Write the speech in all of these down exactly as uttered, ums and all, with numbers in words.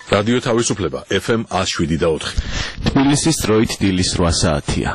რადიო თავისუფლება ეფ ემ one oh seven და four. თბილისის დროით დილის რვა საათია.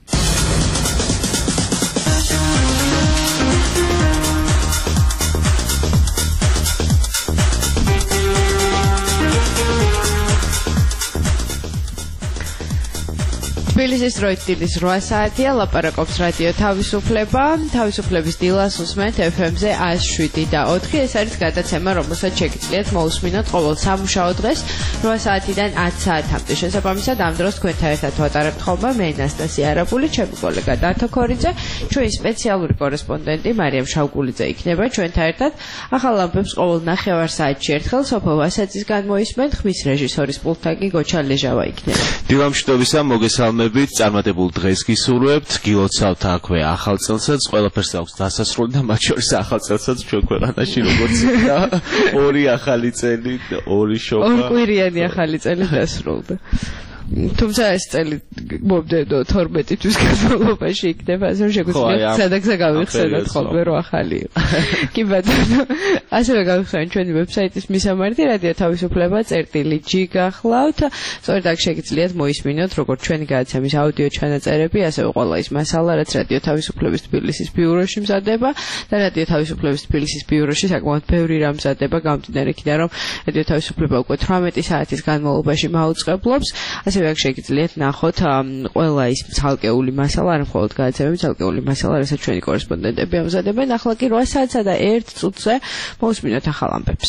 თბილისის დროით დილის რვა საათია, ლაპარაკობს რადიო თავისუფლება, თავისუფლების დილას უსმენთ ეფ ემ-ზე one oh seven და four. ეს არის გადაცემა, რომელსაც შეგიძლიათ მოусმინოთ ყოველ სამუშაო დღეს რვა საათიდან ათი საათამდე. შესაბამისად, ამ დროს თქვენთან ერთად ვატარებთ ხოლმე მე ნასტასია არაბული, ჩემი კოლეგა დათო ქორიძე, ჩვენი სპეციალური კორესპონდენტი მარიამ შავგულიძე იქნება ჩვენთან ერთად. ახალ ამბებს ყოველ ნახევარ საათში ერთხელ სოფო ვასაძის განმოისმენთ, ხმის რეჟისორის პულტთან კი გოჩა ლეჟავა იქნება. დილამშვიდობისა, მოგესალმებით, წარმატებულ დღეს გისურვებთ, გილოცავთ აქვე ახალ წელსაც, ყველაფერს აქვს დასასრული და მათ შორის ახალ წელსაც ჩვენ ქვეყანაში როგორც იქნა ორი ახალი წელი, ორი შოქა. ორკვირიანი ახალი წელი დასრულდა. თუმცა ეს წელი მომდევნო თორმეტი თვის განმავლობაში იქნება, ასე რომ შეგვიძლია სადაგზე გავიხსენოთ ხოლმე რომ ახალი იყო. კი ბატონო, ასევე გავიხსენოთ ჩვენი ვებსაიტის მისამართი რადიო თავისუფლება წერტილი ჯი გახლავთ. სწორედ აქ შეგიძლიათ მოისმინოთ როგორც ჩვენი გადაცემის აუდიო ჩანაწერები, ასევე ყველა ის მასალა, რაც რადიო თავისუფლების თბილისის ბიუროში მზადდება და რადიო თავისუფლების თბილისის ბიუროში საკმაოდ ბევრი რამ მზადდება, გამომდინარე იქიდან რომ რადიო თავისუფლება უკვე თვრამეტი საათის განმავლობაში მაუწყებლობს. ასევე აქ შეგიძლიათ ნახოთ ყველა ის ცალკეული მასალა, არ მხოლოდ გადაცემები, ცალკეული მასალა, რასაც ჩვენი კორესპონდენტები ამზადებენ. ახლა კი რვა საათსა და ერთ წუთზე მოусმინოთ ახალ ამბებს.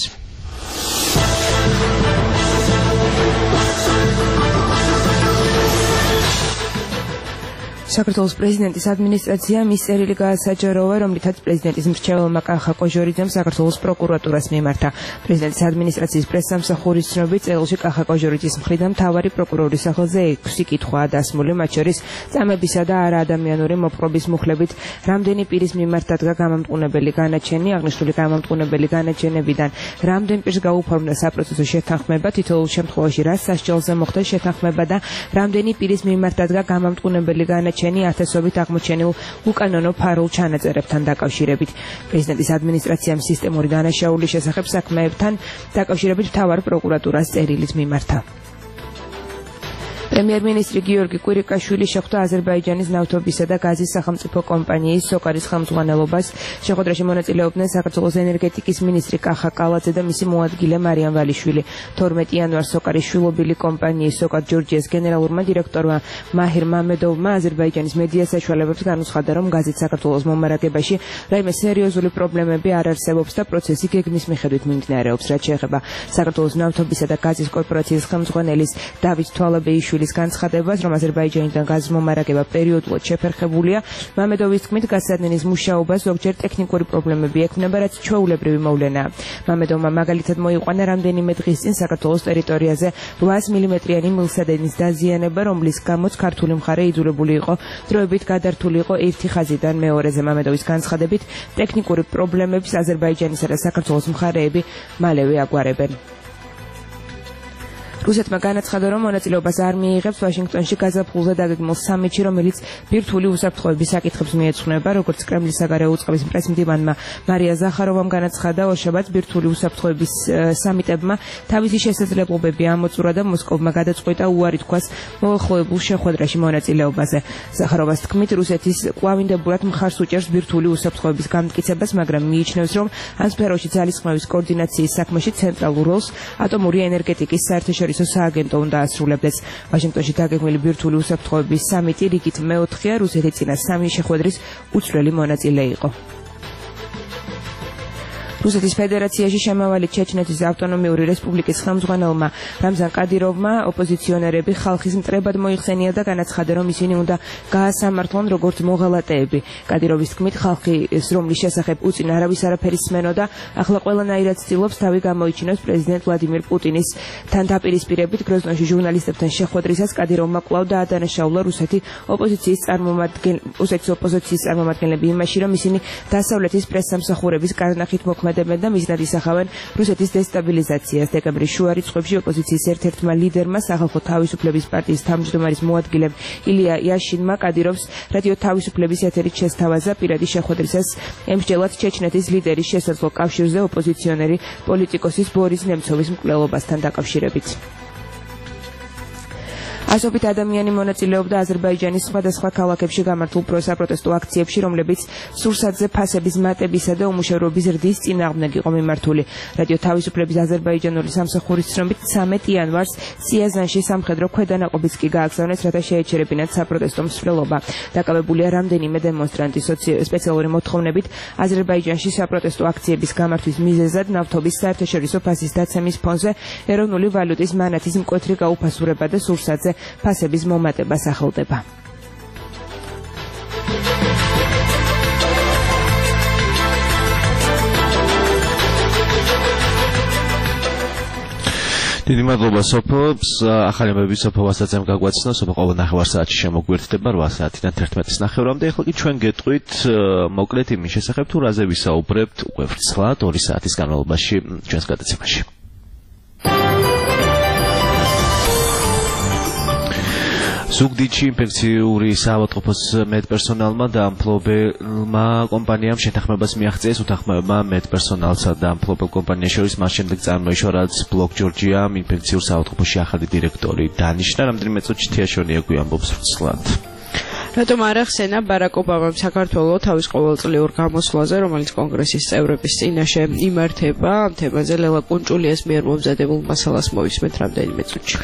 საქართველოს პრეზიდენტის ადმინისტრაცია მის წერილი გაასაჯაროვა, რომლითაც პრეზიდენტის მრჩეველმა კახა კოჟორიძემ საქართველოს პროკურატურას მიმართა. პრეზიდენტის ადმინისტრაციის პრესსამსახურის ცნობით, წერილში კახა კოჟორიძის მხრიდან მთავარი პროკურორის სახელზე ექვსი კითხვაა დასმული, მათ შორის წამებისა და არაადამიანური მოპყრობის მუხლებით რამდენი პირის მიმართ დადგა გამამტყუნებელი განაჩენი, აღნიშნული გამამტყუნებელი განაჩენებიდან რამდენ პირს გაუფორმდა საპროცესო შეთანხმება, თითოეულ შემთხვევაში რა სასჯელზე მოხდა შეთანხმება და რამდენი პირის მიმართ დადგა გამამტყუნებელი განაჩენი ათასობით აღმოჩენილ უკანონო ფარულ ჩანაწერებთან დაკავშირებით. პრეზიდენტის ადმინისტრაციამ სისტემური დანაშაულის შესახებ საქმეებთან დაკავშირებით მთავარ პროკურატურას წერილიც მიმართა. პრემიერ-მინისტრი გიორგი კვირიკაშვილი შეხვდა აზერბაიჯანის ნავთობისა და გაზის სახელმწიფო კომპანიის სოკარის ხელმძღვანელობას. შეხვედრაში მონაწილეობდნენ საქართველოს ენერგეტიკის მინისტრი კახა კალაძე და მისი მოადგილე მარიამ ვალიშვილი. თორმეტი იანვარს სოკარის შვილობილი კომპანიის სოკარ ჯორჯიას გენერალურმა დირექტორმა მაჰირ მამედოვმა აზერბაიჯანის მედია საშუალებებს განუცხადა, რომ გაზით საქართველოს მომარაგებაში რაიმე სერიოზული პრობლემები არ არსებობს და პროცესი გეგმის მიხედვით მიმდინარეობს. რაც შეეხება საქართველოს ნავთობისა და გაზის კორპორაციის ხელმძღვანელის დავით თვალაბეიშვილის განცხადებას, რომ აზერბაიჯანიდან გაზის მომარაგება პერიოდულად შეფერხებულია, მამედოვის თქმით, გაზსადენის მუშაობა ზოგჯერ ტექნიკური პრობლემები ექმნება, რაც ჩვეულებრივი მოვლენაა. მამედოვმა მაგალითად მოიყვანა რამდენიმე დღის წინ საქართველოს ტერიტორიაზე რვაას მილიმეტრიანი მილსადენის დაზიანება, რომლის გამოც ქართული მხარე იძულებული იყო დროებით გადართული იყო ერთი ხაზიდან მეორეზე. მამედოვის განცხადებით, ტექნიკური პრობლემებს აზერბაიჯანისა და საქართველოს მხარეები მალევე აგვარებენ. რუსეთმა განაცხადა, რომ მონაწილეობას არ მიიღებს ვაშინგტონში გაზაფხულზე დაგეგმილ სამიტში, რომელიც ბირთვული უსაფრთხოების საკითხებს მიეძღვნება, როგორც კრემლის საგარეო უწყების პრეს-მდივანმა მარია ზახაროვამ განაცხადა, ორშაბათს ბირთვული უსაფრთხოების სამიტებმა თავისი შესაძლებლობები ამოწურა და მოსკოვმა გადაწყვიტა უარი თქვას მოახლოებულ შეხვედრაში მონაწილეობაზე. ზახაროვას თქმით, რუსეთის ყვავინდებურად მხარს უჭერს ბირთვული უსაფრთხოების გამტკიცებას, მაგრამ მიიჩნევს, რომ ამ სფეროში ძალისხმევის კოორდინაციის საქმეში ცენტრალურ როლს ატომური ენერგეტიკის საერთაშორისო სააგენტო უნდა ასრულებდეს. ვაშინგტონში დაგეგმილი ბირთვული უსაფრთხოების სამიტი რიგით მეოთხეა, რუსეთი წინა სამი შეხვედრის უცვლელი მონაწილე იყო. რუსეთის ფედერაციაში შემავალი ჩეჩნეთის ავტონომიური რესპუბლიკის ხელმძღვანელმა რამზან კადიროვმა ოპოზიციონერები ხალხის მტრებად მოიხსენია და განაცხადა, რომ ისინი უნდა გაასამართლონ როგორც მოღალატეები. კადიროვის თქმით, ხალხის რომლის შესახებ უწინ არავის არაფერი სმენოდა, ახლა ყველანაირად ცდილობს თავი გამოიჩინოს პრეზიდენტ ვლადიმირ პუტინის თან დაპირისპირებით. გროზნოში ჟურნალისტებთან შეხვედრისას კადიროვმა კვლავ დაადანაშაულა რუსეთი ოპოზიციის წარმომადგენლ რუსეთის ოპოზიციის წარმომადგენლები იმაში, რომ ისინი დასავლეთის პრესსამსახურების კარნახით მოქმედ მოემზადებენ და მიზნად ისახავენ რუსეთის დესტაბილიზაციას. დეკემბრის შუა რიცხვებში ოპოზიციის ერთ-ერთმა ლიდერმა სახალხო თავისუფლების პარტიის თავმჯდომარის მოადგილემ ილია იაშინმა კადიროვს რადიო თავისუფლების ეთერით შესთავაზა პირადი შეხვედრისას ემსჯელად ჩეჩნეთის ლიდერის შესაძლო კავშირზე ოპოზიციონერი პოლიტიკოსის ბორის ნემცოვის მკვლელობასთან დაკავშირებით. ასობით ადამიანი მონაწილეობდა აზერბაიჯანის სხვადასხვა ქალაქებში გამართულ პროსაპროტესტო აქციებში, რომლებიც სურსათზე ფასების მატებისა და უმუშევრობის ზრდის წინააღმდეგ იყო მიმართული. რადიო თავისუფლების აზერბაიჯანული სამსახურის ცნობით ცამეტ იანვარს სიაზანში სამხედრო ქვედანაყოფიც კი გააგზავნეს, რათა შეეჩერებინათ საპროტესტო მსვლელობა. დაკავებულია რამდენიმე დემონსტრანტი. სპეციალური მოთხოვნებით აზერბაიჯანში საპროტესტო აქციების გამართვის მიზეზად ნავთობის საერთაშორისო ფასის დაცემის ფონზე ეროვნული ვალუტის მანათის მკვეთრი გაუფასურება და სურსათზე ფასების მომატება სახელდება. დიდი მადლობა სოფო. ახალი ამბები სოფო ვასაცემ გაგვაცნო. სოფო ყოველ ნახევარ საათში შემოგვერთდება რვა საათიდან თერთმეტის ნახევრამდე. ეხლა კი ჩვენ გეტყვით მოკლედ იმის შესახებ თუ რაზე ვისაუბრებთ უკვე ვრცლად ორი საათის განმავლობაში ჩვენს გადაცემაში. ზუგდიდში ინფექციური საავადმყოფოს მედპერსონალმა და ამფლობელმა კომპანიამ შეთანხმებას მიაღწიეს უთანხმოებმა მედპერსონალსა და ამფლობელ კომპანიას შორის მას შემდეგ წარმოიშვა, რაც ბლოკ ჯორჯიამ ინფექციურ საავადმყოფოში ახალი დირექტორი დანიშნა. რამდენიმე წუთში თეაშონია გვიამბობს ვრცლად. რატომ არ ახსენა ბარაკ ობამამ საქართველოს თავის ყოველწლიურ გამოსვლაზე, რომელიც კონგრესის წევრების წინაშე იმართება, ამ თემაზე ლელა კუნჭულიას მიერ მომზადებულ მასალას მოვისმენთ რამდენიმე წუთში.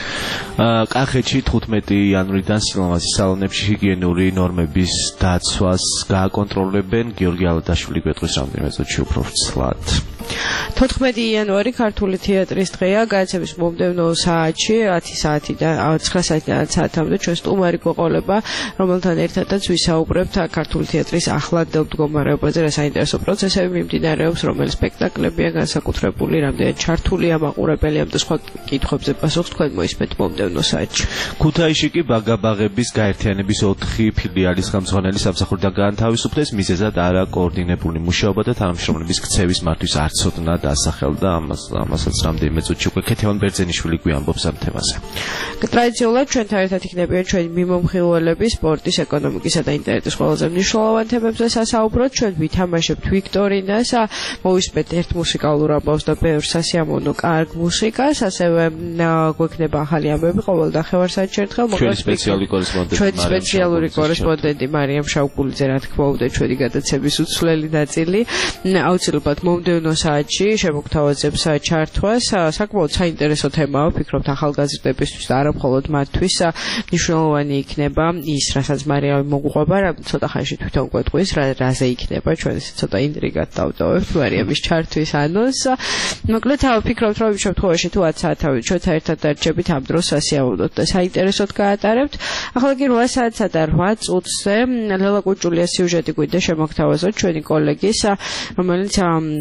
კახეთში თხუთმეტი იანვრიდან სილამაზის სალონებში ჰიგიენური ნორმების დაცვას გააკონტროლებენ. გიორგი ალადაშვილი გვეტყვის რამდენიმე წუთში უფრო ვრცლად. თოთხმეტი იანვარი ქართული თეატრის დღეა. გადაცემის მომდევნო საათში ათი საათიდან ცხრა საათიდან ათი საათამდე ჩვენ სტუმარი გვეყოლება, რომელთან ერთადაც ვისაუბრებთ ქართული თეატრის ახლანდელ მდგომარეობაზე, რა საინტერესო პროცესები მიმდინარეობს, რომელი სპექტაკლებია განსაკუთრებული, რამდენად ჩართულია მაყურებელი ამ და სხვა კითხვებზე პასუხს თქვენ მოისმენთ მომდევნო საათში. ქუთაისში კი ბაგაბაღების გაერთიანების ოთხი ფილიალის ხელმძღვანელი სამსახურიდან გაანთავისუფლეს, მიზეზად არაკოორდინებული მუშაობა და თანამშრომლების ქცევის მართვის არც ცოდნა დასახელდა. ამას ამასაც რამდენიმე წუთში უკვე ქეთევან ბერძენიშვილი გვიამბობს ამ თემაზე. ტრადიციულად ჩვენთან ერთად იქნებიან ჩვენი მიმომხილველები სპორტის, ეკონომიკისა და ინტერნეტის ყველაზე მნიშვნელოვან თემებზე სასაუბროთ. ჩვენ ვითამაშებთ ვიქტორინას, მოვისმენთ ერთ მუსიკალურ ამბავს და ბევრ სასიამოვნო კარგ მუსიკას, ასევე გვექნება ახალი ამბები ყოველ ნახევარ საათში ერთხელ. ჩვენი სპეციალური კორესპონდენტი ჩვენი სპეციალური კორესპონდენტი მარიამ შავკულიძე, რა თქმა უნდა, ჩვენი გადაცემის უცვლელი ნაწილი. აუცილებლად მომდევნო საათში შემოგთავაზებს ჩართვას. საკმაოდ საინტერესო თემაა, ვფიქრობთ ახალგაზრდებისთვის და არა მხოლოდ მათთვის მნიშვნელოვანი იქნება ის, რასაც მარიამი მოგვყვება, რა ცოტა ხანში თვითონ გვეტყვის, რა რაზე იქნება, ჩვენ ესე ცოტა ინტრიგად დავტოვებთ მარიამის ჩართვის ანონსს. მოკლედ ვფიქრობთ, რომ იმ შემთხვევაში თუ ათი საათავით ჩვენთან ერთად დარჩებით, ამ დროს სასიამოვნოდ და საინტერესოდ გაატარებთ. ახლა კი რვა საათსა და რვა წუთზე ლელა კუნჭულიას სიუჟეტი გვინდა შემოგთავაზოთ ჩვენი კოლეგის, რომელიც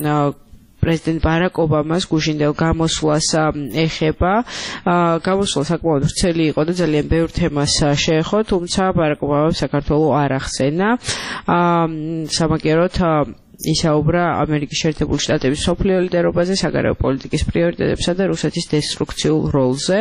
პრეზიდენტ ბარაკ ობამას გუშინდელ გამოსვლას ეხება. გამოსვლა საკმაოდ ვრცელი იყო და ძალიან ბევრ თემას შეეხო, თუმცა ბარაკ ობამამ საქართველოს არ ახსენა. სამაგეროთ ისაუბრა ამერიკის შეერთებული შტატების მსოფლიო ლიდერობაზე, საგარეო პოლიტიკის პრიორიტეტებსა და რუსეთის დესტრუქციულ როლზე.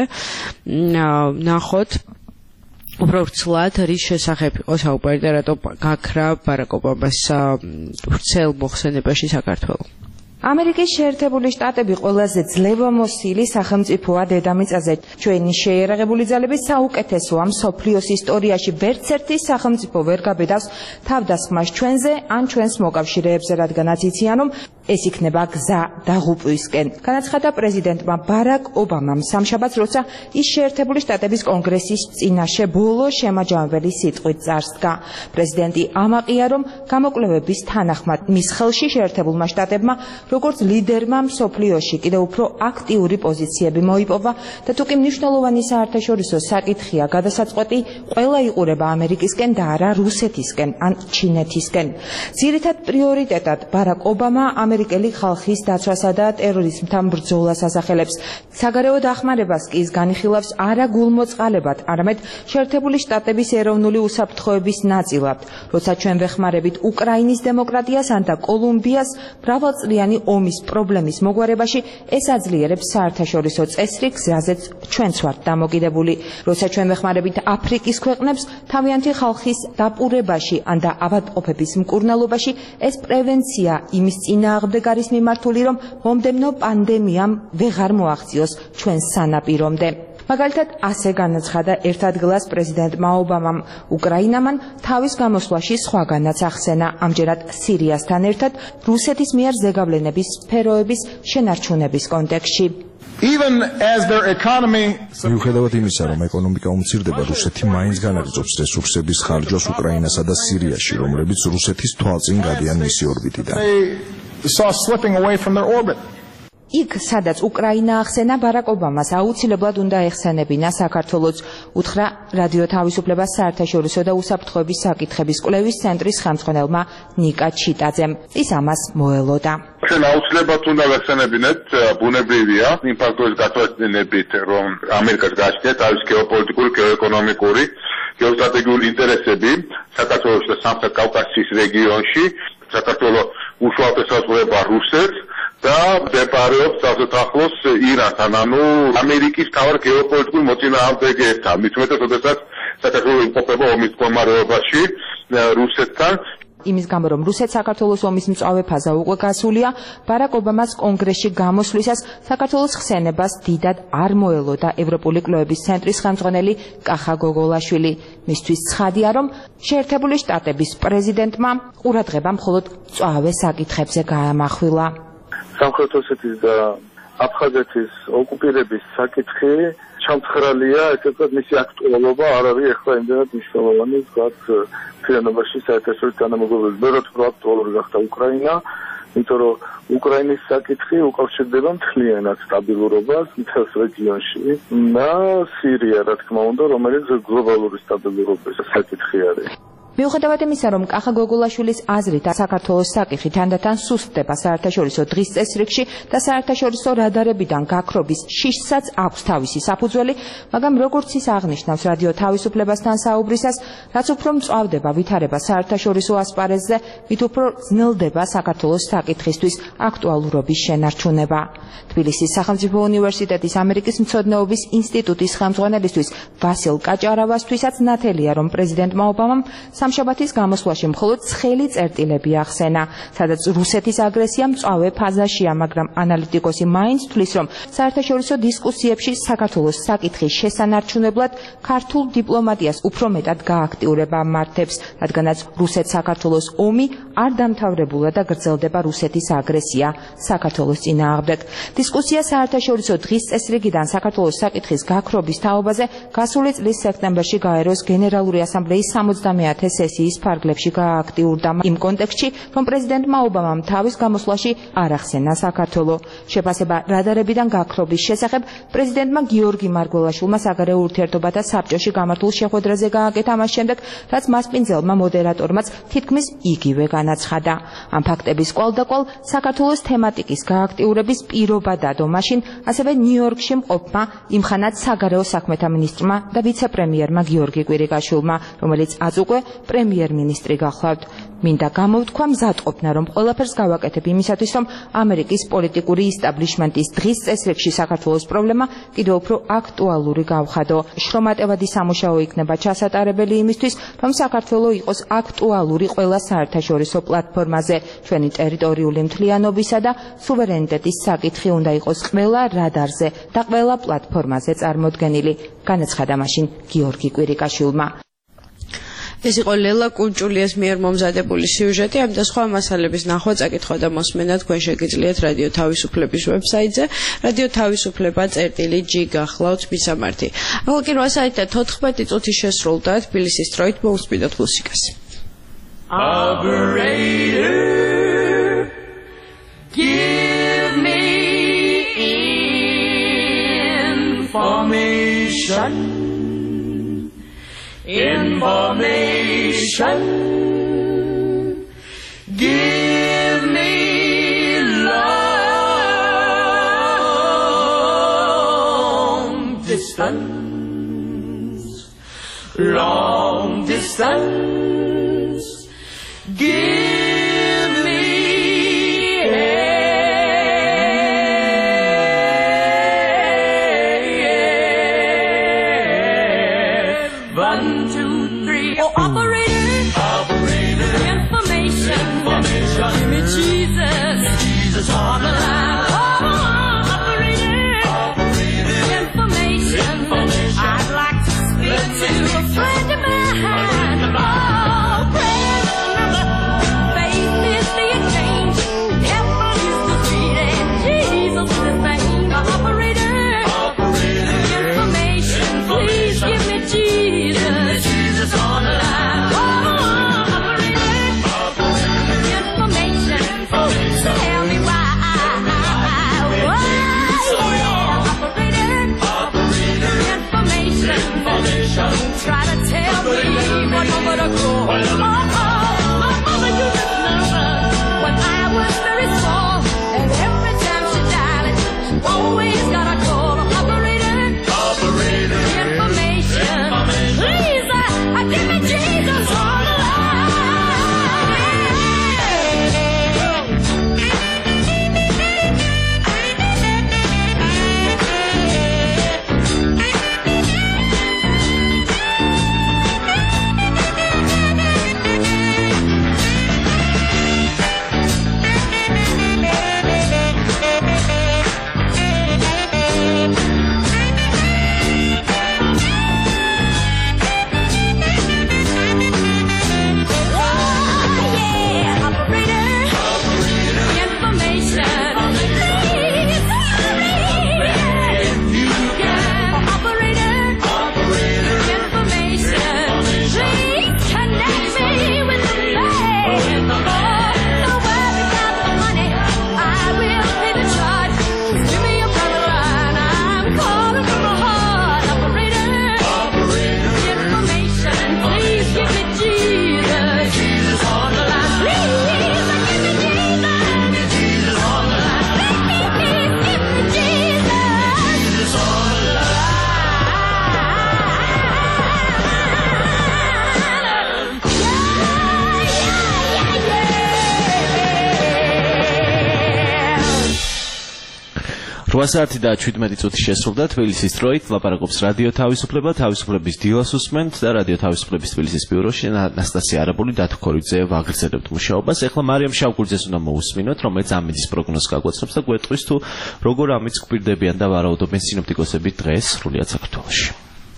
ნახოთ უფრო ვრცლად რის შესახებ იყო საუბარი და რატო გაქრა ბარაკ ობამას ვრცელ მოხსენებაში საქართველოს. ამერიკის შეერთებული შტატები ყველაზე ძლევამოსილი სახელმწიფოა დედამიწაზე. ჩვენი შეიარაღებული ძალები საუკეთესოა მსოფლიოს ისტორიაში. ვერც ერთი სახელმწიფო ვერ გაბედავს თავდასხმას ჩვენზე ან ჩვენს მოკავშირეებზე, რადგანაც იციან, რომ ეს იქნება გზა დაღუპვისკენ. განაცხადა პრეზიდენტმა ბარაკ ობამამ სამშაბათს, როცა ის შეერთებული შტატების კონგრესის წინაშე ბოლო შემაჯამებელი სიტყვით წარსდგა. პრეზიდენტი ამაყია, რომ გამოკვლევების თანახმად მის ხელში შეერთებულმა შტატებმა როგორც ლიდერმა მსოფლიოში კიდევ უფრო აქტიური პოზიციები მოიპოვა და თუკი მნიშვნელოვანი საერთაშორისო საკითხია გადასაწყვეტი, ყველა იყურება ამერიკისკენ და არა რუსეთისკენ ან ჩინეთისკენ. ძირითად პრიორიტეტად ბარაკ ობამა ამერიკელი ხალხის დაცვასა და ტერორიზმთან ბრძოლას ასახელებს. საგარეო დახმარებას კი ის განიხილავს არა გულმოწყალებად, არამედ შეერთებული შტატების ეროვნული უსაფრთხოების ნაწილად, როცა ჩვენ ვეხმარებით უკრაინის დემოკრატიასთან და კოლუმბიას მრავალწლიანი ომის პრობლემის მოგვარებაში, ეს აძლიერებს საერთაშორისო წესრიგს, რაზეც ჩვენც ვართ დამოკიდებული. როცა ჩვენ ვეხმარებით აფრიკის ქვეყნებს თავიანთი ხალხის დაპურებაში ან და ავადმყოფების მკურნალობაში, ეს პრევენცია იმის წინააღმდეგ არის მიმართული, რომ მომდევნო პანდემიამ ვეღარ მოაღწიოს ჩვენს სანაპირომდე. მაგალითად, ასე განაცხადა ერთ ადგილას პრეზიდენტმა ობამამ. უკრაინამ თავის გამოსვლაში სხვაგანაც ახსენა, ამჯერად სირიასთან ერთად რუსეთის მიერ ზეგავლენების სფეროების შენარჩუნების კონტექსტში. Even as their economy მიუხედავად იმისა, რომ ეკონომიკა უმცირდება, რუსეთი მაინც განაგრძობს რესურსების ხარჯვას უკრაინასა და სირიაში, რომლებიც რუსეთის თვალწინ გადიან მისი ორბიტიდან. saw slipping away from their orbit. იქ, სადაც უკრაინა ახსენა, ბარაკ ობამას აუცილებლად უნდა ეხსენებინა საქართველოს, უთხრა რადიო თავისუფლებას საერთაშორისო და უსაფრთხოების საკითხების კვლევის ცენტრის ხელმძღვანელმა ნიკა ჩიტაძემ. ის ამას მოელოდა. ჩვენ აუცილებლად უნდა ვეხსენებინეთ, ბუნებრივია იმ ფაქტორის გათვალისწინებით, რომ ამერიკას გააჩნია თავის გეოპოლიტიკური, გეოეკონომიკური, გეოსტრატეგიული ინტერესები საქართველოს და სამხრეთ კავკასიის რეგიონში. საქართველოს უშუალოდ ესაზღვრება რუსეთს და მდებარეობს თავად ახლოს ირანთან, ანუ ამერიკის თავარ გეოპოლიტიკურ მოწინააღმდეგეებთან. მით უმეტეს, როდესაც საქართველოს იმყოფება ომის მდგომარეობაში რუსეთთან. იმის გამო, რომ რუსეთს საქართველოს ომის მწვავე ფაზა უკვე გასულია, ბარაკ ობამას კონგრესში გამოსვლისას საქართველოს ხსენებას დიდად არ მოელოდა ევროპული კვლევების ცენტრის ხელმძღვანელი კახა გოგოლაშვილი. მისთვის ცხადია, რომ შეერთებული შტატების პრეზიდენტმა ყურადღება მხოლოდ მწვავე საკითხებზე გაამახვილა. სამხრეთ ოსეთის და აფხაზეთის ოკუპირების საკითხი ჩამცხრალია, ესეც მისი აქტუალობა არ არის ახლა იმდენად მნიშვნელოვანი, რაც ფინანსებში საერთაშორისო თანამეგობრობის ბევრად უფრო აქტუალური გახდა უკრაინა, იმიტომ რომ უკრაინის საკითხი უკავშირდება მთლიანად სტაბილურობას მთელს რეგიონში და სირია, რა თქმა უნდა, რომელიც გლობალური სტაბილურობის საკითხი არის. მიუხედავად იმისა, რომ კახა გოგოლაშვილის აზრით საქართველოს საკითხი თანდათან სუსტდება საერთაშორისო დღის წესრიგში და საერთაშორისო რადარებიდან გაქრობის შიშსაც აქვს თავისი საფუძველი, მაგრამ როგორც ის აღნიშნავს რადიო თავისუფლებასთან საუბრისას, რაც უფრო მწვავდება ვითარება საერთაშორისო ასპარეზზე, მით უფრო ძნელდება საქართველოს საკითხისთვის აქტუალურობის შენარჩუნება. თბილისის სახელმწიფო უნივერსიტეტის ამერიკის მცოდნეობის ინსტიტუტის ხელმძღვანელისთვის ვასილ კაჭარავასთვისაც ნათელია, რომ პრეზიდენტმა ობამამ სამშაბათის გამოსვლაში მხოლოდ ცხელი წერტილები ახსენა, სადაც რუსეთის აგრესია მწვავე ფაზაშია, მაგრამ ანალიტიკოსი მაინც თვლის, რომ საერთაშორისო დისკუსიებში საქართველოს საკითხის შესანარჩუნებლად ქართულ დიპლომატიას უფრო მეტად გააქტიურება მართებს, რადგანაც რუსეთ-საქართველოს ომი არ დამთავრებულა და გრძელდება რუსეთის აგრესია საქართველოს წინააღმდეგ. დისკუსია საერთაშორისო დღის წესრიგიდან საქართველოს საკითხის გაქრობის თაობაზე გასული წლის სექტემბერში გაეროს გენერალური ასამბლეის სამოცდამეათე სესიის ფარგლებში გააქტიურდა იმ კონტექსტში, რომ პრეზიდენტმა ობამამ თავის გამოსვლაში არ ახსენა საქართველო. შეფასება რადარებიდან გაქრობის შესახებ პრეზიდენტმა გიორგი მარგველაშვილმა საგარეო ურთიერთობათა საბჭოში გამართულ შეხვედრაზე გააკეთა ამას შემდეგ, რაც მასპინძელმა მოდერატორმაც თითქმის იგივე განაცხადა. ამ ფაქტების კვალდაკვალ საქართველოს თემატიკის გააქტიურების პირობა დადო მაშინ, ასევე ნიუ-იორკში მყოფმა იმხანად საგარეო საქმეთა მინისტრმა და ვიცე-პრემიერმა გიორგი კვირიკაშვილმა, რომელიც აწ უკვე პრემიერ-მინისტრი გახლავთ. მინდა გამოვთქვა მზადყოფნა, რომ ყველაფერს გავაკეთებ იმისათვის, რომ ამერიკის პოლიტიკური ისტაბლიშმენტის დღის წესრიგში საქართველოს პრობლემა კიდევ უფრო აქტუალური გავხადო. შრომატევადი სამუშაო იქნება ჩასატარებელი იმისთვის, რომ საქართველო იყოს აქტუალური ყველა საერთაშორისო პლატფორმაზე. ჩვენი ტერიტორიული მთლიანობისა და სუვერენიტეტის საკითხი უნდა იყოს ყველა რადარზე და ყველა პლატფორმაზე წარმოდგენილი, განაცხადა მაშინ გიორგი კვირიკაშვილმა. ეს იყო ლელა კუნჭულიას მიერ მომზადებული სიუჟეტი. ამ და სხვა მასალების ნახვა, წაკითხვა და მოსმენა თქვენ შეგიძლიათ რადიო თავისუფლების ვებსაიტზე რადიო თავისუფლება წერტილი ჯი გახლავთ მისამართი. აღარ საიტა თოთხმეტი წუთი შესრულდა. თბილისის დროით მოусმინოთ მუსიკას. Operator, give me information. Information. Give me distance, long distance, give me one, two, three. Oh, operator, operator, information, information. Give me Jesus, Jesus on the line. Oh, operator, operator, information, information. I'd like to speak to a friend of mine. Oh, friend, faith is the exchange. Heaven is the street, and Jesus is his name. Operator, operator, information, please give me Jesus. Jesus on the line. Oh, operator, operator, information, information. Tell me why. Why? Yeah, operator, operator, information, information. Try to tell me what number to call. Oh, oh, my mother used this number when I was very small, and every time she dialed it, she always got a call. Operator, operator, information, please, uh, uh, give me Jesus on the რვა საათი და შვიდმეტი წუთი შესრულდა თბილისის დროით. ლაპარაკობს რადიო თავისუფლება, თავისუფლების დილას უსმენთ და რადიო თავისუფლების თბილისის ბიუროში ანასტასია არაბული და თქორიძე ვაგრძელებთ მუშაობას. ეხლა მარიამ შავკურძეს უნდა მოусმინოთ, რომელიც ამიდის პროგნოზს გაგვაცნობს და გვეტყვის თუ როგორ ამიც გვპირდებიან და ვარაუდობენ სინოპტიკოსები დღეს სრულიად საქართველოში.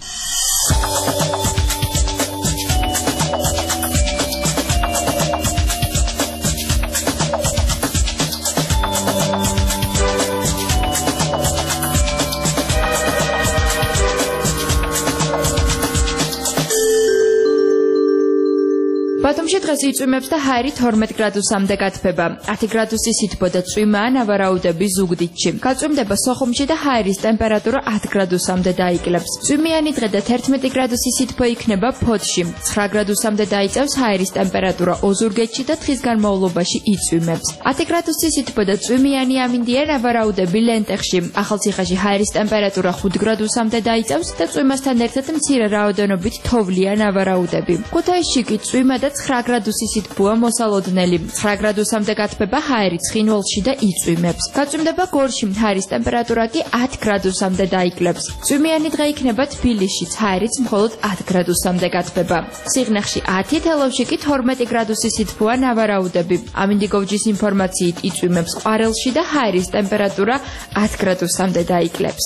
ბათუმში დღეს იწვიმებს და ჰაერი თორმეტ გრადუსამდე გათბება. ათი გრადუსი სითბო და წვიმა ან ავარაუდები ზუგდიდში. გაწვიმდება სოხუმში და ჰაერის ტემპერატურა ათ გრადუსამდე დაიკლებს. წვიმიანი დღე და თერთმეტი გრადუსი სითბო იქნება ფოთში. ცხრა გრადუსამდე დაიწევს ჰაერის ტემპერატურა ოზურგეთში და დღის განმავლობაში იწვიმებს. ათი გრადუსი სითბო და წვიმიანი ამინდიერ ავარაუდები ლენტეხში. ახალციხეში ჰაერის ტემპერატურა ხუთ გრადუსამდე დაიწევს და წვიმასთან ერთად მცირე რაოდენობით თოვლიან ავარაუდები. ქუთაისში კი წვიმა და ცხრა გრადუსი სითბოა მოსალოდნელი. ცხრა გრადუსამდე გათბება ჰაერი ცხინვალში და იწვიმებს. გაწვიმდება გორში, ჰაერის ტემპერატურა კი ათ გრადუსამდე დაიკლებს. წვიმიანი დღე იქნება თბილისშიც, ჰაერიც მხოლოდ ათ გრადუსამდე გათბება. სიღნაღში ათი, თელავში კი თორმეტი გრადუსი სითბოა ნავარაუდები. ამინდიგოვჯის ინფორმაციით იწვიმებს ყვარელში და ჰაერის ტემპერატურა ათ გრადუსამდე დაიკლებს.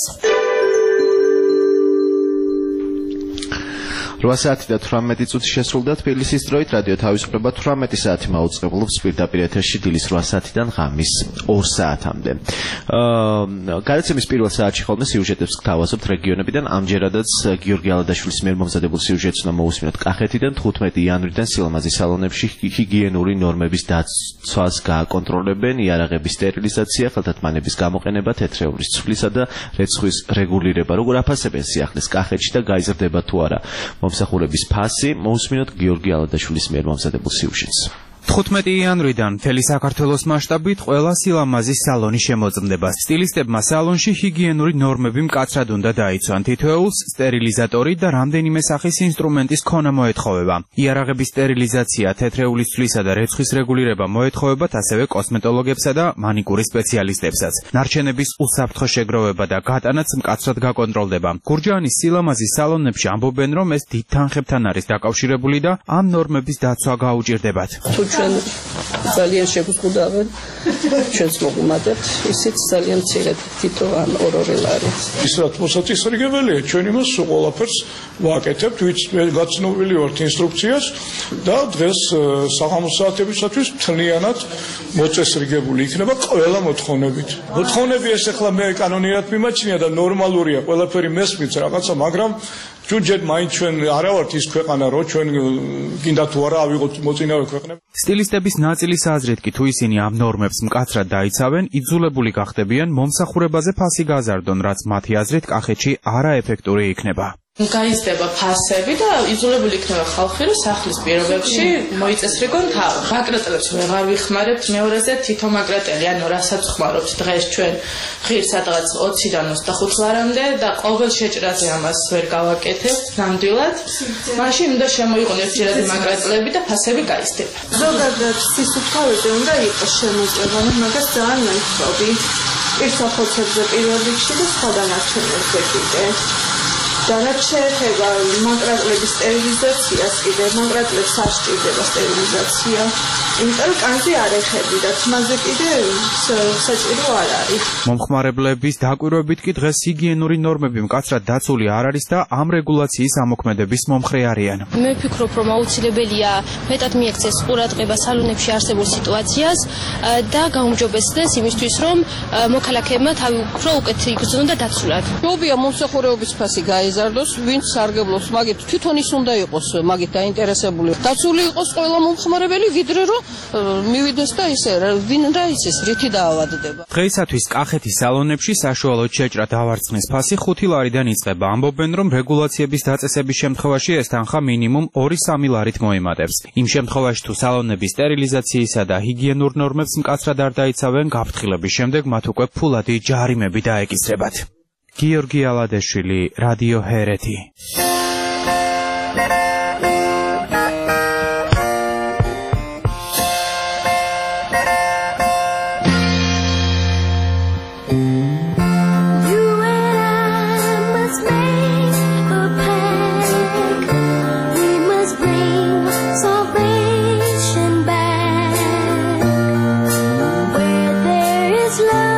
რვა საათი და თვრამეტი წუთი შესრულდა თბილისის დროით. რადიო თავისუფლება თვრამეტი საათი მაუწყებლობს პირდაპირ ეთერში დილის რვა საათიდან ღამის ორ საათამდე. აა გადაცემის პირველ საათში ხოლმე სიუჟეტებს გთავაზობთ რეგიონებიდან. ამჯერადაც გიორგი ალადაშვილის მიერ მომზადებულ სიუჟეტს უნდა მოусმინოთ კახეთიდან. თხუთმეტი იანვრიდან სილამაზის სალონებში ჰიგიენური ნორმების დაცვას გააკონტროლებენ, იარაღების სტერილიზაცია, ხელთათმანების გამოყენება, თეთრეულის ცვლისა და რეცხვის რეგულირება. როგორ აფასებენ სიახლეს კახეთში და გაიზრდება თუ არა მომსახურების ფასი? მოусმინოთ გიორგი ალადაშვილის მიერ მომზადებულ სიუჟეტს. თხუთმეტი იანვრიდან მთელი საქართველოს მასშტაბით ყველა სილამაზის სალონი შემოწმდება. სტილისტებმა სალონში ჰიგიენური ნორმები მკაცრად უნდა დაიცვან. თითოეულს სტერილიზატორი და რამდენიმე სახის ინსტრუმენტის ქონა მოეთხოვება. იარაღების სტერილიზაცია, თეთრეულის ცვლისა და რეცხვის რეგულირება მოეთხოვებათ ასევე კოსმეტოლოგებსა და მანიკურის სპეციალისტებსაც. ნარჩენების უსაფრთხო შეგროვება და გატანაც მკაცრად გაკონტროლდება. გურჯაანის სილამაზის სალონებში ამბობენ, რომ ეს დიდ თანხებთან არის დაკავშირებული და ამ ნორმების დაცვა გაუჭირდებათ. თუ ჩვენ ძალიან შეგვიკვდავენ, ჩვენს მოგუმატებთ, ისიც ძალიან მცირედ თითო ან ორ-ორი ლარი. ის რაც მოსაწესრიგებელია, ჩვენ იმას ყველაფერს ვაკეთებთ, ვიც გაცნობილი ვართ ინსტრუქციას და დღეს საღამოს საათებისათვის მთლიანად მოწესრიგებული იქნება ყველა მოთხოვნებით. მოთხოვნები ეს ახლა მე კანონიერად მიმაჩნია და ნორმალურია, ყველაფერი მესმის რაღაცა, მაგრამ ჯუჯეთ მაინც ჩვენ არა ვართ ის ქვეყანა, რომ ჩვენ გინდა თუ არა ავიღოთ მოწინავე ქვეყნები. სტილისტების ნაწილის აზრით კი თუ ისინი ამ ნორმებს მკაცრად დაიცავენ, იძულებული გახდებიან მომსახურებაზე ფასი გაზარდონ, რაც მათი აზრით კახეთში არაეფექტური იქნება. გაიზრდება ფასები და იძულებული იქნება ხალხი, რომ სახლის პირობებში მოიწესრიგონ თავი. მაგრატელებს ვეღარ ვიხმარებთ მეორეზე თითო მაგრატელი, ანუ რასაც ხმარობთ დღეს ჩვენ ღირს სადღაც ოციდან ოცდახუთ ლარამდე და ყოველ შეჭრაზე ამას ვერ გავაკეთებთ ნამდვილად. მაშინ უნდა შემოიღონ ერთჯერადი მაგრატელები და ფასები გაიზრდება. ზოგადად სისუფთავეზე უნდა იყოს შემოწმება, მაგას ძალიან მივხვდი. პირველ ხოცებზე პირველ რიგში და სხვა დანარჩენებზე კიდე. და რაც შეეხება მაგრატლების სტერილიზაციას კიდე, მაგრატლებს არ სჭირდება სტერილიზაცია, იმიტომ რომ კანზე არ ეხები და თმაზე კიდე საჭირო არ არის. მომხმარებლების დაკვირვებით კი დღეს ჰიგიენური ნორმები მკაცრად დაცული არ არის და ამ რეგულაციის ამოქმედების მომხრე არიან. მე ვფიქრობ, რომ აუცილებელია მეტად მიექცეს ყურადღება სალონებში არსებულ სიტუაციას და გაუმჯობესდეს იმისთვის, რომ მოქალაქეებმა თავი უფრო უკეთ იგრძნონ და დაცულად. მობია მომსახურების ფასი გაიზარდოს, ვინც სარგებლობს, მაგით თვითონ ის უნდა იყოს მაგით დაინტერესებული. დაცული იყოს ყველა მომხმარებელი, ვიდრე რომ მივიდეს და ისე ვინ რა იცის, რითი დაავადდება. დღეისათვის კახეთის სალონებში საშუალო შეჭრა დავარცხნის ფასი ხუთი ლარიდან იწყება. ამბობენ, რომ რეგულაციების დაწესების შემთხვევაში ეს თანხა მინიმუმ ორი-სამი ლარით მოემატებს. იმ შემთხვევაში თუ სალონების სტერილიზაციისა და ჰიგიენურ ნორმებს მკაცრად არ დაიცავენ, გაფრთხილების შემდეგ მათ უკვე ფულადი ჯარიმები დაეკისრებათ. გიორგი ალადეშვილი, რადიო ჰერეთი.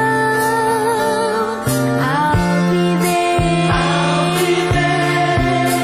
I'll be there.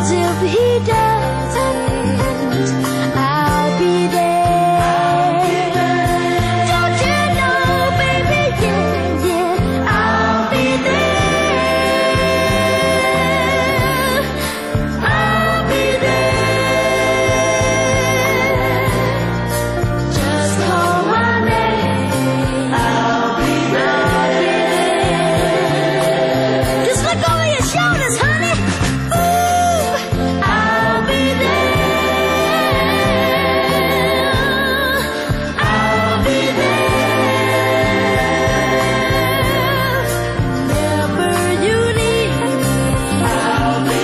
'cause if he doesn't, I'll be there. Don't you know, baby, yeah, yeah, I'll be there. I'll be there. Just call my name. I'll be there. Just look over your shoulders, honey. Ooh, I'll be there. I'll be there. Whenever you need me, I'll be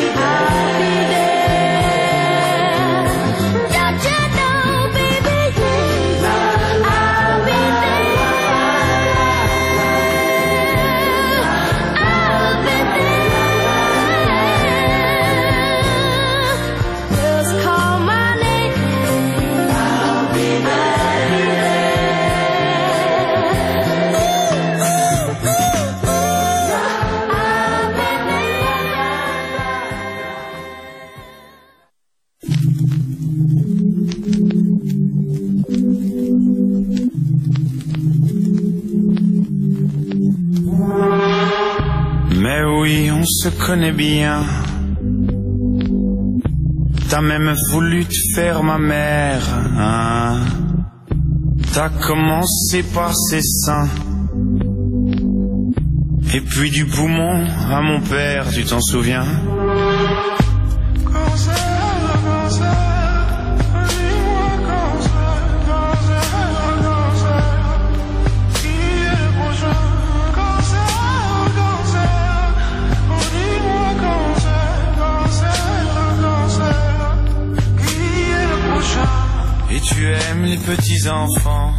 there. Don't you know, baby, yeah, I'll be there. I'll be there. Just call my name. I'll be Mais oui, on se connaît bien. T'as même voulu te faire ma mère, hein. T'as commencé par ses seins. Et puis du poumon à mon père, tu t'en souviens? Et tu aimes les petits enfants.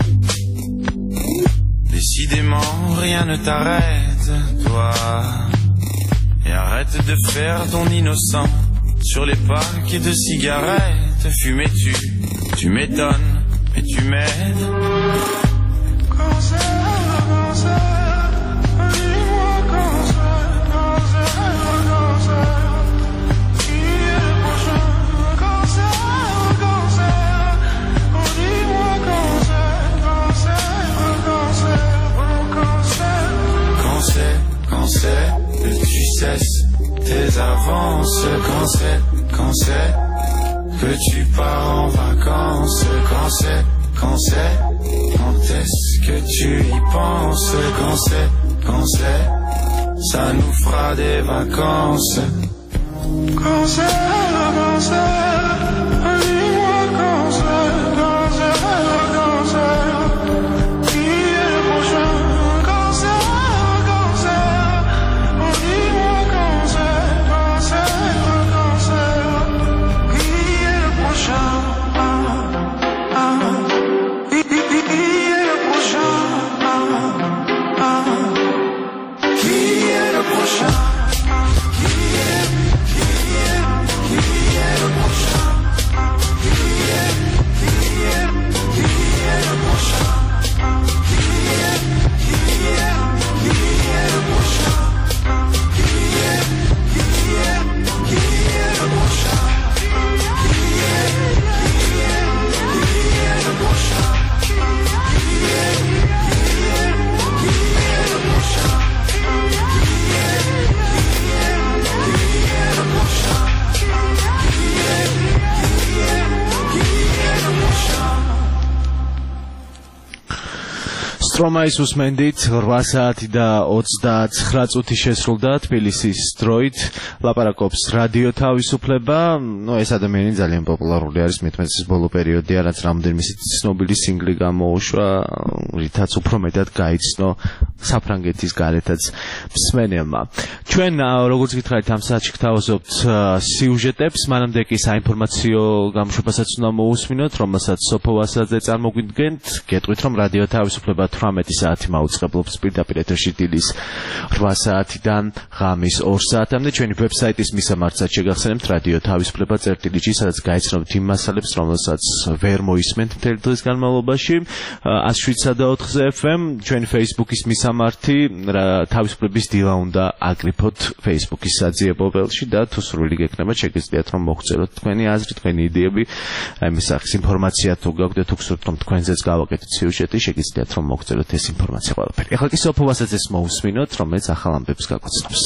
Décidément, rien ne t'arrête, toi. Et arrête de faire ton innocent sur les paquets de cigarettes. Fumais-tu, tu m'étonnes, mais tu m'aides. Quand c'est que tu cesses tes avances, quand c'est, quand c'est que tu pars en vacances, quand c'est, quand c'est, quand est-ce que tu y penses, quand c'est, quand c'est, ça nous fera des vacances. Quand c'est, quand c'est, dis-moi quand c'est, quand c'est, quand c'est, qui est le prochain, quand c'est. სტრომაის უსმენდით ოთხ საათი და ოცდაცხრა წუთი შესრულდა თბილისის დროით ლაპარაკობს რადიო თავისუფლება. ნუ ეს ადამიანი ძალიან პოპულარული არის, მეთერთმეტე წლის ბოლო პერიოდია, რაც რამდენიმე ცნობილი სინგლი გამოუშვა, რითაც უფრო მეტად გაიცნო საფრანგეთის გარეთაც მსმენელმა. ჩვენ როგორც გითხარით ამ საათში გთავაზობთ სიუჟეტებს, მანამდე კი საინფორმაციო გამოშვებასაც უნდა მოусმინოთ, რომელსაც სოფო ვასაძე წარმოგვიდგენთ. გეტყვით რომ რადიო თავისუფლება თვრამეტი საათი მაუწყებლობს პირდაპირ ეთერში დილის რვა საათიდან ღამის ორ საათამდე. ჩვენი ვებსაიტის მისამართსაც შეგახსენებთ რადიო თავისუფლება წერტილი ჯი, სადაც გაიცნობთ იმ მასალებს, რომელსაც ვერ მოისმენთ მთელი დღის განმავლობაში. ას შვიდსა და ოთხზე ეფ ემ, ჩვენი Facebook-ის მისამართი თავისუფლების დილა უნდა აკრიფოთ Facebook-ის საძიებო ველში და თუ სრული გეკნება, შეგიძლიათ რომ მოგვწეროთ თქვენი აზრი, თქვენი იდეები, აი მის სახის ინფორმაცია თუ გაქვთ, თუ გსურთ რომ თქვენზეც გავაკეთოთ სიუჟეტი, შეგიძლიათ რომ მოგვწეროთ ეს ინფორმაცია ყველაფერი. ეხლა კი სოფო ვასაძეს მოусმინოთ, რომელიც ახალ ამბებს გაგვაცნობს.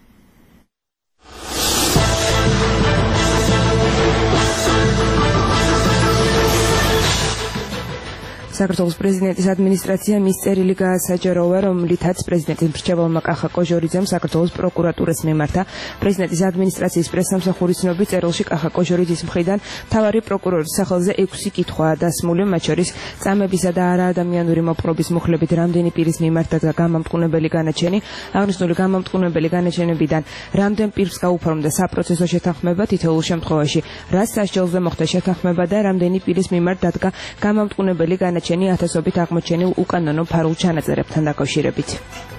საქართველოს პრეზიდენტის ადმინისტრაცია მის წერილი გაასაჯაროვა, რომლითაც პრეზიდენტის მრჩეველმა კახა კოჟორიძემ საქართველოს პროკურატურის მიმართა. პრეზიდენტის ადმინისტრაციის პრესსამსახურის ცნობით, წერილში კახა კოჟორიძის მხრიდან მთავარი პროკურორის სახელზე ექვსი კითხვაა დასმული, მათ შორის წამებისა და არაადამიანური მოპყრობის მუხლებით რამდენი პირის მიმართ და გამამტყუნებელი განაჩენი, აღნიშნული გამამტყუნებელი განაჩენებიდან რამდენ პირს გაუფორმდა საპროცესო შეთანხმება თითოეულ შემთხვევაში, რა სასჯელზე მოხდა შეთანხმება და რამდენი პირის მიმართ დადგა გამამტყუნებელი განაჩენი ათასობით აღმოჩენილ უკანონო ფარულ ჩანაწერებთან დაკავშირებით.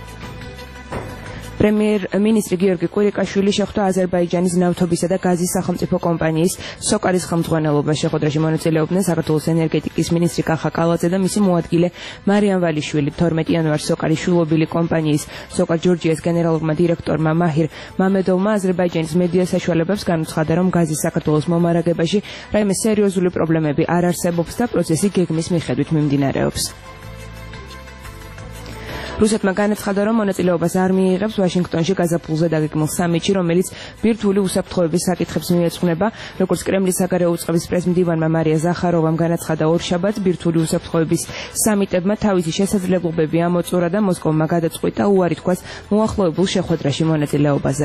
პრემიერ-მინისტრი გიორგი კვირიკაშვილი შეხვდა აზერბაიჯანის ნავთობისა და გაზის სახელმწიფო კომპანიის სოკარის ხელმძღვანელობას. შეხვედრაში მონაწილეობდნენ საქართველოს ენერგეტიკის მინისტრი კახა კალაძე და მისი მოადგილე მარიამ ვალიშვილი. თორმეტი იანვარს სოკარის შვილობილი კომპანიის სოკარ ჯორჯიას გენერალურმა დირექტორმა მაჰირ მამედოვმა აზერბაიჯანის მედია საშუალებებს განუცხადა, რომ გაზის საქართველოს მომარაგებაში რაიმე სერიოზული პრობლემები არ არსებობს და პროცესი გეგმის მიხედვით მიმდინარეობს. რუსეთმა განაცხადა, რომ მონაწილეობას არ მიიღებს ვაშინგტონში გაზაფხულზე დაგეგმილ სამიტში, რომელიც ბირთვული უსაფრთხოების საკითხებს მიეძღვნება. როგორც კრემლის საგარეო უწყების პრესმდივანმა მარია ზახაროვამ განაცხადა, ორშაბათს ბირთვული უსაფრთხოების სამიტებმა თავისი შესაძლებლობები ამოწურა და მოსკოვმა გადაწყვიტა უარი თქვას მოახლოებულ შეხვედრაში მონაწილეობაზე.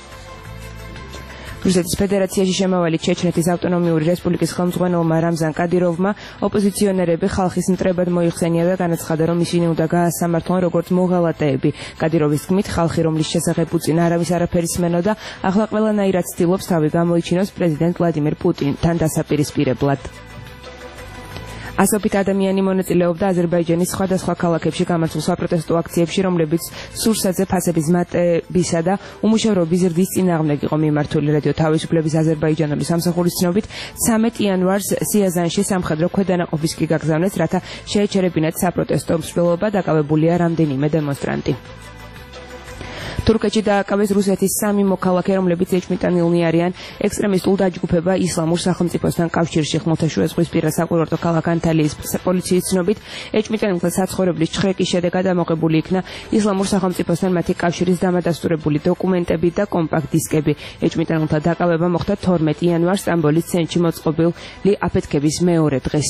რუსეთის ფედერაციაში შემავალი ჩეჩნეთის ავტონომიური რესპუბლიკის ხელმძღვანელმა რამზან კადიროვმა ოპოზიციონერები ხალხის მტრებად მოიხსენია და განაცხადა, რომ ისინი უნდა გაასამართლონ როგორც მოღალატეები. კადიროვის თქმით, ხალხი, რომლის შესახებ უწინ არავის არაფერი სმენოდა, ახლა ყველანაირად ცდილობს თავი გამოიჩინოს პრეზიდენტ ვლადიმირ პუტინთან დასაპირისპირებლად. ასობით ადამიანი მონაწილეობდა აზერბაიჯანის სხვადასხვა ქალაქებში გამართულ საპროტესტო აქციებში, რომლებიც სურსათზე ფასების მატებისა და უმუშევრობის ზრდის წინააღმდეგ იყო მიმართული. რადიო თავისუფლების აზერბაიჯანული სამსახურის ცნობით, ცამეტ იანვარს სიაზანში სამხედრო ქვედანაყოფის კი გაგზავნეს, რათა შეეჩერებინათ საპროტესტო მსვლელობა, დაკავებულია რამდენიმე დემონსტრანტი. თურქეთში დააკავეს რუსეთის სამი მოქალაქე, რომლებიც ეჭვმიტანილნი არიან ექსტრემისტულ დაჯგუფება ისლამურ სახელმწიფოსთან კავშირში. ხმელთაშუა ზღვისპირა საკურორტო ქალაქ ანტალიის პოლიციის ცნობით, ეჭვმიტანილთა საცხოვრებლის ჩხრეკის შედეგად ამოღებული იქნა ისლამურ სახელმწიფოსთან მათი კავშირის დამადასტურებული დოკუმენტები და კომპაქტ დისკები. ეჭვმიტანილთა დაკავება მოხდა თორმეტი იანვარს სტამბოლის ცენტრში მოწყობილი აფეთქების მეორე დღეს.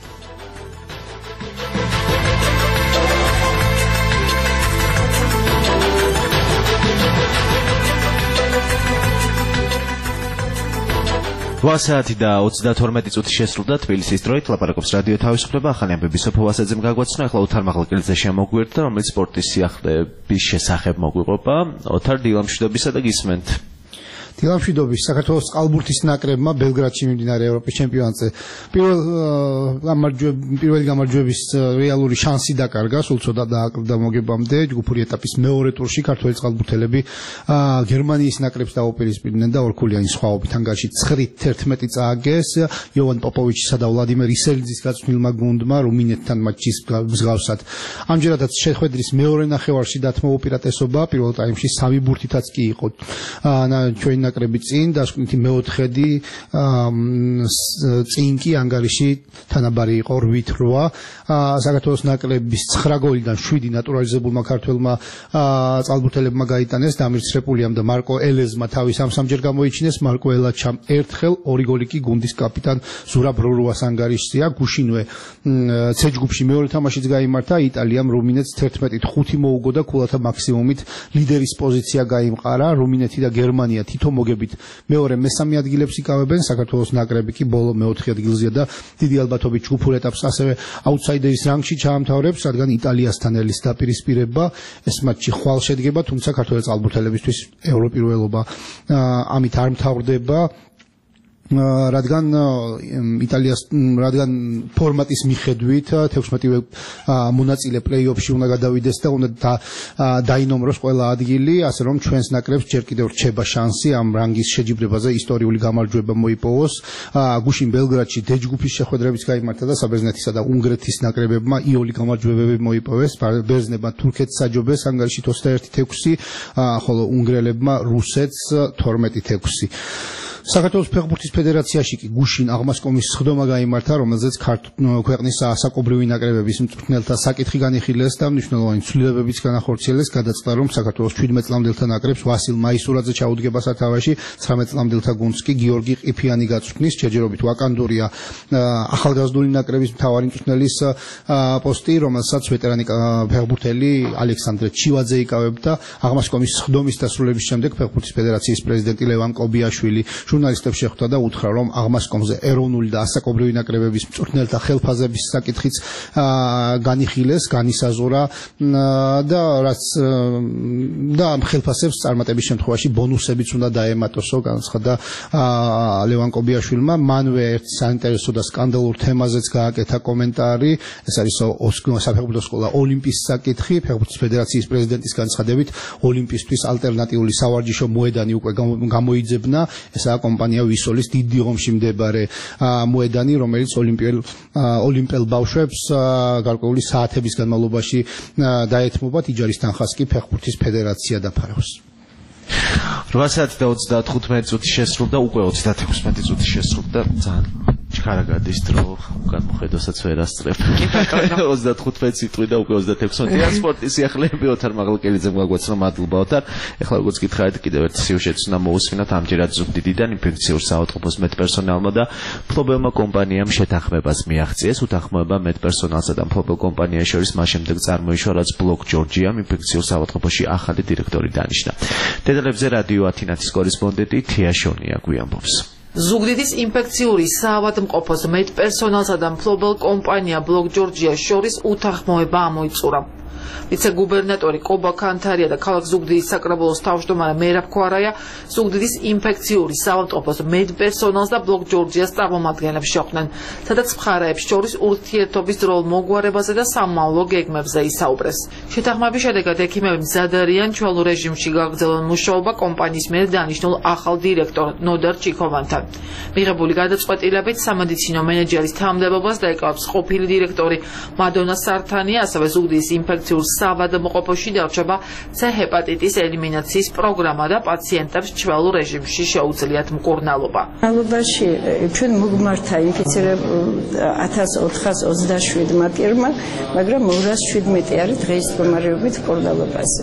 რვა საათი და ოცდათორმეტი წუთი შესრულდა თბილისის დროით. ლაპარაკობს რადიო თავისუფლება. ახალი ამბები სოფო ვასაძემ გაგვაცნო. ახლა ოთარ მაღლაკელიძე შემოგვიერთდა, რომელიც სპორტის სიახლეების შესახებ მოგვიყვება. ოთარ, დილამშვიდობისა და გისმენთ. დილამშვიდობის. საქართველოს წყალბურთის ნაკრებმა ბელგრადში მიმდინარე ევროპის ჩემპიონატზე პირველ პირველი გამარჯვების რეალური შანსი დაკარგა, სულ ცოტა დააკრდა მოგებამდე. ჯგუფური ეტაპის მეორე ტურში ქართველი წყალბურთელები გერმანიის ნაკრებს დაუპირისპირდნენ და ორქულიანი სხვაობით ანგარიში ცხრით თერთმეტი წააგეს. იოვან პოპოვიჩისა და ვლადიმერ ისელიძის გაწვრთნილმა გუნდმა რუმინეთთან მატჩის მსგავსად. ამჯერადაც შეხვედრის მეორე ნახევარში დათმო უპირატესობა, პირველ ტაიმში სამი ბურთითაც კი იყო ჩვენ ნაკრები წინ, დასკვნითი მეოთხედი წინ კი ანგარიში თანაბარი იყო რვით რვა. საქართველოს ნაკრების ცხრა გოლიდან შვიდი ნატურალიზებულმა ქართველმა წყალბურთელებმა გაიტანეს. დამირ ცრეპულიამ და მარკო ელეზმა თავის ამსამჯერ გამოიჩინეს. მარკო ელაჩამ ერთხელ, ორი გოლი კი გუნდის კაპიტან ზურაბ რორუას ანგარიშია. გუშინვე ცე ჯგუფში მეორე თამაშიც გაიმართა. იტალიამ რუმინეთს თერთმეტით ხუთი მოუგო და ქულათა მაქსიმუმით ლიდერის პოზიცია გაიმყარა. რუმინეთი და გერმანია თითო მოგებით მეორე მესამე ადგილებს იკავებენ. საქართველოს ნაკრები კი ბოლო მეოთხე ადგილზეა და დიდი ალბათობით ჯგუფურ ეტაპს ასევე აუთსაიდერის რანგში ჩაამთავრებს, რადგან იტალიასთან ელის დაპირისპირება ეს მატჩი ხვალ შედგება, თუმცა ქართველი წყალბურთელებისთვის ევროპირველობა ამით არ მთავრდება. რადგან იტალიას რადგან ფორმატის მიხედვით თექვსმეტივე მონაწილე პლეი-ოფში უნდა გადავიდეს და უნდა დაინომროს ყველა ადგილი, ასე რომ ჩვენს ნაკრებს ჯერ კიდევ რჩება შანსი ამ რანგის შეჯიბრებაზე ისტორიული გამარჯვება მოიპოვოს. გუშინ ბელგრადში დე ჯგუფის შეხვედრებიც გაიმართა და საბერძნეთისა და უნგრეთის ნაკრებებმა იოლი გამარჯვებები მოიპოვეს. ბერძნებმა თურქეთს საჯობეს ანგარიშით ოცდაერთი ექვსი, ხოლო უნგრელებმა რუსეთს თორმეტი ექვსი. საქართველოს ფეხბურთის ფედერაციაში კი გუშინ აღმასკომის სხდომა გაიმართა, რომელზეც ქვეყნის საკობრივი ნაკრებების მწვრთნელთა საკითხი განიხილეს და მნიშვნელოვანი ცვლილებებიც განახორციელეს. გადაწყდა, რომ საქართველოს შვიდმეტ წლამდელთა ნაკრებს ვასილ მაისურაძე ჩაუდგება სათავეში, ცხრამეტ წლამდელთა გუნდს კი გიორგი ყიფიანი გაწვრთნის. ჯერჯერობით ვაკანდურია ახალგაზრდული ნაკრების მთავარი მწვრთნელის პოსტი, რომელსაც ვეტერანი ფეხბურთელი ალექსანდრე ჩივაძე იკავებდა. აღმასკომის სხდომის დასრულების შემდეგ ფეხბურთის ფედერაციის პრეზიდენტი ლევან კობიაშვილი ჟურნალისტებს შეხვდა და უთხრა, რომ აღმასკომზე ეროვნული და ასაკობრივი ნაკრებების მწვრთნელთა ხელფასების საკითხიც განიხილეს, განისაზღვრა და რაც და ამ ხელფასებს წარმატების შემთხვევაში ბონუსებიც უნდა დაემატოსო, განაცხადა ლევან კობიაშვილმა. მანვე ერთ საინტერესო და სკანდალურ თემაზეც გააკეთა კომენტარი, ეს არის საფეხბურთო სკოლა ოლიმპის საკითხი. ფეხბურთის ფედერაციის პრეზიდენტის განცხადებით, ოლიმპისთვის ალტერნატიული სავარჯიშო მოედანი უკვე გამოიძებნა. ესაა კომპანია ვისოლის დიდი ღომში მდებარე მოედანი, რომელიც ოლიმპიელ ოლიმპიელ ბავშვებს გარკვეული საათების განმავლობაში დაეთმობათ. იჯარის თანხას კი ფეხბურთის ფედერაცია დაფარავს. რვა საათი და ოცდათხუთმეტი წუთი შესრულდა, უკვე ოცდათექვსმეტი წუთი შესრულდა. ძალიან ჩქარა გადის დრო, განმოხედოსაც ვერ ასწრებ. ოცდათხუთმეტი სიტყვი და უკვე ოცდათექვსმეტი. სპორტის სიახლეები ოთარ მაღლაკელიძემ გაგვაცნო, მადლობა ოთარ. ეხლა როგორც გითხარით, კიდევ ერთ სიუჟეტს უნდა მოусმინოთ. ამჯერად ზუგდიდიდან ინფექციურ საავადმყოფოს მედპერსონალმა და მფლობელმა კომპანიამ შეთანხმებას მიაღწიეს. უთანხმოება მედპერსონალსა და მფლობელ კომპანიას შორის მას შემდეგ წარმოიშვა, რაც ბლოკ ჯორჯიამ ინფექციურ საავადმყოფოში ახალი დირექტორი დანიშნა. დეტალებზე რადიო ათინათის კორესპონდენტი თია შონია გვიამბობს. ზუგდიდის ინფექციური საავადმყოფოს მედპერსონალსა და მფლობელ კომპანია ბლოკ ჯორჯიას შორის უთანხმოება ამოიწურა. ვიცე-გუბერნატორი კობა ქანთარია და ქალაქ ზუგდიდის საკრებულოს თავმჯდომარე მერაბ ქვარაია ზუგდიდის ინფექციური საავადმყოფოს მედპერსონალს და ბლოკ ჯორჯიას წარმომადგენლებს შეხვდნენ, სადაც მხარეებს შორის ურთიერთობის დროულ მოგვარებაზე და სამმავლო გეგმებზე ისაუბრეს. შეთანხმების შედეგად ექიმები მზად არიან ჩვეულ რეჟიმში გაგრძელონ მუშაობა კომპანიის მიერ დანიშნულ ახალ დირექტორ ნოდარ ჩიქოვანთან. მიღებული გადაწყვეტილებით სამედიცინო მენეჯერის თანამდებობას დაიკავებს ყოფილი დირექტორი მადონა სართანია, ასევე ზუგდიდის ინფექციურ საავადმყოფოში დარჩება C ჰეპატიტის ელიმინაციის პროგრამა და პაციენტებს ჩვეულ რეჟიმში შეუძლიათ მკურნალობა. მალობაში ჩვენ მოგმართა ინფიცირებულ ათას ოთხას ოცდაშვიდმა პირმა, მაგრამ ორას შვიდმეტი არის დღეის მდგომარეობით მკურნალობაზე.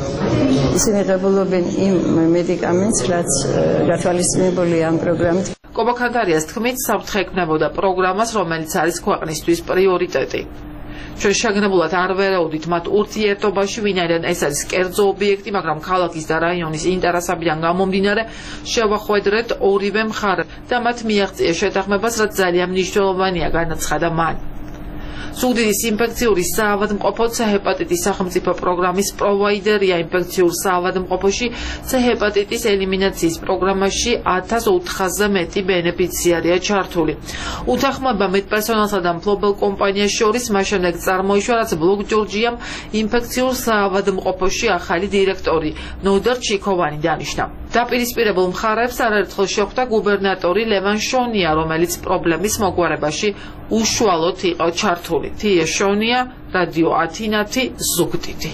ისინი ღებულობენ იმ მედიკამენტს, რაც გათვალისწინებულია ამ პროგრამით. კობა ქანთარიას თქმით, საფრთხე ექმნებოდა პროგრამას, რომელიც არის ქვეყნისთვის პრიორიტეტი. ჩვენ შეგნებულად არ ვერაუდით მათ ურთიერთობაში, ვინაიდან ეს არის კერძო ობიექტი, მაგრამ ქალაქის და რაიონის ინტერესებიდან გამომდინარე შევახვედრეთ ორივე მხარეს და მათ მიაღწიეს შეთანხმებას, რაც ძალიან მნიშვნელოვანია, განაცხადა მან. ზუგდიდის ინფექციური საავადმყოფო C ჰეპატიტის სახელმწიფო პროგრამის პროვაიდერია. ინფექციურ საავადმყოფოში C ჰეპატიტის ელიმინაციის პროგრამაში ათას ოთხასზე მეტი ბენეფიციარია ჩართული. უთანხმოება მედპერსონალსა და მფლობელ კომპანიას შორის მას შემდეგ წარმოიშვა, რაც ბლოკ ჯორჯიამ ინფექციურ საავადმყოფოში ახალი დირექტორი ნოდარ ჩიქოვანი დანიშნა. დაპირისპირებულ მხარეებს არაერთხელ შეხვდა გუბერნატორი ლევან შონია, რომელიც პრობლემის მოგვარებაში უშუალოდ იყო ჩართული. თია შონია, რადიო ათინათი, ზუგდიდი.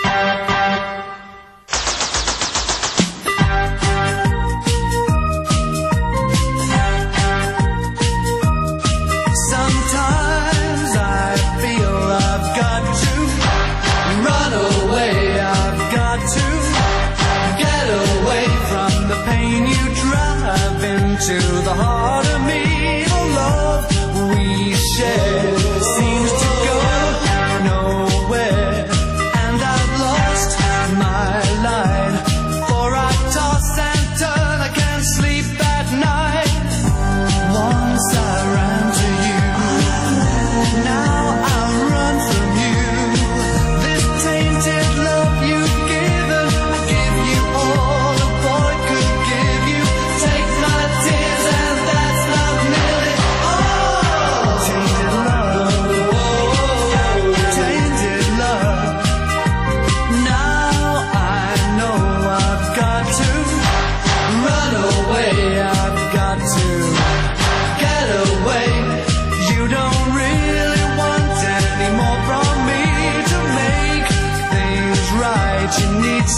To the heart of me, the love we share seems to go nowhere, and I've lost my light, for I toss and turn, I can't sleep at night. Once I ran to you, now I run from you. This tainted love you've given, I give you all a boy could give you. Take my tears and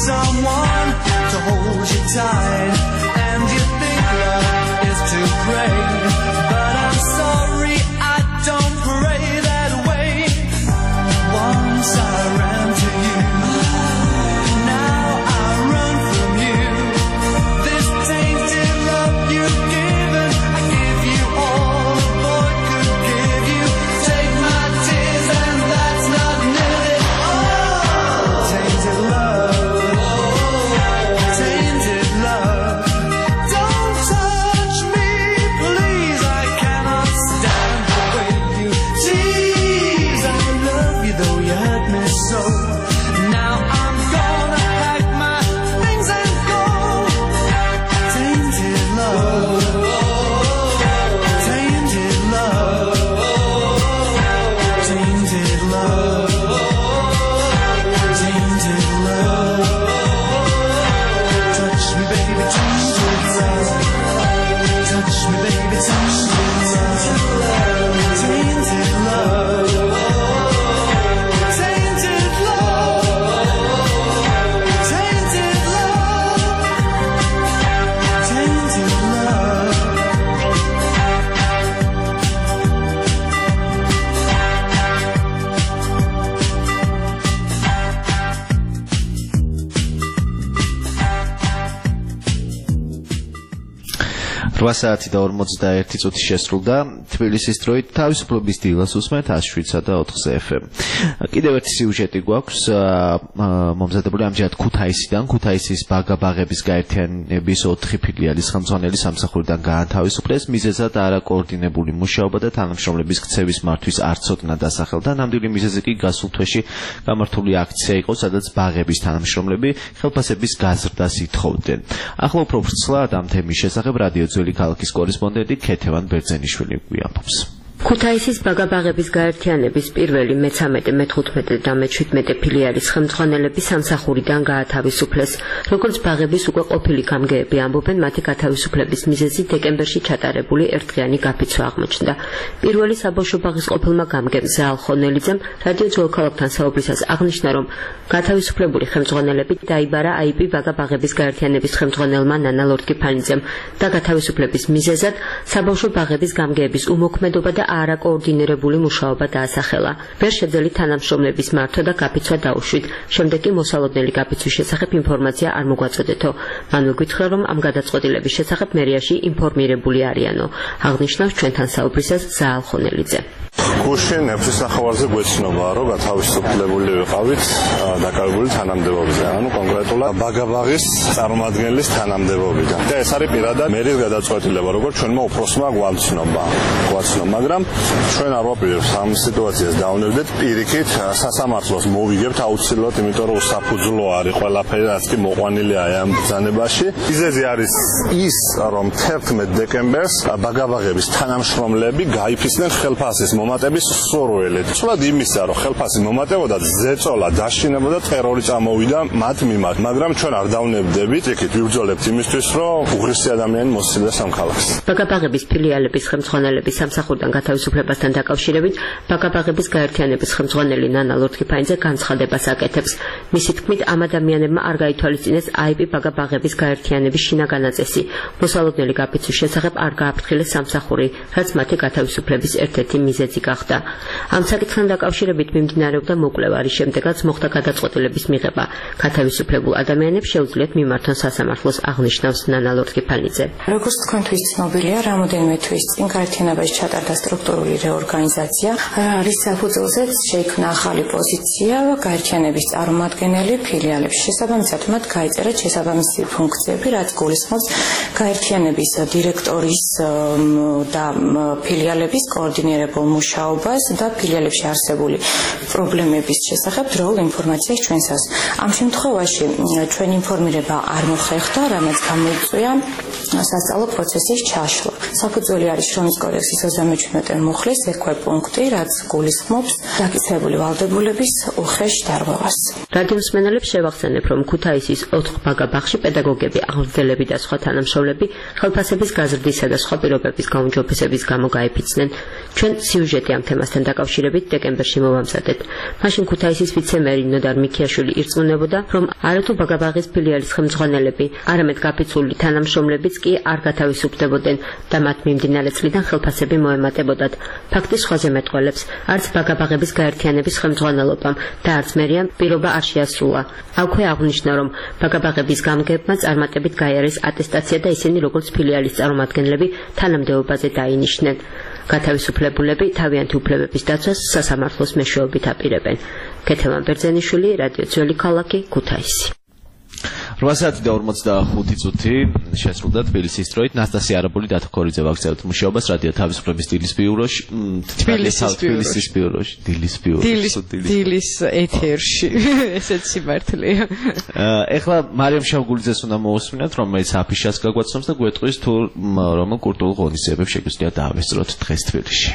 someone to hold you tight, and you think love is to pray, but I'm sorry I don't pray that way. Once I ran to you, now I run from you. This tainted love you've given, I give you all a boy could give you. Take my tears and that's not nearly all. Tainted love, tainted love. Don't touch me, please, I cannot stand the way you tease. I love you though you hurt me so. Now I'm gonna pack my things and go. Tainted love, tainted love, tainted love, tainted love. Touch me, baby, tainted love. Touch me, baby, tainted love. Tainted love, tainted love, tainted love, tainted love. რვა საათი და ორმოცდაერთი წუთი შესრულდა თბილისის დროით თავისუფლების დილას უსმენთ ათს შვიდსა და ოთხზე ეფ ემ. კიდევ ერთი სიუჟეტი გვაქვს მომზადებული ამჯერად ქუთაისიდან. ქუთაისის ბაგაბაღების გაერთიანების ოთხი ფილიალის ხელმძღვანელი სამსახურიდან გაათავისუფლეს მიზეზად არაკოორდინებული მუშაობა და თანამშრომლების ქცევის მართვის არცოდნა დასახელდა. ნამდვილი მიზეზი კი გასულ თვეში გამართული აქცია იყო, სადაც ბაღების თანამშრომლები ხელფასების გაზრდას ითხოვდნენ. ახლა უფრო ვრცლად ამ თემის შესახებ რადიო ძველი ქალაქის კორესპონდენტი ქეთევან ბერძენიშვილი გვიამბობს. ქუთაისის ბაგაბაღების გაერთიანების პირველი, მეცამეტე, მეთხუთმეტე და მეჩვიდმეტე ფილიალის ხელმძღვანელები სამსახურიდან გაათავისუფლეს. როგორც ბაღების უკვე ყოფილი გამგეები ამბობენ, მათი გათავისუფლების მიზეზი დეკემბერში ჩატარებული ერთდღიანი გაფიცვა აღმოჩნდა. პირველი საბავშვო ბაღის ყოფილმა გამგემ ზაალ ხონელიძემ რადიო ძველ ქალაქთან საუბრისას აღნიშნა, რომ გათავისუფლებული ხელმძღვანელები დაიბარა აიპი ბაგაბაღების გაერთიანების ხელმძღვანელმა ნანა ლორთქიფანიძემ და გათავისუფლების მიზეზად საბავშვო ბაღების გამგეების უმოქმედობა და არაკოორდინირებული მუშაობა დაასახელა. ვერ შეძლით თანამშრომლების მართვა და გაფიცვა დაუშვით. შემდეგ კი მოსალოდნელი გაფიცვის შესახებ ინფორმაცია არ მოგვაწოდეთო. მან მოგვითხრა, რომ ამ გადაწყვეტილების შესახებ მერიაში ინფორმირებული არიანო. აღნიშნავს ჩვენთან საუბრისას ზაალ ხონელიძე. გუშინ ეფსის ნახევარზე გვეცნობა, რომ გათავისუფლებული ვიყავით დაკავებული თანამდებობიდან, ანუ კონკრეტულად ბაგაბაღის წარმომადგენლის თანამდებობიდან. და ეს არის პირადად მერის გადაწყვეტილება, როგორც ჩვენმა უფროსმა გვამცნობა. გვაცნო, მაგრამ ჩვენ არ ვაპირებთ ამ სიტუაციას დავნებდეთ, პირიქით სასამართლოს მოვიგებთ აუცილებლად, იმიტომ რომ საფუძვლო არის ყველაფერი, რაც კი მოყვანილია ამ ბრძანებაში. მიზეზი არის ის, რომ თერთმეტ დეკემბერს ბაგაბაღების თანამშრომლები გაიფიცნენ ხელფასის მომატების სურვილით. სულად იმისა, რომ ხელფასი მომატებოდა, ზეწოლა დაშინებოდა, ტერორი წამოვიდა მათ მიმართ, მაგრამ ჩვენ არ დავნებდებით, იქით ვიბრძოლებთ იმისთვის, რომ უღრისი ადამიანი მოსცილდეს ამ ქალაქს. ბაგაბაღების ფილიალების ხელმძღვანელების სამსახურიდან გათავისუფლებასთან დაკავშირებით ბაგაბაღების გაერთიანების ხელმძღვანელი ნანა ლორთქიფანიძე განცხადებას აკეთებს. მისი თქმით, ამ ადამიანებმა არ გაითვალისწინეს აიპი ბაგაბაღების გაერთიანების შინაგანი წესი. მოსალოდნელი გაფიცვის შესახებ არ გააფრთხილეს სამსახური, რაც მათი გათავისუფლების ერთ-ერთი მიზეზი გახდა. ამ საკითხთან დაკავშირებით მიმდინარეობდა მოკვლევა, რის შემდეგაც მოხდა გადაწყვეტილების მიღება. გათავისუფლებულ ადამიანებს შეუძლიათ მიმართონ სასამართლოს, აღნიშნავს ნანა ლორთქიფანიძე. როგორც თქვენთვის ცნობილია, რამოდენიმე თვის წინ გაერთიანებაში ჩატარდა სტრუქტურული რეორგანიზაცია. რის საფუძველზეც შეიქმნა ახალი პოზიცია გაერთიანების წარმომადგენელი ფილიალებში. შესაბამისად, მათ გაიწერა შესაბამისი ფუნქციები, რაც გულისხმობს გაერთიანების დირექტორის და ფილიალების კოორდინირებულ მუშაობას და ფილიალებში არსებული პრობლემების შესახებ დროულ ინფორმაციას ჩვენსას. ამ შემთხვევაში ჩვენ ინფორმირება არ მოხერხდა, რამაც გამოიწვია სასწავლო პროცესის ჩაშლა. საფუძველი არის შრომის კოდექსის ოცდამეჩვიდმეტე მუხლის ექვე პუნქტი, რაც გულისხმობს დაკისრებული ვალდებულების უხეშ დარღვევას. რადიოსმენელებს შევახსენებ, რომ ქუთაისის ოთხ ბაგაბაღში პედაგოგები, აღმზრდელები და სხვა თანამშრომლები ხელფასების გაზრდისა და სხვა პირობების გაუმჯობესების გამო გაიფიცნენ. ჩვენ სიუჟეტი ამ თემასთან დაკავშირებით დეკემბერში მოვამზადეთ. მაშინ ქუთაისის ვიცე-მერი ნოდარ მიქიაშვილი ირწმუნებოდა, რომ არათუ ბაგაბაღის ფილიალის ხელმძღვანელები, არამედ გაფიცული თანამშრომლებიც კი არ გათავისუფლებოდნენ და მათ მიმდინარე წლიდან ხელფასები მოემატებოდათ. ფაქტის სხვაზე მეტყველებს, არც ბაგაბაღების გაერთიანების ხელმძღვანელობამ და არც მერიამ პირობა არ შეასრულა. აქვე აღნიშნა, რომ ბაგაბაღების გამგეებმა წარმატებით გაიარეს ატესტაცია და ისინი როგორც ფილიალის წარმომადგენლები თანამდებობაზე დაინიშნენ. გათავისუფლებულები თავიანთი უფლებების დაცვას სასამართლოს მეშვეობით აპირებენ. კეთილმა ბერძენიშვილი, რადიო ძველი ქალაქი, ქუთაისი. რვა საათი და ორმოცდახუთი წუთი შესრულდა თბილისის დროით. ნასტასია არაბული დათოქორიძე ვაგრძელებთ მუშაობას რადიო თავისუფლების დილის ბიუროში. თბილისის ბიუროში, დილის ბიუროში, დილის ეთერში. ესეც სიმართლეა. ეხლა მარიამ შავგულიძეს უნდა მოусმინოთ, რომელიც აფიშას გაგვაცნობს და გვეტყვის თუ რომელ კულტურულ ღონისძიებებს შეგვიძლია დაავესწროთ დღეს თბილისში.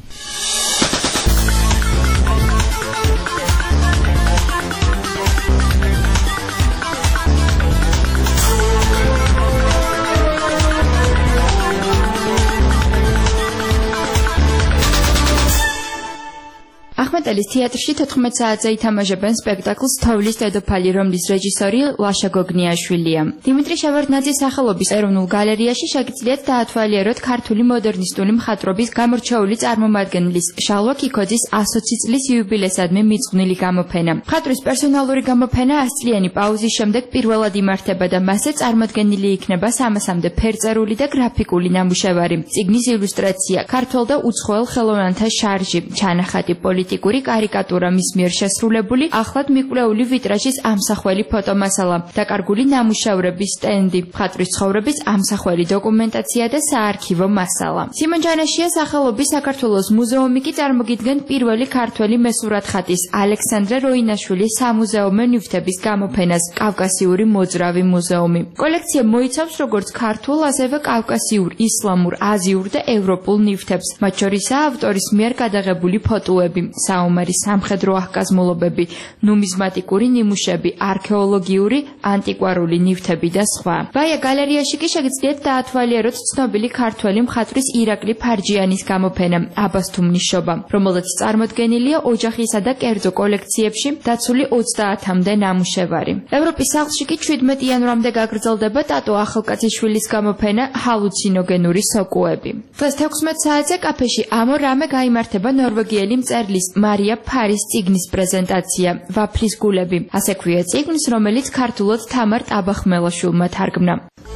ახმეტელის თეატრში თოთხმეტ საათზე ითამაშებენ სპექტაკლს თოვლის დედოფალი, რომლის რეჟისორი ლაშა გოგნიაშვილია. დიმიტრი შევარდნაძის სახელობის ეროვნულ გალერეაში შეგიძლიათ დაათვალიეროთ ქართული მოდერნისტული მხატვრობის გამორჩეული წარმომადგენლის შალვა ქიქოძის ასოცი წლის იუბილესადმი მიძღვნილი გამოფენა. მხატვრის პერსონალური გამოფენა ასწლიანი პაუზის შემდეგ პირველად იმართება და მასზე წარმოდგენილი იქნება სამასამდე ფერწერული და გრაფიკული ნამუშევარი, წიგნის ილუსტრაცია, ქართველ და უცხოელ ხელოვნანთა შარჟი, ჩანახატი, პოლიტიკური კარიკატურა მის მიერ შესრულებული, ახლად მიკვლეული ვიტრაჟის ამსახველი ფოტომასალა, დაკარგული ნამუშევრების სტენდი, მხატვრის ცხოვრების ამსახველი დოკუმენტაცია და საარქივო მასალა. სიმონ ჯანაშიას სახელობის საქართველოს მუზეუმი კი წარმოგიდგენ პირველი ქართველი მესურათხატის ალექსანდრე როინაშვილის სამუზეუმო ნივთების გამოფენას კავკასიური მოძრავი მუზეუმი. კოლექცია მოიცავს როგორც ქართულ, ასევე კავკასიურ, ისლამურ, აზიურ და ევროპულ ნივთებს, მათ შორისაა ავტორის მიერ გადაღებული ფოტოები, საომარი სამხედრო აღკაზმულობები, ნუმიზმატიკური ნიმუშები, არქეოლოგიური, ანტიკვარული ნივთები და სხვა. ბაია გალერეაში კი შეგიძლიათ დაათვალიეროთ ცნობილი ქართველი მხატვრის ირაკლი ფარჯიანის გამოფენა აბასთუმნიშობა, რომელზეც წარმოდგენილია ოჯახისა და კერძო კოლექციებში დაცული ოცდაათამდე ნამუშევარი. ევროპის სახლში კი შვიდმეტი იანვრამდე გაგრძელდება ტატო ახალკაციშვილის გამოფენა ჰალუცინოგენური სოკოები. დღეს თექვსმეტ საათზე კაფეში ამო რამე გაიმართება ნორვეგიელი მწერლის მარია ფარის წიგნის პრეზენტაცია ვაფლის გულები. ასე ქვია წიგნს, რომელიც ქართულად თამარ ტაბახმელაშვილმა თარგმნა.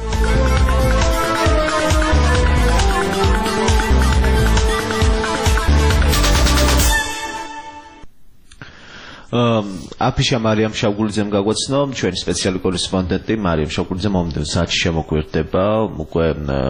აფიშა მარიამ შავგულიძემ გაგვაცნო, ჩვენი სპეციალური კორესპონდენტი მარიამ შავგულიძე მომდევნო საათში შემოგვიერთდება უკვე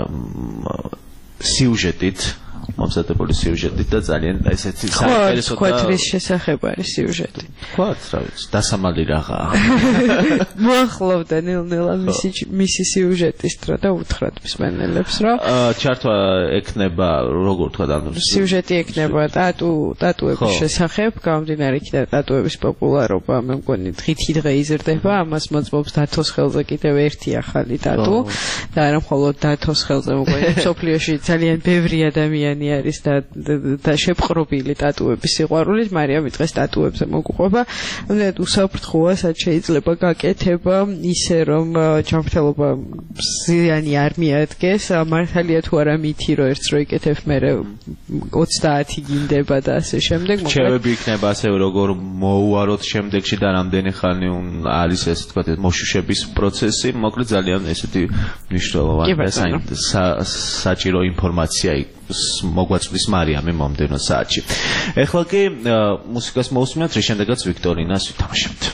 სიუჟეტით, მომზადებული სიუჟეტით და ძალიან ესეთი საინტერესო და კვეთრის შესახებ არის სიუჟეტი. თქვათ, რა ვიცი, დასამალი რაღაცა. მოახლოვდა ნელ-ნელა მისი მისი სიუჟეტის დრო და უთხრათ მსმენელებს, რომ ჩართვა ექნება, როგორ თქვა და სიუჟეტი ექნება ტატუ ტატუების შესახებ, გამომდინარე იქიდან ტატუების პოპულარობა, მე მგონი დღითი დღე იზრდება, ამას მოწმობს დათოს ხელზე კიდევ ერთი ახალი ტატუ და არა მხოლოდ დათოს ხელზე, მგონი სოფლიოში ძალიან ბევრი ადამიანი არის და და შეპყრობილი ტატუების სიყვარულით, მარიამი დღეს ტატუებზე მოგყვება. ამიტომ უსაფრთხოა, სად შეიძლება გაკეთება ისე რომ ჯანმრთელობა ზიანი არ მიადგეს, მართალია თუ არა მითი რომ ერთს რო იკეთებ მე ოცდაათი გინდება და ასე შემდეგ. რჩევები იქნება ასევე როგორ მოუაროთ შემდეგში და რამდენი ხანი არის ესე თქვა მოშუშების პროცესი, მოკლედ ძალიან ესეთი მნიშვნელოვანი და საჭირო ინფორმაცია მოგვაწვდის მარიამი მომდევნო საათში. ეხლა კი მუსიკას მოусმინოთ, რის შემდეგაც ვიქტორინას ვითამაშებთ.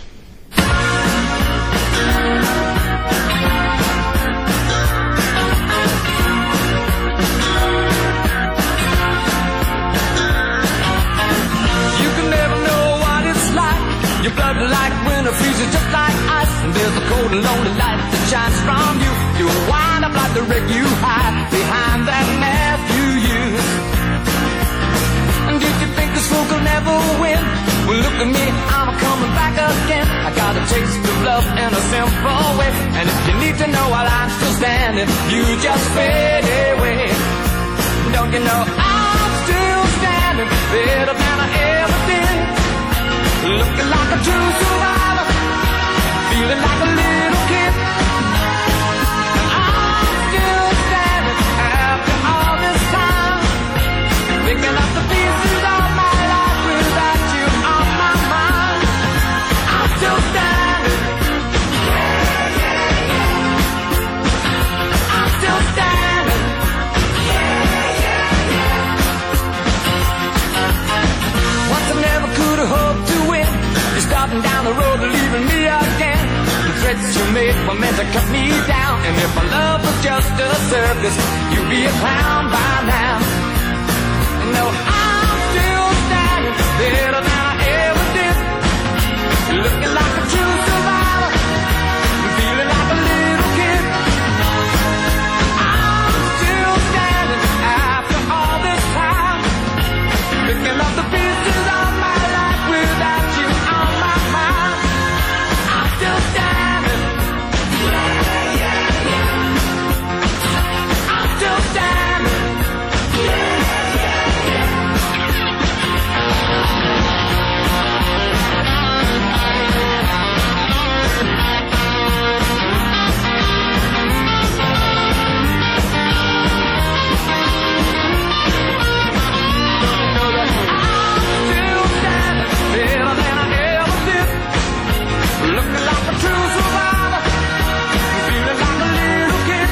You can never know what it's like. Your blood like winter freezes just like ice. And there's a cold and lonely light that shines from you. You wind up like the wreck you hide behind that man. standing, you just fade away. Don't you know I'm still standing, better than I ever did. Looking like a true survivor, feeling like a little kid. I'm still standing after all this time, picking up the pieces of my life without you on my mind. I'm still standing. I'm still standing. Once I never could have hoped to win. You're starting down the road and leaving me again. The threats you made were meant to cut me down. And if my love was just a circus, you'd be a clown by now. No, I'm still standing, better than I ever did. Looking like a true survivor, feeling like a little kid. I'm still standing after all this time, picking up the pieces of my life without you on my mind. I'm still standing. I'm still standing. Better than I ever did. Looking like a true survivor, feeling like a little kid.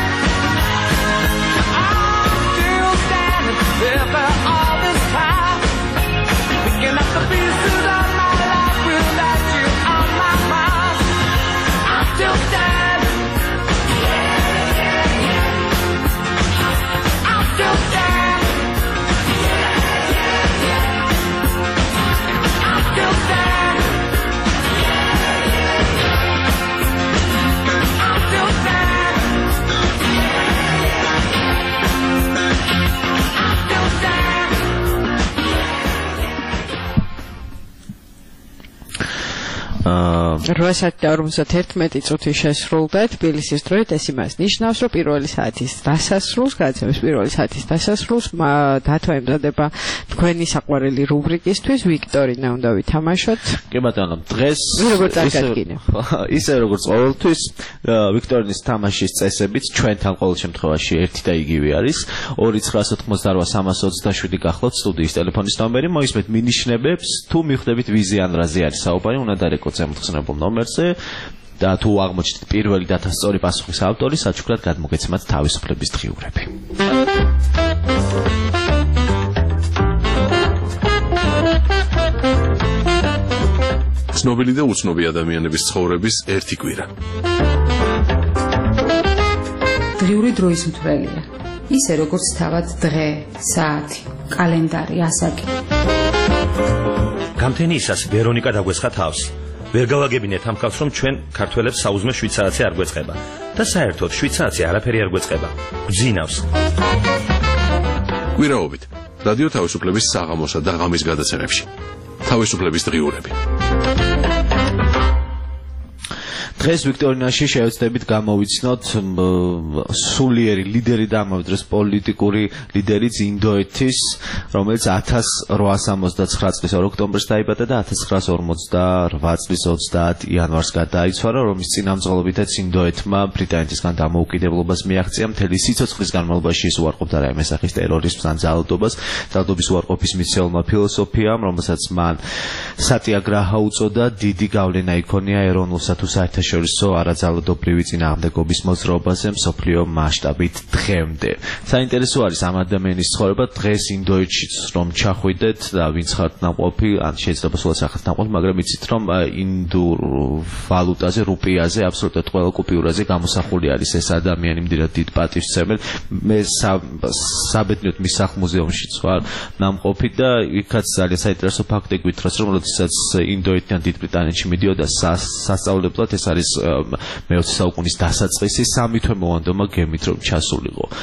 I'm still standing after all this time, picking up the pieces of my life without you on my mind. I'm still standing. I'm still standing. I'm still standing. I'm still რვა საათი და ორმოცდაერთი წუთი შესრულდა თბილისის დროით. ეს იმას ნიშნავს, რომ პირველი საათის დასასრულს, გადაცემის პირველი საათის დასასრულს დათვა ემზადება თქვენი საყვარელი რუბრიკისთვის. ვიქტორინა უნდა ვითამაშოთ. კი ბატონო, დღეს როგორ წარგადგინე? ისე როგორც ყოველთვის, ვიქტორინის თამაშის წესებით ჩვენთან ყოველ შემთხვევაში ერთი და იგივე არის. ორი ცხრაას ოთხმოცდარვა სამას ოცდაშვიდი გახლავთ სტუდიის ტელეფონის ნომერი. მოისმენთ მინიშნებებს, თუ მიხვდებით ვიზი ან რაზე არის საუბარი, უნდა დარეკოთ ზემოთხსნებულ ნომერზე და თუ აღმოჩნდით პირველი და სწორი პასუხის ავტორი, საჩუქრად გადმოგეცემათ თავისუფლების დღიურები. ცნობილი და უცნობი ადამიანების ცხოვრების ერთი კვირა. დღიური დროის მთვრელია. ისე როგორც თავად დღე, საათი, კალენდარი, ასაკი. გამთენიისას ვერონიკა დაგვესხა თავს. ვერ გავაგებინეთ ამ ხალხს, რომ ჩვენ ქართველებს საუზმე შვიდ საათზე არ გვეწყება და საერთოდ შვიდ საათზე არაფერი არ გვეწყება. გძინავს. კვირაობით რადიო თავისუფლების საღამოსა და ღამის გადაცემებში. თავისუფლების დღიურები. დღეს ვიქტორინაში შევეცდებით გამოვიცნოთ სულიერი ლიდერი და ამავე დროს პოლიტიკური ლიდერი ინდოეთის, რომელიც ათას რვაას ორმოცდაცხრა წლის ოქტომბერს დაიბადა და ათას ცხრაას ორმოცდარვა წლის ოცდაათი იანვარს გადაიცვალა, რომლის წინამძღოლობითაც ინდოეთმა ბრიტანეთისგან დამოუკიდებლობას მიაღწია. მთელი სიცოცხლის განმავლობაში ის უარყოფდა რაიმე სახის ტერორიზმს ან ძალადობას, ძალადობის უარყოფის მიცეულმა ფილოსოფიამ, რომელსაც მან სატიაგრაჰა უწოდა. დიდი გავლენა იქონია ეროვნულსა თუ საერთაშორისო არაძალადობრივი წინააღმდეგობის მოძრაობაზე მსოფლიო მასშტაბით დღემდე. საინტერესო არის ამ ადამიანის ცხოვრება დღეს ინდოეთშიც რომ ჩახვიდეთ და ვინც ხართ ნაყოფი, ან შეიძლება სულ სახით ნაყოფი, მაგრამ იცით რომ ინდურ ვალუტაზე, რუპიაზე, აბსოლუტურად ყველა კუპიურაზე გამოსახული არის ეს ადამიანი, მდიდრად დიდ პატივსცემელ. მე საბედნიეროდ მის სახლ-მუზეუმშიც ვარ ნამყოფი და იქაც ძალიან საინტერესო ფაქტი გვითხრას, რომ როდესაც ინდოეთიდან დიდ ბრიტანეთში მიდიოდა სასწავლებლად, ეს არის მეოცე საუკუნის დასაწყისი, სამი თვე მოვანდომა გემით რომ ჩასულიყო.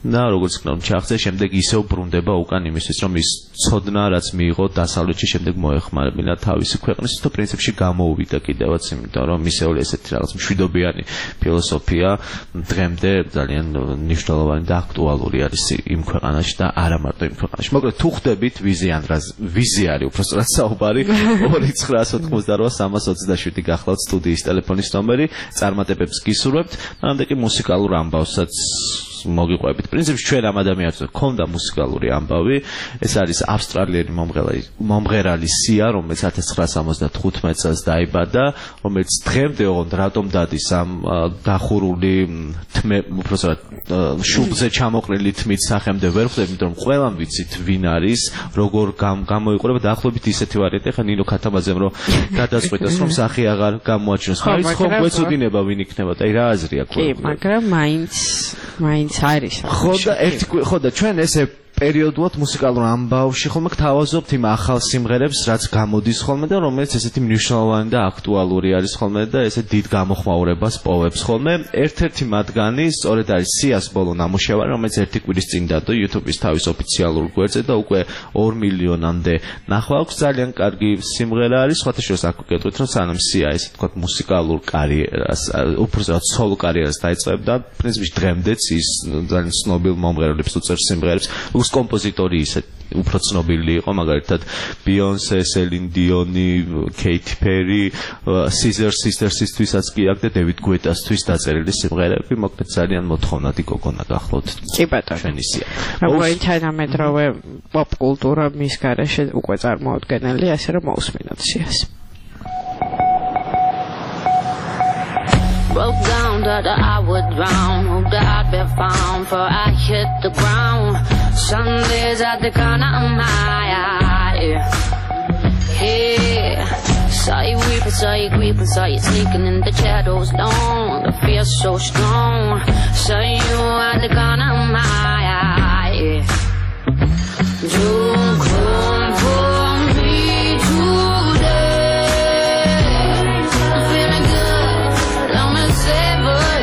და როგორც ვქნა რომ ჩახცე შემდეგ ისევ ბრუნდება უკან იმისთვის რომ ის ცოდნა რაც მიიღო დასავლეთში შემდეგ მოეხმარებინა თავისი ქვეყნის თო პრინციპში გამოუვიდა კიდევაც იმიტომ რომ ისეული ესეთი რაღაც მშვიდობიანი ფილოსოფია დღემდე ძალიან მნიშვნელოვანი და აქტუალური არის იმ ქვეყანაში და არა მარტო იმ ქვეყანაში მოკლედ თუ ხდებით ვიზიანრას ვიზიარი უბრალოდ საუბარი ორი ცხრა ოთხმოცდაოთხ სამას ოცდაშვიდი გახლავთ სტუდიის ტელეფონის ნომერი წარმატებებს გისურვებთ მანამდე კი მუსიკალურ ამბავსაც მოგიყვებით. პრინციპში ჩვენ ამ ადამიანებს გვქონდა მუსიკალური ამბავი. ეს არის ავსტრალიელი მომღერალი, მომღერალი სია, რომელიც ათას ცხრაასა ორმოცდათხუთმეტ წელს დაიბადა, რომელიც დღემდე ოღონდ რატომ დადის ამ დახურული თმე, უბრალოდ შუბზე ჩამოყრილი თმით სახემდე ვერ ხვდები, იმიტომ რომ ყველამ ვიცით ვინ არის, როგორ გამოიყურება დაახლოებით ისეთი ვარიანტი, ხა ნინო ქათამაძემ რომ გადაწყვიტეს რომ სახე აღარ გამოაჩინოს. ხარის ხომ გვეცოდინება ვინ იქნება და აი რა აზრია კი, მაგრამ მაინც მაინც არის ხო და ერთი ხო და ჩვენ ესე პერიოდულად მუსიკალურ ამბავში ხოლმე გთავაზობთ იმ ახალ სიმღერებს, რაც გამოდის ხოლმე და რომელიც ესეთი მნიშვნელოვანი და აქტუალური არის ხოლმე და ესე დიდ გამოხმაურებას პოვებს ხოლმე. ერთ-ერთი მათგანი სწორედ არის სიას ბოლო ნამუშევარი, რომელიც ერთი კვირის წინ დადო YouTube-ის თავის ოფიციალურ გვერდზე და უკვე ორ მილიონამდე ნახვა აქვს. ძალიან კარგი სიმღერა არის, სხვათა შორის აქ ვკეთოთ, რომ სანამ სია ესე თქვა მუსიკალურ კარიერას, უბრალოდ სოლო კარიერას დაიწყებდა, პრინციპში დღემდეც ის ძალიან ცნობილ მომღერლებს უწერს სიმღერებს. კომპოზიტორი ისე უფრო ცნობილი იყო, მაგალითად Beyoncé, Celine Dion, Katy Perry, Scissor Sisters-ისთვისაც კი აქვს და David Guetta-სთვის დაწერილი სიმღერები, მოკლედ ძალიან მოთხოვნადი გოგონა გახლავთ. კი ბატონო. ჩვენი სია. როგორი თანამედროვე პოპ კულტურა მის გარეშე უკვე წარმოუდგენელი, ასე რომ მოусმინოთ სიას. Broke down that I would drown. Hope that I'd be found for I hit the ground. Some days at the corner of my eye. Yeah. Saw you weeping, saw you creeping, saw you sneaking in the shadows. Long, the fear so strong. Saw you at the corner of my eye. You come for me today. I'm feeling good. I'm a savor.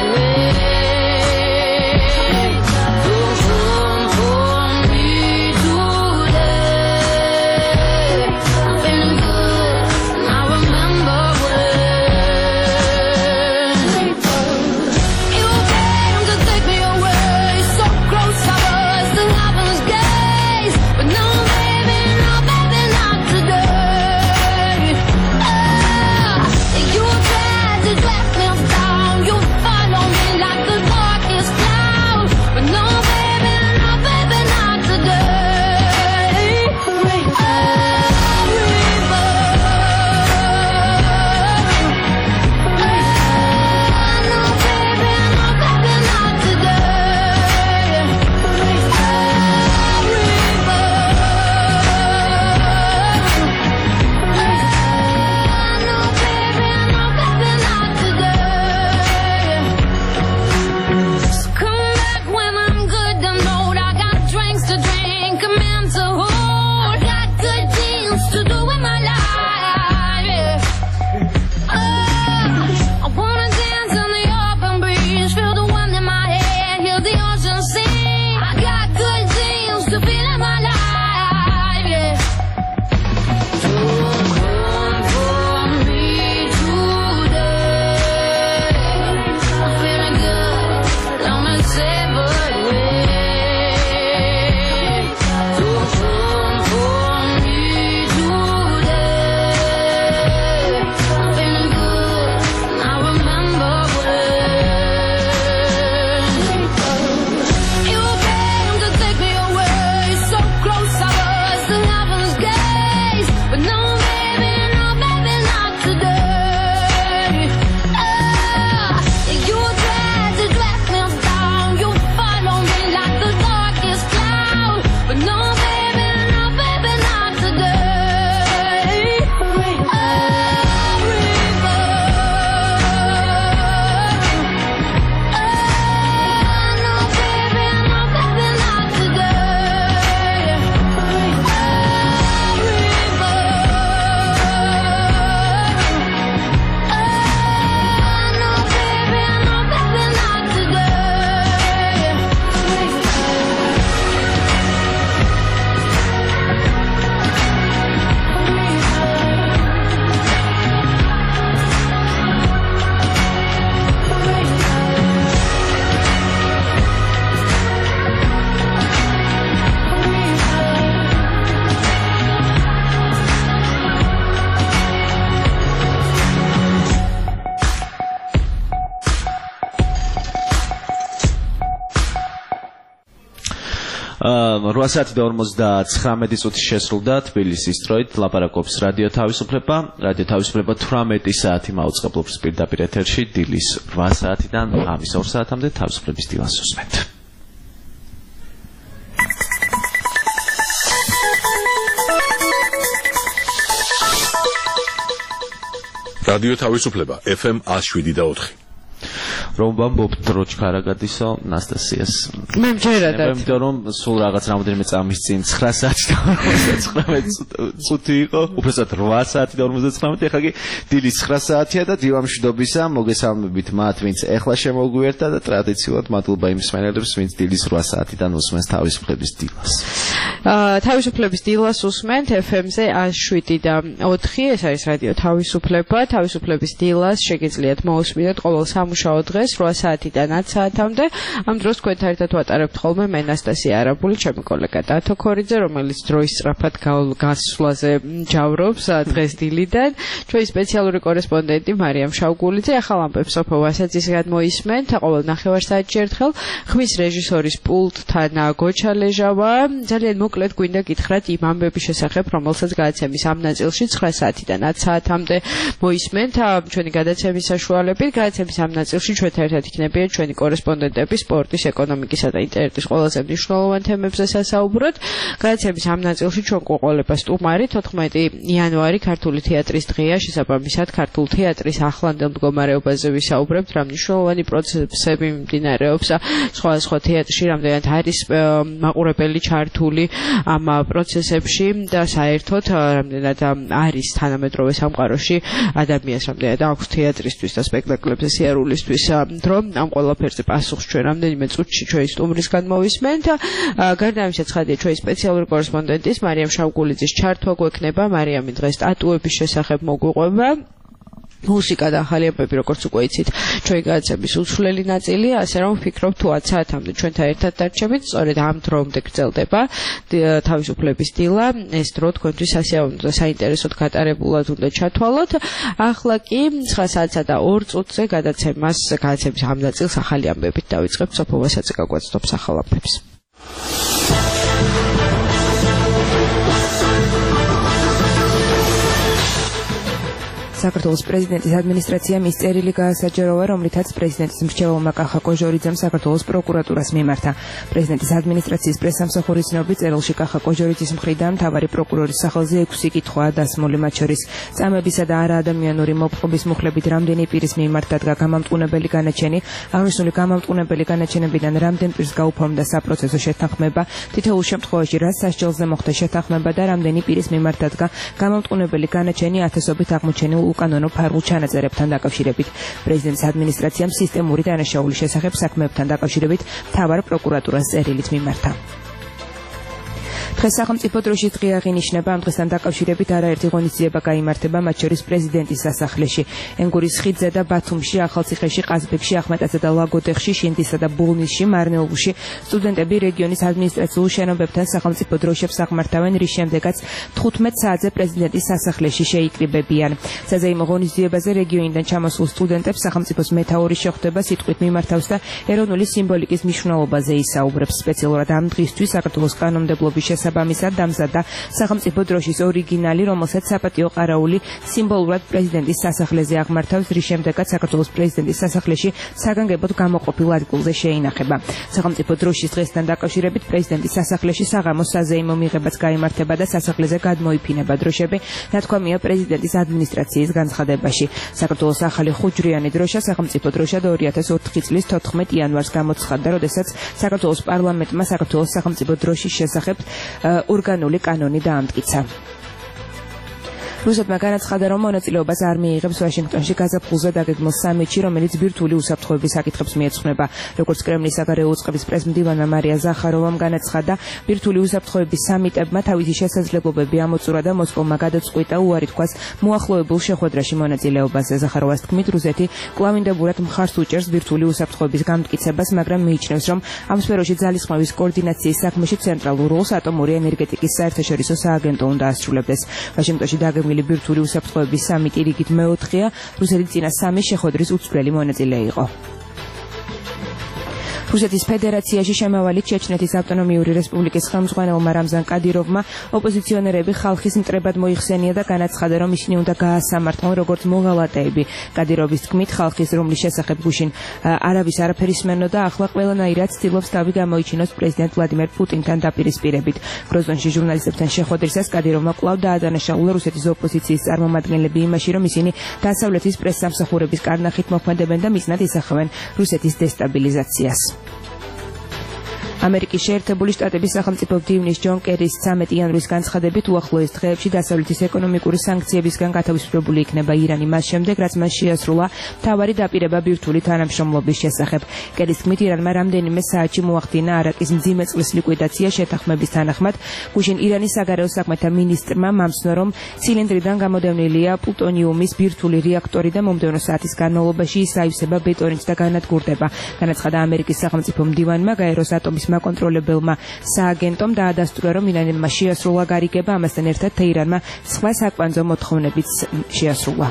You came to take me away, so close I was. რვა საათი და ორმოცდაცხრამეტი წუთი შესრულდა თბილისის დროით ლაპარაკობს რადიო თავისუფლება. რადიო თავისუფლება თვრამეტი საათი მაუწყებლობს პირდაპირ ეთერში დილის რვა საათიდან ღამის ორ საათამდე თავისუფლების დილას უსმენთ. რადიო თავისუფლება ეფ ემ one oh seven და four. რომ ვამბობთ დროჩქა რა გადისო ნასტასიას. მე მჯერადად. მე მგონი რომ სულ რაღაც რამოდენიმე წამის წინ ცხრა საათი და ორმოცდაცხრამეტი წუთი იყო, უბრალოდ რვა საათი და ორმოცდაცხრამეტი, ახლა კი დილის ცხრა საათია და დივამშვიდობისა მოგესალმებით მათ, ვინც ეხლა შემოგვიერთდა და ტრადიციულად მადლობა იმ მსმენელებს, ვინც დილის რვა საათიდან უსმენს თავისუფლების დილას. აა თავისუფლების დილას უსმენთ ეფ ემ-ზე one oh seven და four, ეს არის რადიო თავისუფლება. თავისუფლების დილას შეგიძლიათ მოусმინოთ ყოველ სამუშაო დღეს რვა საათიდან ათი საათამდე. ამ დროს თქვენთან ერთად ვატარებთ ხოლმე მე ნასტასია არაბული, ჩემი კოლეგა დათო ქორიძე, რომელიც დროის სწრაფად გასვლაზე ჯავრობს დღეს დილიდან. ჩვენი სპეციალური კორესპონდენტი მარიამ შავგულიძე. ახალ ამბებს სოფო ვასაძისგან მოისმენთ ყოველ ნახევარსაათში ერთხელ. ხმის რეჟისორის პულტთან გოჩა ლეჟავა. ძალიან მოკლედ გვინდა გითხრათ იმ ამბების შესახებ, რომელსაც გადაცემის ამ ნაწილში ცხრა საათიდან ათი საათამდე მოისმენთ ჩვენი გადაცემის საშუალებით. გადაცემის ამ ნაწილში ჩვენთან ერთად იქნებიან ჩვენი კორესპონდენტები სპორტის, ეკონომიკისა და ინტერნეტის ყველაზე მნიშვნელოვან თემებზე სასაუბროთ. გადაცემის ამ ნაწილში ჩვენ გვყოლება სტუმარი თოთხმეტი იანვარი ქართული თეატრის დღეა, შესაბამისად ქართული თეატრის ახლანდელ მდგომარეობაზე ვისაუბრებთ, რა მნიშვნელოვანი პროცესები მიმდინარეობს სხვადასხვა თეატრში, რამდენად არის მაყურებელი ჩართული ამ პროცესებში და საერთოდ რამდენად არის თანამედროვე სამყაროში ადამიანს რამდენად აქვს თეატრისთვის და სპექტაკლებზე სიარულისთვის დრო. ამ ყველაფერზე პასუხს ჩვენ რამდენიმე წუთში ჩვენი სტუმრისგან მოვისმენთ. გარდა ამისა ცხადია ჩვენი სპეციალური კორესპონდენტის მარიამ შავგულიძის ჩართვა გვექნება. მარიამი დღეს სტატუების შესახებ მოგვიყვება. მუსიკა და ახალი ამბები, როგორც უკვე იცით, ჩვენი გადაცემის უცვლელი ნაწილია, ასე რომ ვფიქრობ თუ ათი საათამდე ჩვენთან ერთად დარჩებით, სწორედ ამ დრომდე გრძელდება თავისუფლების დილა. ეს დრო თქვენთვის სასიამოვნო და საინტერესოდ გატარებულად უნდა ჩათვალოთ. ახლა კი ცხრა საათსა და ორ წუთზე გადაცემას, გადაცემის ამ ნაწილს ახალი ამბებით დავიწყებთ. სოფო ვასაძე გაგვაცნობს ახალ ამბებს. საქართველოს პრეზიდენტის ადმინისტრაციამ ის წერილი გაასაჯაროვა, რომლითაც პრეზიდენტის მრჩეველმა კახა კოჟორიძემ საქართველოს პროკურატურას მიმართა. პრეზიდენტის ადმინისტრაციის პრესსამსახურის ცნობით წერილში კახა კოჟორიძის მხრიდან მთავარი პროკურორის სახელზე ექვსი კითხვაა დასმული, მათ შორის წამებისა და არაადამიანური მოპყრობის მუხლებით რამდენი პირის მიმართ დადგა გამამტყუნებელი განაჩენი, აღნიშნული გამამტყუნებელი განაჩენებიდან რამდენ პირს გაუფორმდა საპროცესო შეთანხმება, თითოეულ შემთხვევაში რა სასჯელზე მოხდა შეთანხმება და რამდენი პირის მიმართ დადგა გამამტყუნებელი განაჩენი ათასობით აღმოჩენილ უკანონო ფარგლ ჩანაწერებთან დაკავშირებით. პრეზიდენტის ადმინისტრაციამ სისტემური დანაშაულის შესახებ საქმეებთან დაკავშირებით მთავარ პროკურატურას წერილით მიმართა. დღეს სახელმწიფო დროშის დღე აღინიშნება. ამ დღესთან დაკავშირებით არაერთი ღონისძიება გაიმართება, მათ შორის პრეზიდენტის სასახლეში, ენგურის ხიდზე და ბათუმში, ახალციხეში, ყაზბეგში, ახმეტაძე და ლაგოდეხში, შინდისა და ბულნისში, მარნეულში. სტუდენტები რეგიონის ადმინისტრაციულ შენობებთან სახელმწიფო დროშებს აღმართავენ, რის შემდეგაც თხუთმეტ საათზე პრეზიდენტის სასახლეში შეიკრიბებიან. საზეიმო ღონისძიებაზე რეგიონიდან ჩამოსულ სტუდენტებს სახელმწიფოს მეთაური შეხვდება, სიტყვით მიმართავს და ეროვნული სიმბოლიკის მნიშვნელობაზე ისაუბრებს. სპეციალურად ამ დღისთვის საქართველოს კანონმდებლობის შესაბამისად დამზადდა სახელმწიფო დროშის ორიგინალი, რომელსაც საპატიო ყარაული სიმბოლურად პრეზიდენტის სასახლეზე აღმართავს, რის შემდეგაც საქართველოს პრეზიდენტის სასახლეში საგანგებოდ გამოყოფილ ადგილზე შეინახება. სახელმწიფო დროშის დღესთან დაკავშირებით პრეზიდენტის სასახლეში საღამოს საზეიმო მიღებაც გაიმართება და სასახლეზე გადმოიფინება დროშები, ნათქვამია პრეზიდენტის ადმინისტრაციის განცხადებაში. საქართველოს ახალი ხუჭრიანი დროშა სახელმწიფო დროშად ორი ათას ოთხი წლის თოთხმეტ იანვარს გამოცხადდა, როდესაც საქართველოს პარლამენტმა საქართველოს სახელმწიფო დროშის შესახებ ორგანული კანონი დაამტკიცა. რუსეთმა განაცხადა, რომ მონაწილეობას არ მიიღებს ვაშინგტონში გაზაფხულზე დაგეგმილ სამიტში, რომელიც ბირთვული უსაფრთხოების საკითხებს მიეძღვნება. როგორც კრემლის საგარეო უწყების პრესმდივანმა მარია ზახაროვამ განაცხადა, ბირთვული უსაფრთხოების სამიტებმა თავისი შესაძლებლობები ამოწურა და მოსკოვმა გადაწყვიტა უარი თქვას მოახლოებულ შეხვედრაში მონაწილეობაზე. ზახაროვას თქმით, რუსეთი კვლავინდებურად მხარს უჭერს ბირთვული უსაფრთხოების გამტკიცებას, მაგრამ მიიჩნევს, რომ ამ სფეროში ძალისხმევის კოორდინაციის საქმეში ცენტრალურ როლს ატომური ენერგეტიკის საერთაშორისო სააგენტო უნდა ასრულებდეს. ვაშინგტონში დაგეგმილი ბირთვული უსაფრთხოების სამიტი რიგით მეოთხეა, რუსეთი წინა სამი შეხვედრის უცვლელი მონაწილე იყო. რუსეთის ფედერაციაში შემავალი ჩეჩნეთის ავტონომიური რესპუბლიკის ხელმძღვანელმა რამზან კადიროვმა ოპოზიციონერები ხალხის მტრებად მოიხსენია და განაცხადა, რომ ისინი უნდა გაასამართლონ როგორც მოღალატეები. კადიროვის თქმით, ხალხის რომლის შესახებ გუშინ არავის არაფერი სმენოდა და ახლა ყველანაირად ცდილობს თავი გამოიჩინოს პრეზიდენტ ვლადიმერ პუტინთან დაპირისპირებით. გროზდონში ჟურნალისტებთან შეხვედრისას კადიროვმა კვლავ დაადანაშაულა რუსეთის ოპოზიციის წარმომადგენლები იმაში, რომ ისინი დასავლეთის პრესსამსახურების კარნახით მოქმედებენ და მიზნად ისახავენ რუსეთის დესტაბილიზაციას. ამერიკის შეერთებული შტატების სახელმწიფო მდივნის ჯონ კერის ცამეტი იანვრის განცხადებით უახლოეს დღეებში დასავლეთის ეკონომიკური სანქციებისგან გათავისუფლებული იქნება ირანი მას შემდეგ, რაც მას შეასრულა მთავარი დაპირება ბირთვული თანამშრომლობის შესახებ. კერის თქმით, ირანმა რამდენიმე საათში მოახდინა არაკის მძიმე წყლის ლიკვიდაცია შეთანხმების თანახმად. გუშინ ირანის საგარეო საქმეთა მინისტრმა მამცნო, რომ ცილინდრიდან გამოდევნილია პლუტონიუმის ბირთვული რეაქტორი და მომდევნო საათის განმავლობაში ის აივსება ბეტონით და განადგურდება. განაცხადა ამერიკის სახელმწიფო მდივანმა, გაეროს ატომის მაკონტროლებელმა სააგენტომ დაადასტურა, რომ ირანმა შეასრულა გარიგება, ამასთან ერთად თეირანმა სხვა საკვანძო მოთხოვნებიც შეასრულა.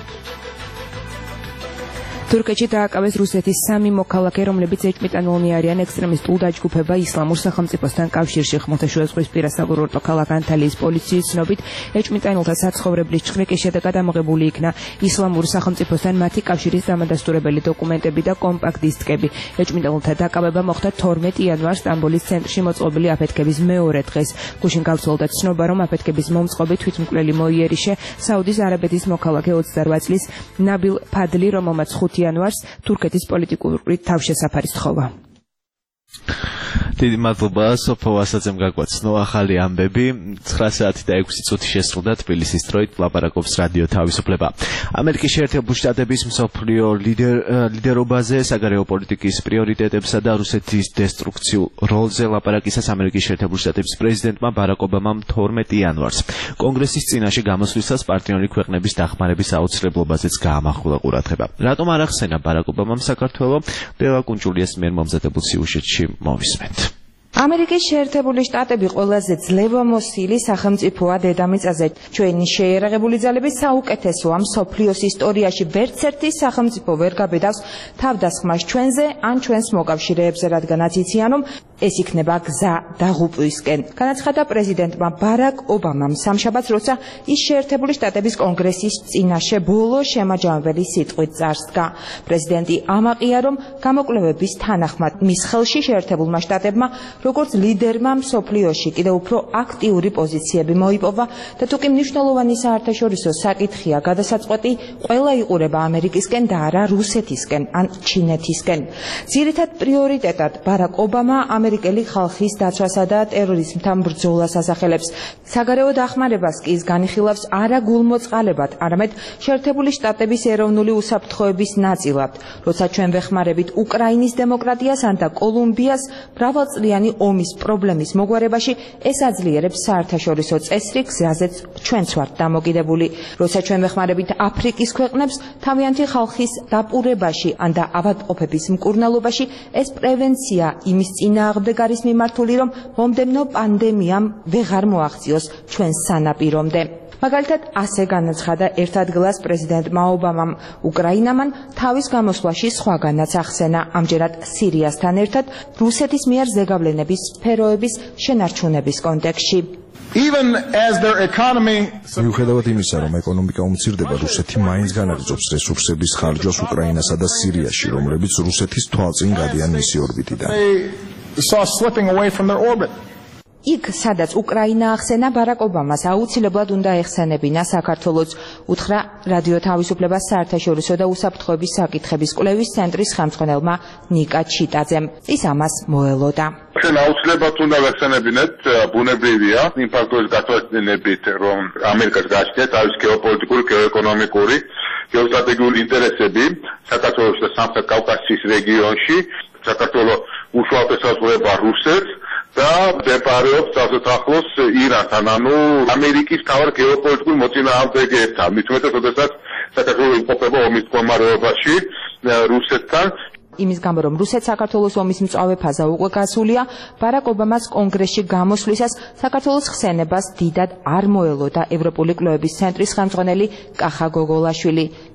თურქეთში დააკავეს რუსეთის სამი მოქალაქე, რომლებიც ეჭვმიტანილნი არიან ექსტრემისტულ დაჯგუფება ისლამურ სახელმწიფოსთან კავშირში. ხმელთაშუა ზღვისპირა საკურორტო ქალაქ ანტალიის პოლიციის ცნობით, ეჭვმიტანილთა საცხოვრებლის ჩხრეკის შედეგად ამოღებული იქნა ისლამურ სახელმწიფოსთან მათი კავშირის დამადასტურებელი დოკუმენტები და კომპაქტ დისკები. ეჭვმიტანილთა დაკავება მოხდა თორმეტ იანვარს სტამბოლის ცენტრში მოწყობილი აფეთქების მეორე დღეს. გუშინ გავრცელდა ცნობა, რომ აფეთქების მომწყობი თვითმკვლელი მოიერიშე საუდის არაბეთის მოქალაქე ოცდარვა წლის ნაბილ ფადლი, რომელმაც იანვარს თურქეთის პოლიტიკური თავშესაფარი სთხოვა. დიდი მადლობა სოფო ვასაძემ გაგვაცნო ახალი ამბები. ცხრა საათი და ექვსი წუთი შესრულდა თბილისის დროით ლაპარაკობს რადიო თავისუფლება. ამერიკის შეერთებული შტატების მსოფლიო ლიდერობაზე, საგარეო პოლიტიკის პრიორიტეტებსა და რუსეთის დესტრუქციულ როლზე ლაპარაკისას ამერიკის შეერთებული შტატების პრეზიდენტმა ბარაკ ობამამ თორმეტი იანვარს კონგრესის წინაშე გამოსვლისას პარტნიორი ქვეყნების დახმარების აუცილებლობაზეც გაამახვილა ყურადღება. რატომ არ ახსენა ბარაკ ობამამ საქართველო? ლელა კუნჭულიას მიერ მომზადებულ სიუჟეტში მოვისმენთ. ამერიკის შეერთებული შტატები ყველაზე ძლევამოსილი სახელმწიფოა დედამიწაზე. ჩვენი შეიარაღებული ძალები საუკეთესოა მსოფლიოს ისტორიაში. ვერც ერთი სახელმწიფო ვერ გაბედავს თავდასხმას ჩვენზე ან ჩვენს მოკავშირეებზე, რადგანაც იციან, რომ ეს იქნება გზა დაღუპვისკენ. განაცხადა პრეზიდენტმა ბარაკ ობამამ სამშაბათს, როცა ის შეერთებული შტატების კონგრესის წინაშე ბოლო შემაჯამებელი სიტყვით წარსდგა. პრეზიდენტი ამაყია, რომ გამოკვლევების თანახმად მის ხელში შეერთებულმა შტატებმა როგორც ლიდერმა მსოფლიოში კიდევ უფრო აქტიური პოზიციები მოიპოვა და თუკი მნიშვნელოვანი საერთაშორისო საკითხია გადასაწყვეტი, ყველა იყურება ამერიკისკენ და არა რუსეთისკენ ან ჩინეთისკენ. ძირითად პრიორიტეტად ბარაკ ობამა ამერიკელი ხალხის დაცვასა და ტერორიზმთან ბრძოლას ასახელებს. საგარეო დახმარებას კი ის განიხილავს არა გულმოწყალებად, არამედ შეერთებული შტატების ეროვნული უსაფრთხოების ნაწილად. როცა ჩვენ ვეხმარებით უკრაინის დემოკრატიას ან და კოლუმბიას მრავალწლიანი ომის პრობლემის მოგვარებაში, ეს აძლიერებს საერთაშორისო წესრიგს, რაზეც ჩვენც ვართ დამოკიდებული. როცა ჩვენ ვეხმარებით აფრიკის ქვეყნებს თავიანთი ხალხის დაპურებაში ან და ავადმყოფების მკურნალობაში, ეს პრევენცია იმის წინააღმდეგ არის მიმართული, რომ მომდევნო პანდემიამ ვეღარ მოაღწიოს ჩვენს სანაპირომდე. მაგალითად, ასე განაცხადა ერთადღილას პრეზიდენტმა ობამამ. უკრაინამ თავის გამოსვლაში სხვაგანაც ახსენა, ამჯერად სირიასთან ერთად რუსეთის მიერ ზეგავლენების სფეროების შენარჩუნების კონტექსტში. Even as their economy მიუხედავად იმისა, რომ ეკონომიკა უმცირდება, რუსეთი მაინც განაგრძობს რესურსების ხარჯვას უკრაინასა და სირიაში, რომლებიც რუსეთის თვალწინ გადიან მისი ორბიტიდან. saw slipping away from their orbit. იქ, სადაც უკრაინა ახსენა, ბარაკ ობამას აუცილებლად უნდა ეხსენებინა საქართველოც, უთხრა რადიო თავისუფლებას საერთაშორისო და უსაფრთხოების საკითხების კვლევის ცენტრის ხელმძღვანელმა ნიკა ჩიტაძემ. ის ამას მოელოდა. ჩვენ აუცილებლად უნდა ვეხსენებინეთ, ბუნებრივია იმ ფაქტორის გათვალისწინებით, რომ ამერიკას გააჩნია თავის გეოპოლიტიკური, გეოეკონომიკური, გეოსტრატეგიული ინტერესები საქართველოს და სამხრეთ კავკასიის რეგიონში. საქართველოს უშუალოდ ესაზღვრება რუსეთს და მდებარეობს ასე ახლოს ირანთან, ანუ ამერიკის თავარ გეოპოლიტიკურ მოწინააღმდეგეებთან. მით უმეტეს, როდესაც საქართველო იმყოფება ომის მდგომარეობაში რუსეთთან. იმის გამო, რომ რუსეთს საქართველოს ომის მწვავე ფაზა უკვე გასულია, ბარაკ ობამას კონგრესში გამოსვლისას საქართველოს ხსენებას დიდად არ მოელოდა ევროპული კვლევების ცენტრის ხელმძღვანელი კახა გოგოლაშვილი.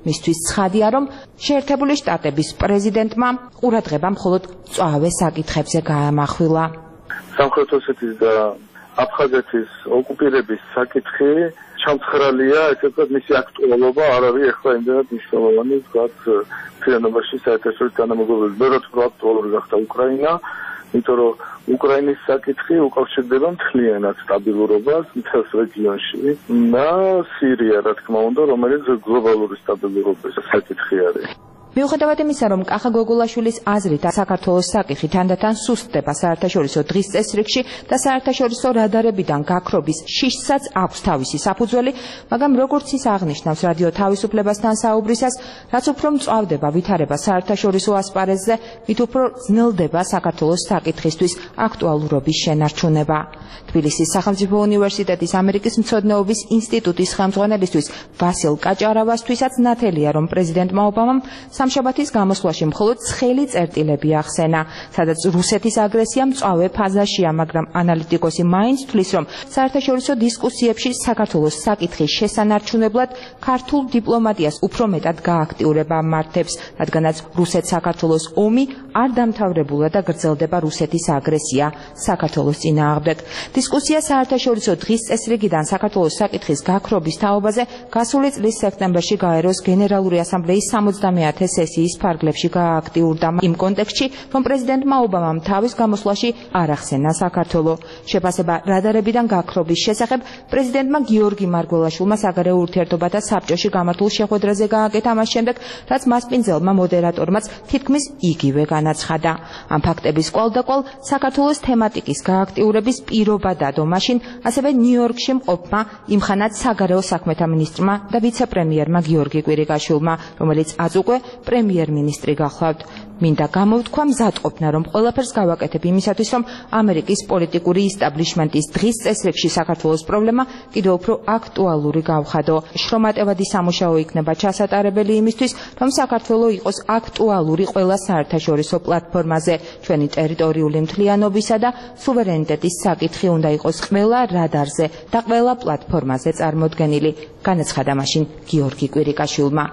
მისთვის ცხადია, რომ შეერთებული შტატების პრეზიდენტმა ყურადღება მხოლოდ მწვავე საკითხებზე გაამახვილა. სამხრეთ ოსეთის და აფხაზეთის ოკუპირების საკითხი ჩამცხრალია, ესე ვთქვათ, მისი აქტუალობა არ არის ახლა იმდენად მნიშვნელოვანი, ვთქვათ, ფინანსობაში საერთაშორისო თანამეგობრობის ბევრად უფრო აქტუალური გახდა უკრაინა, იმიტომ რომ უკრაინის საკითხი უკავშირდება მთლიანად სტაბილურობას მთელს რეგიონში და სირია, რა თქმა უნდა, რომელიც გლობალური სტაბილურობის საკითხი არის. მიუხედავად იმისა, რომ კახა გოგულაშვილის აზრით საქართველოს საკითხი თანდათან სუსტდება საერთაშორისო დღის წესრიგში და საერთაშორისო რადარებიდან გაქრობის შიშსაც აქვს თავისი საფუძველი, მაგრამ როგორც ის აღნიშნავს რადიო თავისუფლებასთან საუბრისას, რაც უფრო მწვავდება ვითარება საერთაშორისო ასპარეზზე, მით უფრო ძნელდება საქართველოს საკითხისთვის აქტუალურობის შენარჩუნება. თბილისის სახელმწიფო უნივერსიტეტის ამერიკის მცოდნეობის ინსტიტუტის ხელმძღვანელისთვის ვასილ კაჭარავასთვისაც ნათელია, რომ პრეზიდენტმა ობამამ სამშაბათის გამოსვლაში მხოლოდ ცხელი წერტილები ახსენა, სადაც რუსეთის აგრესია მწვავე ფაზაშია, მაგრამ ანალიტიკოსი მაინც თვლის, რომ საერთაშორისო დისკუსიებში საქართველოს საკითხის შესანარჩუნებლად ქართულ დიპლომატიას უფრო მეტად გააქტიურება მართებს, რადგანაც რუსეთ-საქართველოს ომი არ დამთავრებულა და გრძელდება რუსეთის აგრესია საქართველოს წინააღმდეგ. დისკუსია საერთაშორისო დღის წესრიგიდან საქართველოს საკითხის გაქრობის თაობაზე გასული წლის სექტემბერში გაეროს გენერალური ასამბლეის სამოცდამეათე სესიის ფარგლებში გააქტიურდა იმ კონტექსტში, რომ პრეზიდენტმა ობამამ თავის გამოსვლაში არ ახსენა საქართველო. შეფასება რადარებიდან გაქრობის შესახებ პრეზიდენტმა გიორგი მარგველაშვილმა საგარეო ურთიერთობათა საბჭოში გამართულ შეხვედრაზე გააკეთა ამას შემდეგ, რაც მასპინძელმა მოდერატორმაც თითქმის იგივე განაცხადა. ამ ფაქტების კვალდაკვალ საქართველოს თემატიკის გააქტიურების პირობა დადო მაშინ, ასევე ნიუ-იორკში მყოფმა იმხანად საგარეო საქმეთა მინისტრმა და ვიცე-პრემიერმა გიორგი კვირიკაშვილმა, რომელიც აწ უკვე პრემიერ-მინისტრი გახლავთ. მინდა გამოვთქვა მზადყოფნა, რომ ყველაფერს გავაკეთებ იმისათვის, რომ ამერიკის პოლიტიკური ისტაბლიშმენტის დღის წესრიგში საქართველოს პრობლემა კიდევ უფრო აქტუალური გავხადო. შრომატევადი სამუშაო იქნება ჩასატარებელი იმისთვის, რომ საქართველო იყოს აქტუალური ყველა საერთაშორისო პლატფორმაზე. ჩვენი ტერიტორიული მთლიანობისა და სუვერენიტეტის საკითხი უნდა იყოს ყველა რადარზე და ყველა პლატფორმაზე წარმოდგენილი, განაცხადა მაშინ გიორგი კვირიკაშვილმა.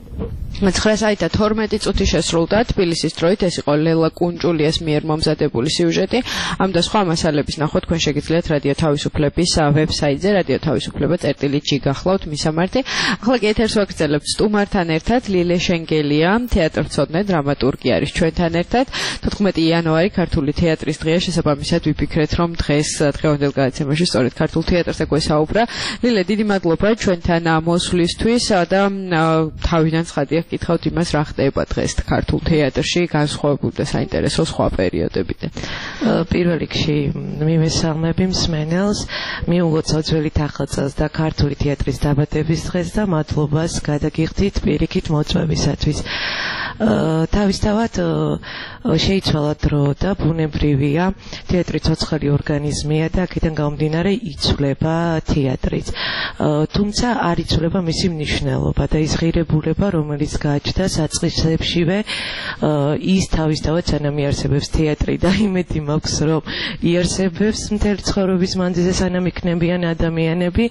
მეცხრე საიტა თორმეტი წუთი შესრულდა თბილისის დროით. ეს იყო ლელა კუნჭულიას მიერ მომზადებული სიუჟეტი. ამ და სხვა მასალების ნახვა თქვენ შეგიძლიათ რადიო თავისუფლების ვებსაიტზე რადიო თავისუფლება წერტილი ჯი გახლავთ მისამართი. ახლა კი ეთერს ვაგრძელებთ სტუმართან ერთად. ლილე შენგელია, თეატრმცოდნე, დრამატურგი არის ჩვენთან ერთად. თოთხმეტი იანვარი ქართული თეატრის დღეა. შესაბამისად ვიფიქრეთ, რომ დღეს დღევანდელ გადაცემაში სწორედ ქართულ თეატრზე გვესაუბრა. ლილე, დიდი მადლობა ჩვენთან მოსვლისთვის და თავიდან ცხადია გითხავთ იმას, რა ხდება დღეს ქართულ თეატრში განსხვავებული და საინტერესო სხვა პერიოდებიდან. პირველ რიგში მივესალმები მსმენელს, მიუღოთ ძველი ახალწელს და ქართული თეატრის დაბადების დღეს და მადლობას გადაგიხდით პირიქით მოწვევისათვის. თავისთავად შეიცვალა დრო და ბუნებრივია, თეატრი ცოცხალი ორგანიზმია და აქედან გამომდინარე იცვლება თეატრიც. თუმცა არ იცვლება მისი მნიშვნელობა და ის ღირებულება, რომელიც გააჩნდა საწყისებშივე, ის თავისთავად სანამ იარსებებს თეატრი და იმედი მაქვს, რომ იარსებებს მთელი ცხოვრების მანძილზე სანამ იქნებიან ადამიანები,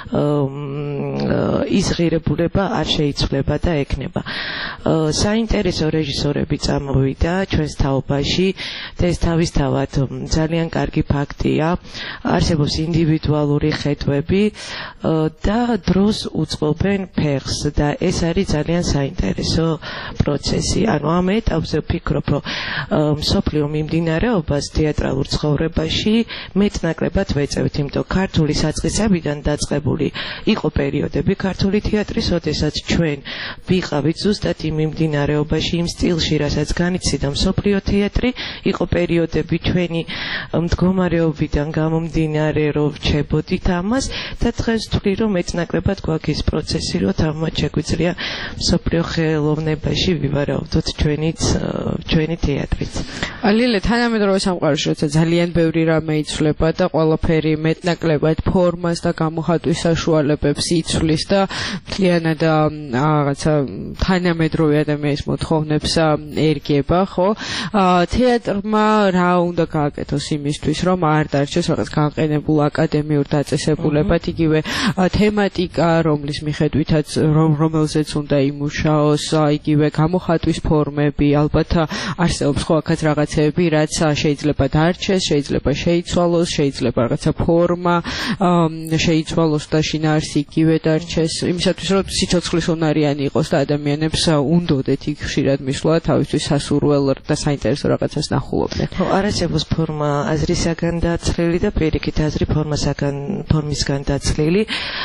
ის ღირებულება არ შეიცვლება და ექნება. საინტერესო რეჟისორები წამოვიდა ჩვენს თაობაში და ეს თავისთავად ძალიან კარგი ფაქტია. არსებობს ინდივიდუალური ხედვები და დროს უწყობენ ფეხს და ეს არის ძალიან საინტერესო პროცესი. ანუ ამ ეტაპზე ვფიქრობ, რომ მსოფლიო მიმდინარეობას თეატრალურ ცხოვრებაში მეტნაკლებად ვეწევთ, იმიტომ ქართული საწყისებიდან დაწყებული იყო პერიოდები ქართული თეატრის, როდესაც ჩვენ ვიყავით ზუსტად იმ მიმდინარეობაში, იმ სტილში, რასაც განიცდიდა მსოფლიო თეატრი, იყო პერიოდები ჩვენი მდგომარეობიდან გამომდინარე, რომ ვჩებოდით ამას და დღეს ვთვლი, რომ მეტნაკლებად გვაქვს ის პროცესი, რომ თამამად შეგვიძლია მსოფლიო ხელოვნებაში ვივარაუდოთ ჩვენიც ჩვენი თეატრიც. ლილე, თანამედროვე სამყაროში როცა ძალიან ბევრი რამე იცვლება და ყველაფერი მეტნაკლებად ფორმას და გამოხატვის საშუალებებს იცვლის და მთლიანად რაღაცა თანამედროვე ადამიანის მოთხოვნებს ერგება, ხო? თეატრმა რა უნდა გააკეთოს იმისთვის, რომ არ დარჩეს რაღაც განყენებულ აკადემიურ დაწესებულებად, იგივე თემატიკა, რომლის მიხედვითაც რომელზეც უნდა იმუშაოს, იგივე გამოხატვის ფორმები, ალბათ არსებობს ხო აქაც რაღაცეები, რაც შეიძლება დარჩეს, შეიძლება შეიცვალოს, შეიძლება რაღაცა ფორმა შეიცვალოს და შინაარსი იგივე დარჩეს, იმისათვის რომ სიცოცხლის უნარიანი იყოს და ადამიანებს უნდოდეთ იქ ხშირად მისვლა თავისთვის სასურველ და საინტერესო რაღაცას ნახულობდნენ. ხო, არასებობს ფორმა აზრისაგან დაცლილი და პირიქით აზრი ფორმასაგან ფორმისგან დაცლილი.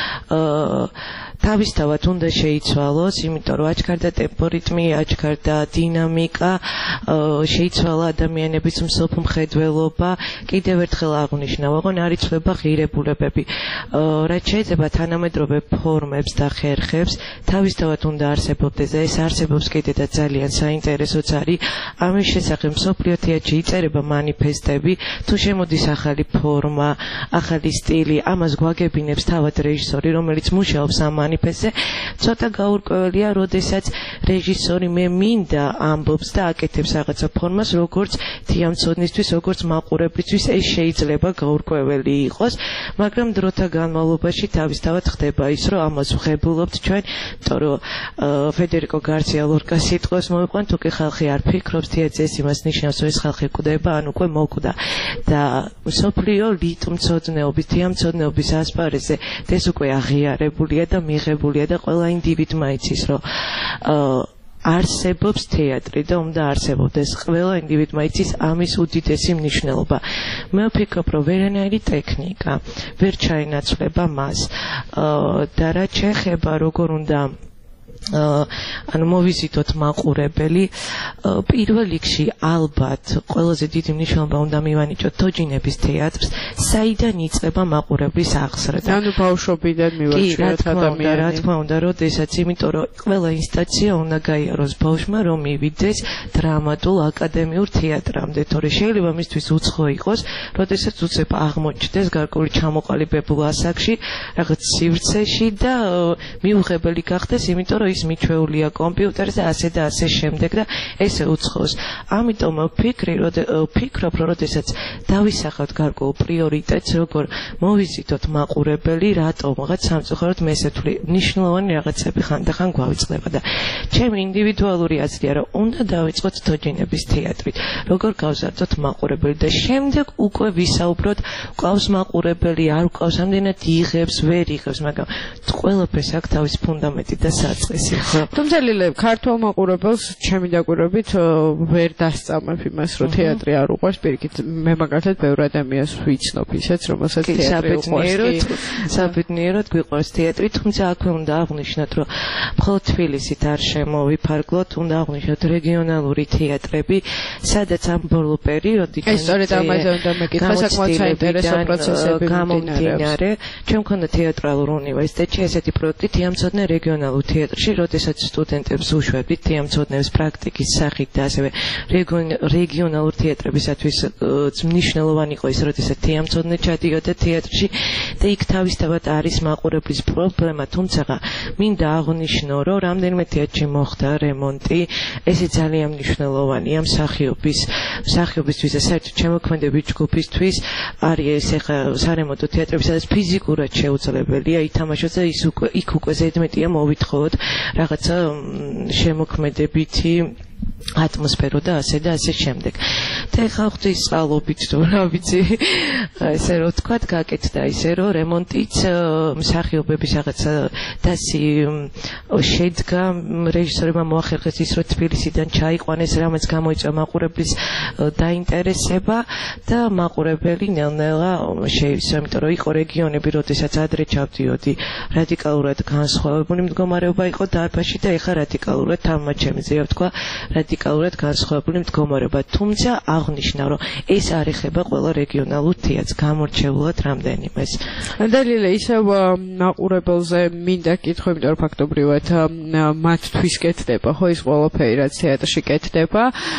აა თავისთავად უნდა შეიცვალოს, იმიტომ რომ აჩქარდა ტემპორიტმი, აჩქარდა დინამიკა, შეიცვალა ადამიანების მსოფლმხედველობა, კიდევ ერთხელ აღნიშნავ, ოღონ არ იცვლება ღირებულებები. რაც შეიძლება თანამედროვე ფორმებს და ხერხებს თავისთავად უნდა არსებობდეს და ეს არსებობს კიდე და ძალიან საინტერესოც არის. ამის შესახებ მსოფლიო თეატრში იწერება მანიფესტები, თუ შემოდის ახალი ფორმა, ახალი სტილი, ამას გვაგებინებს თავად რეჟისორი, რომელიც მუშაობს ამ მანიფესტზე. ცოტა გაურკვეველია, როდესაც რეჟისორი მე მინდა ამბობს და აკეთებს რაღაცა ფორმას, როგორც თეამცოდნისთვის, როგორც მაყურებლისთვის, ეს შეიძლება გაურკვეველი იყოს, მაგრამ დროთა განმავლობაში თავისთავად ხდება ის, რომ ამას ვღებულობთ ჩვენ, იმიტომ რომ ფედერიკო გარსია ლორკას სიტყვას მოვიყვანთ, უკვე ხალხი არ ფიქრობს თეატრს, იმას ნიშნავს, რომ ეს ხალხი კვდება, ან უკვე მოკვდა და მსოფლიო ლიტმცოდნეობის, თეამცოდნეობის ასპარეზზე ეს უკვე აღიარებულია და მიღებულია და ყველა ინდივიდმა იცის, რომ არსებობს თეატრი და უნდა არსებობდეს. ყველა ინდივიდმა იცის ამის უდიდესი მნიშვნელობა. მე ვფიქრობ, რომ ვერანაირი ტექნიკა ვერ ჩაენაცვლება მას და რაც შეეხება როგორ უნდა ანუ მოვიზიტოთ მაყურებელი, პირველ რიგში ალბათ ყველაზე დიდი მნიშვნელობა უნდა მივანიჭოთ თოჯინების თეატრს, საიდან იწყება მაყურებლის აღზრდა. ანუ ბავშვობიდან მივაჩვენოთ ადამიანს. რა თქმა უნდა, როდესაც, იმიტომ რომ ყველა ინსტანცია უნდა გაიაროს ბავშვმა, რომ მივიდეს დრამატულ აკადემიურ თეატრამდე, თორე შეიძლება მისთვის უცხო იყოს, როდესაც უცებ აღმოჩნდეს გარკვეული ჩამოყალიბებულ ასაკში, რაღაც სივრცეში და მიუღებელი გახდეს, იმიტომ რომ ის მიჩვეულია კომპიუტერზე ასე და ასე შემდეგ და ესე უცხოს. ამიტომ ვფიქრი, ვფიქრობ, რომ როდესაც დავისახავთ გარკვეულ პრიორიტეტს, როგორ მოვიზიტოთ მაყურებელი, რატომღაც სამწუხაროდ მე ესე ვთვლი, მნიშვნელოვანი რაღაცები ხანდახან გვავიწყდება და ჩემი ინდივიდუალური აზრია, რომ უნდა დავიწყოთ თოჯინების თეატრით, როგორ გავზარდოთ მაყურებელი და შემდეგ უკვე ვისაუბროთ, ყავს მაყურებელი, არ ყავს, ამდენად იღებს, ვერ იღებს, მაგრამ ყველაფერს აქვს თავის ფუნდამენტი და საწყისი. თუმცა ლილე, ქართულ მაყურებელს ჩემი დაკვირვებით ვერ დასწამებ იმას, რომ თეატრი არ უყვარს, პირიქით მე მაგალითად ბევრ ადამიანს ვიცნობ ისეც, რომელსაც თეატრი უყვარს. საბედნიეროდ გვიყვარს თეატრი, თუმცა აქვე უნდა აღვნიშნოთ, რომ მხოლოდ თბილისით არ შემოვიფარგლოთ, უნდა აღვნიშნოთ რეგიონალური თეატრები, სადაც ამ ბოლო პერიოდით ეს სწორედ ამაზე უნდა მეკითხა, საკმაოდ საინტერესო პროცესები გამომდინარე. ჩვენ მქონდა თეატრალურ უნივერსიტეტში ესეთი პროექტი თეამცოდნე რეგიონალურ თეატრში, როდესაც სტუდენტებს უშვებდით თეამცოდნეების პრაქტიკის სახით და ასევე რეგიონალურ თეატრებისათვის მნიშვნელოვანი იყო ის, როდესაც თეამცოდნე ჩადიოდა თეატრში და იქ თავისთავად არის მაყურებლის პრობლემა, თუმცა მინდა აღვნიშნო, რომ რამდენიმე თეატრში მოხდა რემონტი, ესე ძალიან მნიშვნელოვანია მსახიობის მსახიობისთვის და საერთოდ შემოქმედების ჯგუფისთვის არის ეს ახლა სარემონტო თეატრები, სადაც ფიზიკურად შეუძლებელია ითამაშოს და ის უკვე იქ უკვე ზედმეტია მოვითხოვოთ რაღაცა შემოქმედებითი ატმოსფერო და ასე და ასე შემდეგ. და ეხლა ღვთის წყალობით თუ რა ვიცი, ესე რომ თქვა, გაკეთდა ისე რომ რემონტიც მსახიობების რაღაცა დასი შედგა, რეჟისორებმა მოახერხეს ის, რომ თბილისიდან ჩაიყვანეს, რამაც გამოიწვია მაყურებლის დაინტერესება და მაყურებელი ნელ-ნელა შეივსო, იმიტომ რომ იყო რეგიონები, როდესაც ადრე ჩავდიოდი, რადიკალურად განსხვავებული მდგომარეობა იყო დარბაზში და ეხლა რადიკალურად თამაშემზეა თქვა, რადიკალურად განსხვავებული მდგომარეობა. თუმცა აღნიშნავ, რომ ეს არ ეხება ყველა რეგიონალურ თეატრს, გამორჩეულად რამდენიმეს. დალილე ისევ მაყურებელზე მინდა კითხო, იმიტომ რომ ფაქტობრივად მათთვის კეთდება, ხო ის ყველაფერი რაც თეატრში კეთდება.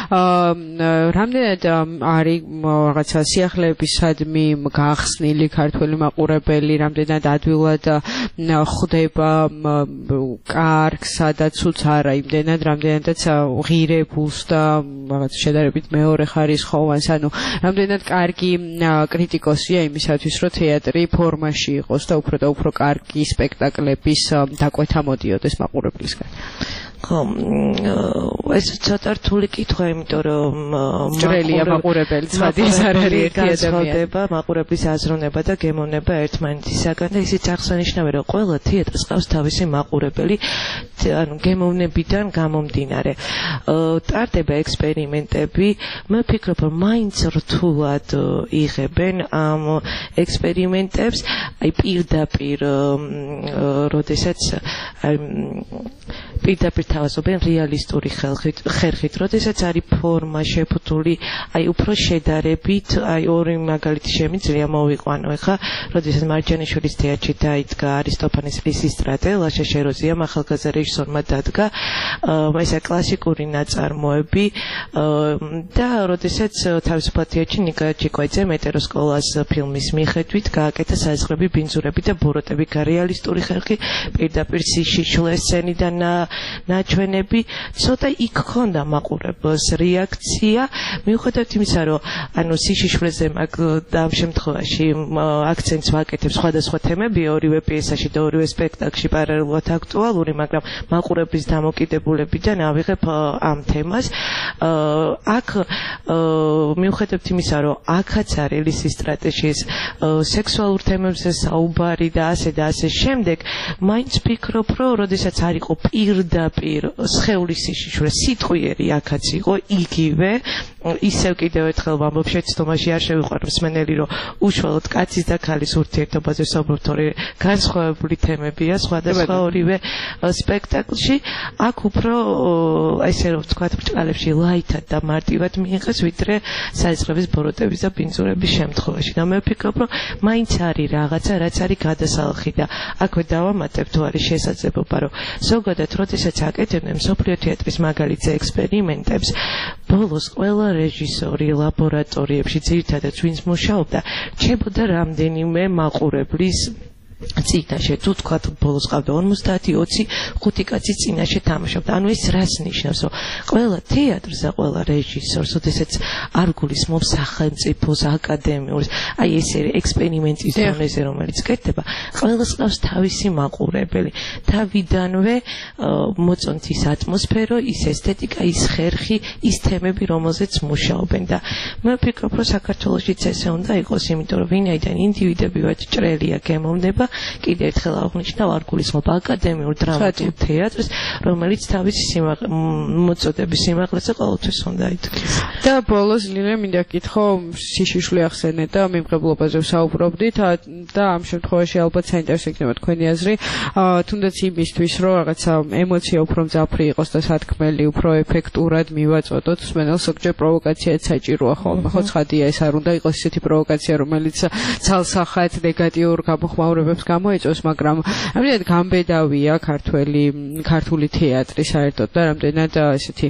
რამდენად არის რაღაცა სიახლეებისადმი გახსნილი ქართველი მაყურებელი, რამდენად ადვილად ხვდება კარგ, სადაც უც არა იმდენად, რამდენადაც ღირებულს და რაღაც შედარებით მეორე ხარისხოვანს, ანუ რამდენად კარგი კრიტიკოსია იმისათვის, რომ თეატრი ფორმაში იყოს და უფრო და უფრო კარგი სპექტაკლების დაკვეთა მოდიოდეს მაყურებლისგან. ხო, ეს ცოტა რთული კითხვა, იმიტომ რომ ჭრელია მაყურებელი, ცხადის არ არის ერთი ადამიანი. მაყურებლის აზროვნება და გემოვნება ერთმანეთისაგან და ისიც აღსანიშნავია, რომ ყველა თეატრს ყავს თავისი მაყურებელი, ანუ გემოვნებიდან გამომდინარე. ტარდება ექსპერიმენტები, მე ვფიქრობ, რომ მაინც რთულად იღებენ ამ ექსპერიმენტებს, აი პირდაპირ, როდესაც პირდაპირ თავაზობენ რეალისტური ხერხით, ხერხით, როდესაც არის ფორმა შეფუთული, აი უფრო შედარებით, აი ორი მაგალითი შემიძლია მოვიყვანო, ეხლა, როდესაც მარჯანიშვილის თეატრში დაიდგა არისტოფანეს ლისისტრატე, ლაშა შეროზიამ ახალგაზრდა რეჟისორმა დადგა, ესა კლასიკური ნაწარმოები და როდესაც თავისუფლად თეატრში ნიკა ჩიკვაიძე მეტეროსკოლას ფილმის მიხედვით გააკეთა საზღვრები, ბინძურები და ბოროტები, რეალისტური ხერხი, პირდაპირ სიშიშვლე სცენიდან ნაჩვენები, ცოტა იქ ქონდა მაყურებელს რეაქცია, მიუხედავად იმისა, რომ ანუ სიშიშვლეზე მაგ ამ შემთხვევაში აქცენტს ვაკეთებ სხვადასხვა თემები ორივე პიესაში და ორივე სპექტაკლში პარალელურად აქტუალური, მაგრამ მაყურებლის დამოკიდებულებიდან ავიღებ ამ თემას. აქ მიუხედავად იმისა, რომ აქაც არის ლისისტრატეში სექსუალურ თემებზე საუბარი და ასე და ასე შემდეგ, მაინც ფიქრობ, რომ როდესაც არ იყო პირდაპირ სხეულის სიშიშვლე, სიტყვიერი აქაც იყო იგივე, ისევ კიდევ ერთხელ ვამბობ, შეცდომაში არ შევიყვარ მსმენელი, რომ უშუალოდ კაცის და ქალის ურთიერთობაზე ვსაუბრობთ, ორი განსხვავებული თემებია სხვადასხვა ორივე სპექტაკლში. აქ უფრო ესე რომ ვთქვათ, ბრჭყალებში ლაითად და მარტივად მიიღეს, ვიდრე საზღვრების ბოროტების და ბინძურების შემთხვევაში. და მე ვფიქრობ, რომ მაინც არის რაღაცა, რაც არის გადასალახი და აქვე დავამატებ, თუ არის შესაძლებლობა, რომ ზოგადად, როდესაც აკეთებდნენ მსოფლიო თეატრის მაგალითზე ექსპერიმენტებს, ბოლოს ყველა რეჟისორი ლაბორატორიებში, ძირითადად ვინც მუშაობდა, რჩებოდა რამდენიმე მაყურებლის წინაშე, თუ თქვათ ბოლოს ყავდა ორმოცდაათი ოცი ხუთი კაცი წინაშე თამაშობდა. ანუ ეს რას ნიშნავს, რომ ყველა თეატრს და ყველა რეჟისორს, როდესაც არ გულისხმობს სახელმწიფოს, აკადემიურს, აი ეს ექსპერიმენტის დონეზე, რომელიც კეთდება, ყველას ყავს თავისი მაყურებელი. თავიდანვე მოწონთ ის ატმოსფერო, ის ესთეტიკა, ის ხერხი, ის თემები, რომელზეც მუშაობენ და მე ვფიქრობ, რომ საქართველოშიც ესე უნდა იყოს, იმიტომ რომ ვინაიდან ინდივიდები ვართ, ჭრელია გემოვნება, კიდევ ერთხელ აღნიშნავ, არ გულისხმობ აკადემიურ დრამატულ თეატრს, რომელიც თავისი მოწოდების სიმაღლეზე ყოველთვის უნდა იდგეს. და ბოლოს ლილე მინდა კითხო, სიშიშვლე ახსენეთ და მიმღებლობაზე ვსაუბრობდით და ამ შემთხვევაში ალბათ საინტერესო იქნება თქვენი აზრი, თუნდაც იმისთვის, რომ რაღაცა ემოცია უფრო მძაფრი იყოს და სათქმელი უფრო ეფექტურად მივაწოდოთ, მსმენელს ზოგჯერ პროვოკაციაც საჭიროა ხოლმე, ხო ცხადია, ეს არ უნდა იყოს ისეთი პროვოკაცია, რომელიც ცალსახად ნეგატიურ გამოხმაურებებს გამოიწვევს, მაგრამ რამდენად გამბედავია ქართველი ქართული თეატრი საერთოდ და რამდენად ესეთი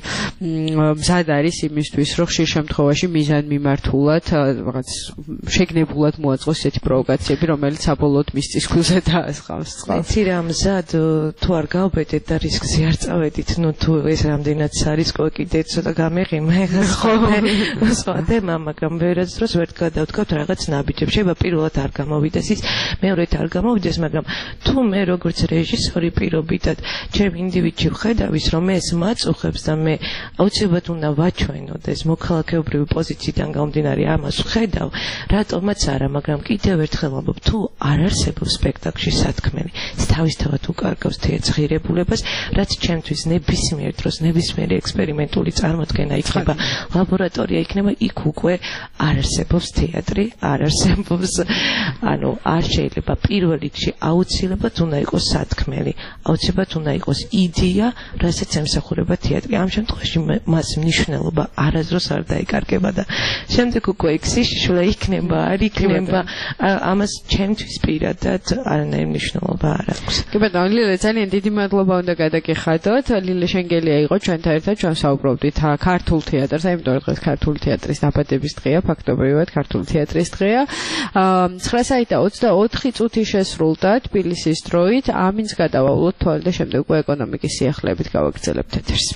მზად არის იმისთვის, რომ ხშირ შემთხვევაში მიზანმიმართულად რაღაც შეგნებულად მოაწყოს ესეთი პროვოკაციები, რომელიც საბოლოოდ მის წისქვილზე დაასხამს. იცი რა, მზად თუ არ გავბედეთ და რისკზე არ წავედით, ნუ თუ ეს რამდენად სარისკო კიდე ცოტა გამეღიმა, ხო, სხვა თემა, მაგრამ ვერაც დროს ვერ გადავთქვათ რაღაც ნაბიჯებს. შეიძლება პირველად არ გამოვიდეს ის, მეორედ არ გამოვიდეს, მაგრამ თუ მე როგორც რეჟისორი პირობითად ჩემ ინდივიდში ვხედავ ის, რომ ეს მაწუხებს და მე აუცილებლად უნდა ვაჩვენოთ ეს მოქალაქეობრივი პოზიციიდან გამომდინარე ამას ვხედავ, რატომაც არა, მაგრამ კიდევ ერთხელ ვამბობ, თუ არ არსებობს სპექტაკლში სათქმელი, ის თავისთავად უკარგავს თეატრს ღირებულებას, რაც ჩემთვის ნებისმიერ დროს ნებისმიერი ექსპერიმენტული წარმოდგენა იქნება, ლაბორატორია იქნება, იქ უკვე არ არსებობს თეატრი, არ არსებობს, ანუ არ შეიძლება პირ პირველ რიგში აუცილებლად უნდა იყოს სათქმელი, აუცილებლად უნდა იყოს იდეა, რასაც ემსახურება თეატრი. ამ შემთხვევაში მას მნიშვნელობა არასდროს არ დაიკარგება და შემდეგ უკვე ექსი შიშულა იქნება, არ იქნება, ამას ჩემთვის პირადად არანაირი მნიშვნელობა არ აქვს. კი ბატონო, ლილე, ძალიან დიდი მადლობა უნდა გადაგიხადოთ. ლილე შენგელია იყო ჩვენთან ერთად, ჩვენ საუბრობდით ქართულ თეატრს, იმიტომ რომ დღეს ქართული თეატრის დაბადების დღეა, ფაქტობრივად ქართული თეატრის დღეა. ცხრა საათი და ოცდაოთხი წუთი შესრულდა თბილისის დროით. ამინს გადავავლოთ თვალ და შემდეგ უკვე ეკონომიკის სიახლეებით გავაგრძელებთ ეთერს.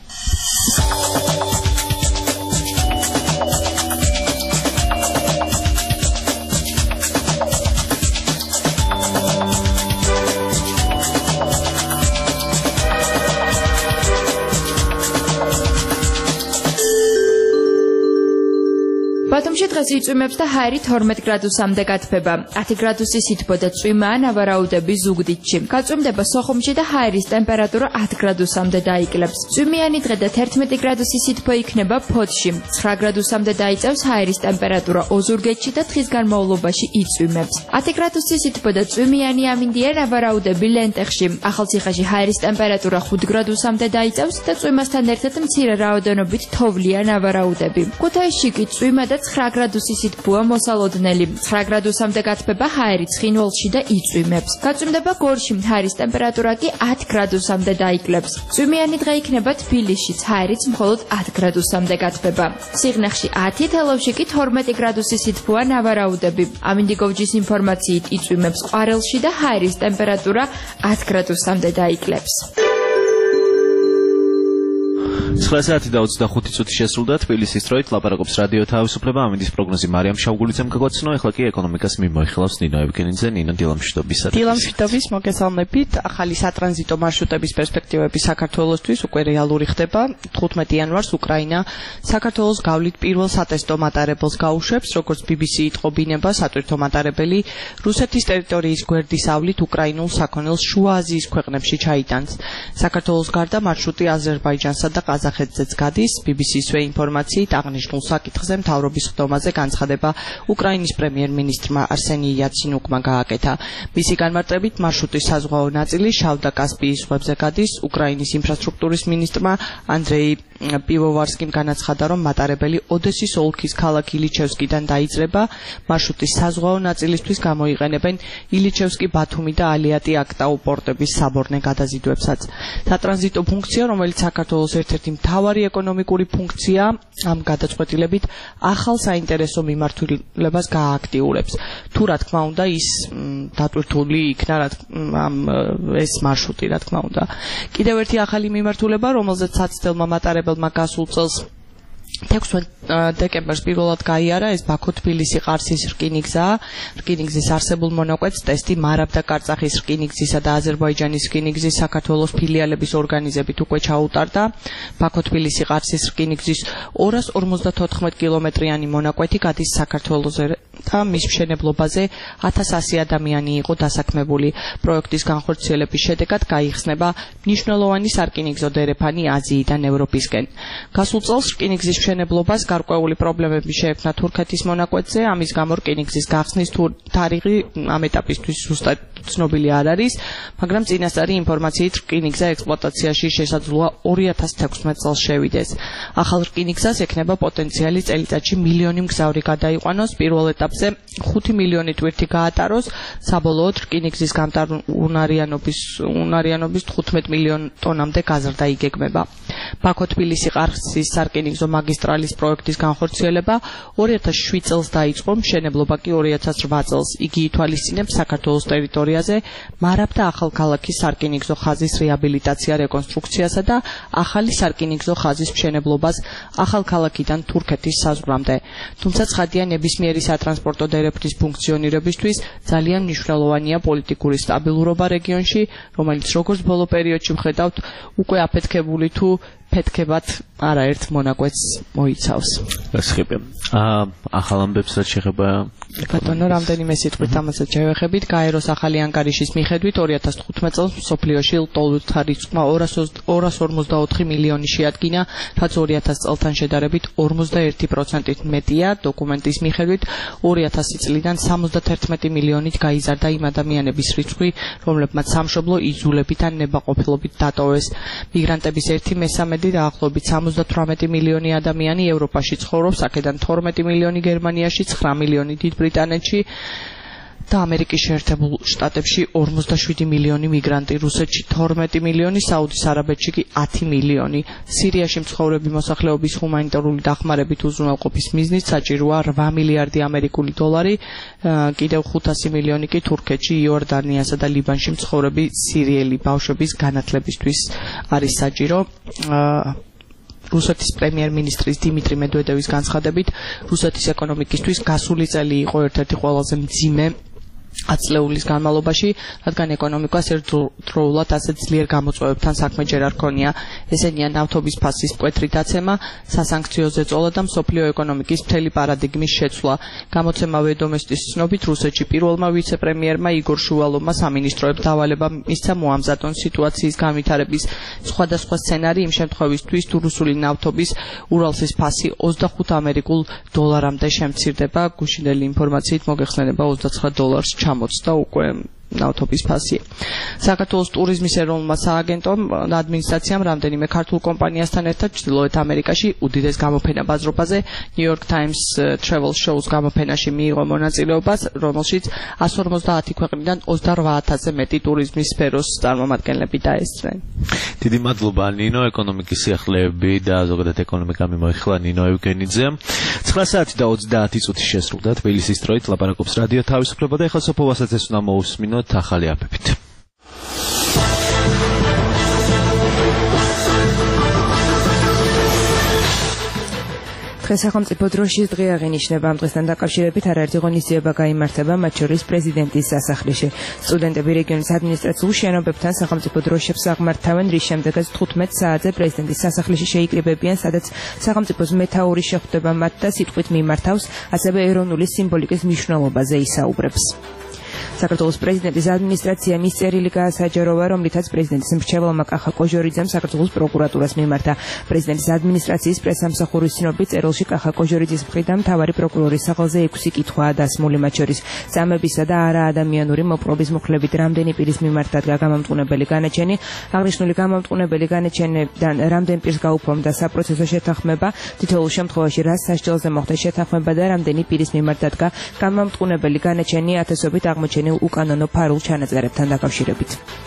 ბათუმში დღეს იწვიმებს და ჰაერი თორმეტ გრადუსამდე გათბება. ათი გრადუსი სითბო და წვიმა ან ავარაუდები ზუგდიდში. გაწვიმდება სოხუმში და ჰაერის ტემპერატურა ათი გრადუსამდე დაიკლებს. წვიმიანი დღე და თერთმეტი გრადუსი სითბო იქნება ფოთში. ცხრა გრადუსამდე დაიწევს ჰაერის ტემპერატურა ოზურგეთში და დღის განმავლობაში იწვიმებს. ათი გრადუსი სითბო და წვიმიანი ამინდიან ავარაუდები ლენტეხში. ახალციხეში ჰაერის ტემპერატურა ხუთ გრადუსამდე დაიწევს და წვიმასთან ერთად მცირე რაოდენობით თოვლიან ავარაუდები. ქუთაისში კი წვიმა და ცხრა გრადუსი სითბოა მოსალოდნელი. ცხრა გრადუსამდე გათბება ჰაერი ცხინვალში და იწვიმებს. გაწვიმდება გორში, ჰაერის ტემპერატურა კი ათი გრადუსამდე დაიკლებს. წვიმიანი დღე იქნება თბილისში, ჰაერიც მხოლოდ ათი გრადუსამდე გათბება. სიღნაღში ათი, თელავში კი თორმეტი გრადუსი სითბოა ნავარაუდები. ამინდიკოვჯის ინფორმაციით იწვიმებს ყვარელში და ჰაერის ტემპერატურა ათი გრადუსამდე დაიკლებს. ცხრა საათი და ოცდახუთი წუთი შესრულდა თბილისის დროით. ლაპარაკობს რადიო თავისუფლება. ამინდის პროგნოზი მარიამ შავგულიძემ გაგოცნო. ეხლა კი ეკონომიკას მიმოიხილავს ნინო ევგენიძე. ნინო, დილამშვიდობისა. დილამშვიდობის მოგესალმებით. ახალი სატრანზიტო მარშრუტების პერსპექტივები საქართველოსთვის უკვე რეალური ხდება. თხუთმეტი იანვარს უკრაინა საქართველოს გავლით პირველ სატესტო მატარებელს გაუშვებს, როგორც ბი ბი სი იტყო ბინება, სატვირთო მატარებელი რუსეთის ტერიტორიის გვერდის ავლით უკრაინულ საქონელს შუა აზიის ქვეყნებში ჩაიტანს. საქართველოს გარდა მარშრუტი აზერბაიჯანსა და ყაზახეთზეც გადის. ბი ბი სი-სვე ინფორმაციით აღნიშნულ საკითხზე მთავრობის ხდომაზე განცხადება უკრაინის პრემიერ-მინისტრმა არსენი იაცინუკმა გააკეთა. მისი განმარტებით მარშრუტის საზღვაო ნაწილი შავ და კასპიის ზღვებზე გადის. უკრაინის ინფრასტრუქტურის მინისტრმა ანდრეი პივოვარსკიმ განაცხადა, რომ მატარებელი ოდესის ოლქის ქალაქ ილიჩევსკიდან დაიძრება. მარშრუტის საზღვაო ნაწილისთვის გამოიყენებენ ილიჩევსკი, ბათუმი და ალიატი აქტაუ პორტების საბორნე გადაზიდვებსაც. სატრანზიტო ფუნქცია, რომელიც საქართველოს ერთ-ერთი მთავარი ეკონომიკური ფუნქცია, ამ გადაწყვეტილებით ახალ საინტერესო მიმართულებას გაააქტიურებს. თუ რა თქმა უნდა ის დატვირთული იქნა ამ ეს მარშრუტი, რა თქმა უნდა. კიდევ ერთი ახალი მიმართულება, რომელზეც საცდელმა მატარებელმა გასულ წელს ექვსი დეკემბერს პირველად გაიარა ეს ბაქო-თბილისი-ყარსის რკინიგზაა. რკინიგზის არსებულ მონაკვეთს ტესტი მარაბ და კარწახის რკინიგზისა და აზერბაიჯანის რკინიგზის საქართველოს ფილიალების ორგანიზებით უკვე ჩაუტარდა. ბაქო-თბილისი-ყარსის რკინიგზის ორას ორმოცდათოთხმეტ კილომეტრიანი მონაკვეთი გადის საქართველოზე და მის მშენებლობაზე ათას ასი ადამიანი იყო დასაქმებული. პროექტის განხორციელების შედეგად გაიხსნება მნიშვნელოვანი სარკინიგზო დერეფანი აზიიდან ევროპისკენ. გასულ წელს რკინიგზის მშენებლობას გარკვეული პრობლემები შეექმნა თურქეთის მონაკვეთზე. ამის გამო რკინიგზის გახსნის თარიღი ამ ეტაპისთვის ზუსტად ცნობილი არ არის, მაგრამ წინასწარი ინფორმაციით რკინიგზა ექსპლუატაციაში შესაძლოა ორი ათას თექვსმეტ წელს შევიდეს. ახალ რკინიგზას ექნება პოტენციალი წელიწადში მილიონი მგზავრი გადაიყვანოს. პირველ ეტაპზე ხუთი მილიონი ტვირთი გაატაროს. საბოლოოდ რკინიგზის გამტარუნარიანობის უნარიანობის თხუთმეტ მილიონ ტონამდე გაზრდა იგეგმება. ბაქო-თბილისი-ყარსის სარკინიგზო მაგისტრალის პროექტის განხორციელება ორი ათას შვიდ წელს დაიწყო, მშენებლობა კი ორი ათას რვა წელს. იგი ითვალისწინებს საქართველოს ტერიტორიაზე მარაბ და ახალქალაქის სარკინიგზო ხაზის რეაბილიტაცია, რეკონსტრუქციასა და ახალი სარკინიგზო ხაზის მშენებლობას ახალქალაქიდან თურქეთის საზღვრამდე. თუმცა ცხადია, ნებისმიერი სატრანსპორტო დერეფნის ფუნქციონირებისთვის ძალიან მნიშვნელოვანია პოლიტიკური სტაბილურობა რეგიონში, რომელიც როგორც ბოლო პერიოდში ვხედავთ, უკვე აფეთქებული თუ ფეთქებად არაერთ მონაკვეთს მოიცავს. გასხები. აა ახალ ამბებს რაც შეეხება ბატონო, რამდენიმე სიტყვით ამასაც შევეხებით. გაეროს ახალი ანგარიშის მიხედვით ორი ათას თხუთმეტ წელს მსოფლიოში ლტოლვილთა რიცხვმა ორას ორმოცდაოთხი მილიონი შეადგინა, რაც ორი ათას წელთან შედარებით ორმოცდაერთი პროცენტით მეტია. დოკუმენტის მიხედვით ორი ათასი წლიდან სამოცდათერთმეტი მილიონით გაიზარდა იმ ადამიანების რიცხვი, რომლებმაც სამშობლო იძულებით ან ნებაყოფლობით დატოვეს. მიგრანტების ერთი მესამედი დაახლოებით სამოცდათვრამეტი მილიონი ადამიანი ევროპაში ცხოვრობს, აქედან თორმეტი მილიონი გერმანიაში, ცხრა მილიონი დიდ ბრიტანეთში და ამერიკის შეერთებულ შტატებში ორმოცდაშვიდი მილიონი მიგრანტი, რუსეთში თორმეტი მილიონი, საუდის არაბეთში კი ათი მილიონი. სირიაში მცხოვრები მოსახლეობის ჰუმანიტარული დახმარებით უზრუნველყოფის მიზნით საჭიროა რვა მილიარდი ამერიკული დოლარი, კიდევ ხუთასი მილიონი კი თურქეთში, იორდანიასა და ლიბანში მცხოვრები სირიელი ბავშვების განათლებისთვის არის საჭირო. რუსეთის პრემიერ-მინისტრის დიმიტრი მედვედევის განცხადებით, რუსეთის ეკონომიკისთვის გასული წელი იყო ერთ-ერთი ყველაზე მძიმე ათწლეულის განმავლობაში, რადგან ეკონომიკას ერთდროულად ასეთ ძლიერ გამოწვევებთან საქმე ჯერ არ ჰქონია. ესენია ნავთობის ფასის მკვეთრი დაცემა, სასანქციო ზეწოლა და მსოფლიო ეკონომიკის მთელი პარადიგმის შეცვლა. გამოცემა ვედომესტის ცნობით, რუსეთში პირველმა ვიცე-პრემიერმა იგორ შუვალოვმა სამინისტროებს დავალება მისცა მოამზადონ სიტუაციის განვითარების სხვადასხვა სცენარი იმ შემთხვევისთვის, თუ რუსული ნავთობის ურალსის ფასი ოცდახუთ ამერიკულ დოლარამდე შემცირდება. გუშინდელი ინფორმაციით მოგეხსენება ოცდაცხრა დოლარს ჩამოწდა უკვე ნავთობის ფასი. საქართველოს ტურიზმის ეროვნულმა სააგენტომ და ადმინისტრაციამ რამდენიმე ქართულ კომპანიასთან ერთად ჩრდილოეთ ამერიკაში უდიდეს გამოფენა ბაზრობაზე New York Times Travel Shows გამოფენაში მიიღო მონაწილეობას, რომელშიც εκατს ორმოცდაათი ქვეყნიდან ოცდარვა ათასზე მეტი ტურიზმის სფეროს წარმომადგენლები დაესწრნენ. დიდი მადლობა ნინო, ეკონომიკის სიახლეები და ზოგადად ეკონომიკა მიმოიხილა ნინო ევგენიძე. ცხრა საათი და ოცდაათი წუთი შესრულდა თბილისის დროით ლაპარაკობს რადიო თავისუფლება და ეხლა სოფოვასაც ეს უნდა მოусმინოთ ახალი აფებით. დღეს სახელმწიფო დროშის დღე აღინიშნება. ამ დღესთან დაკავშირებით არაერთი ღონისძიება გაიმართება, მათ შორის პრეზიდენტის სასახლეში. სტუდენტები რეგიონის ადმინისტრაციულ შენობებთან სახელმწიფო დროშებს აღმართავენ, რის შემდეგაც თხუთმეტ საათზე პრეზიდენტის სასახლეში შეიკრიბებიან, სადაც სახელმწიფოს მეთაური შეხვდება მათ და სიტყვით მიმართავს, ასევე ეროვნული სიმბოლიკის მნიშვნელობაზე ისაუბრებს. საქართველოს პრეზიდენტის ადმინისტრაცია მის წერილი გაასაჯაროვა, რომლითაც პრეზიდენტის მრჩეველმა კახა კოჟორიძემ საქართველოს პროკურატურას მიმართა. პრეზიდენტის ადმინისტრაციის პრესსამსახურის ცნობით, წერილში კახა კოჟორიძის მხრიდან მთავარი პროკურორის სახელზე ექვსი კითხვაა დასმული, მათ შორის წამებისა და არაადამიანური მოპყრობის მუხლებით რამდენი პირის მიმართ დადგა გამამტყუნებელი განაჩენი, აღნიშნული გამამტყუნებელი განაჩენიდან რამდენ პირს გაუფრთხილდა საპროცესო შეთანხმება, თითოეულ შემთხვევაში რა სასჯელზე მოხდა შეთანხმება და რამდენი პირის მიმართ დადგა გამამტყუნებელი განაჩენი ათასობით აღმოჩენილ უკანონო ფარულ ჩანაწერებთან დაკავშირებით.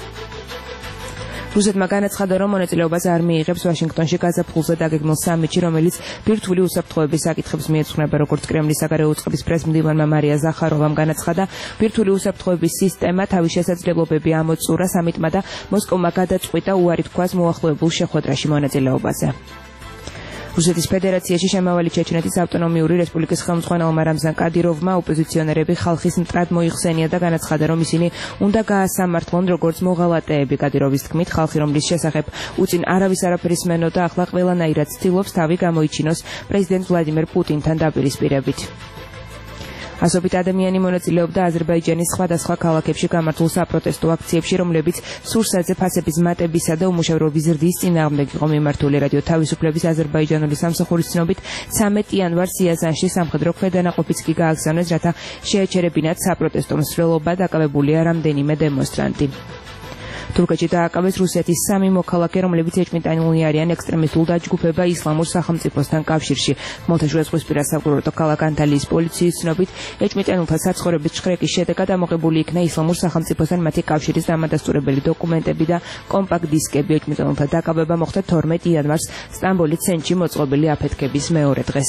რუსეთმა განაცხადა, რომ მონაწილეობას არ მიიღებს ვაშინგტონში გაზაფხულზე დაგეგმილ სამიტში, რომელიც ბირთვული უსაფრთხოების საკითხებს მიეძღვნება, როგორც კრემლის საგარეო უწყების პრესმდივანმა მარია ზახაროვამ განაცხადა, ბირთვული უსაფრთხოების სისტემა თავის შესაძლებლობები ამოწურა სამიტმა და მოსკოვმა გადაწყვიტა უარი თქვას მოახლოებულ შეხვედრაში მონაწილეობაზე. რუსეთის ფედერაციაში შემავალი ჩეჩნეთის ავტონომიური რესპუბლიკის ხელმძღვანელმა რამზან კადიროვმა ოპოზიციონერები ხალხის მტრად მოიხსენია და განაცხადა, რომ ისინი უნდა გაასამართლონ როგორც მოღალატეები. კადიროვის თქმით, ხალხი, რომლის შესახებ უწინ არავის არაფერი სმენოდა, ახლა ყველანაირად ცდილობს თავი გამოიჩინოს პრეზიდენტ ვლადიმერ პუტინთან დაპირისპირებით. ასობით ადამიანი მონაწილეობდა აზერბაიჯანის სხვადასხვა ქალაქებში გამართულ საპროტესტო აქციებში, რომლებიც სურსათზე ფასების მატებისა და უმუშევრობის ზრდის წინააღმდეგ იყო მიმართული. რადიო თავისუფლების აზერბაიჯანული სამსახურის ცნობით, ცამეტი იანვარს იაზანში სამხედრო ქვედანაყოფიც კი გააგზავნეს, რათა შეეჩერებინათ საპროტესტო მსვლელობა, დაკავებულია რამდენიმე დემონსტრანტი. თურქეთში დააკავეს რუსეთის სამი მოქალაქე, რომლებიც ეჭვმიტანილნი არიან ექსტრემისტულ დაჯგუფება ისლამურ სახელმწიფოსთან კავშირში. ხმელთაშუა ზღვისპირა საკურორტო ქალაქ ანტალიის პოლიციის ცნობით, ეჭვმიტანილთა საცხოვრების ჩხრეკის შედეგად ამოღებული იქნა ისლამურ სახელმწიფოსთან მათი კავშირის დამადასტურებელი დოკუმენტები და კომპაქტ დისკები. ეჭვმიტანილთა დაკავება მოხდა თორმეტ იანვარს სტამბოლის ცენტრში მოწყობილი აფეთქების მეორე დღეს.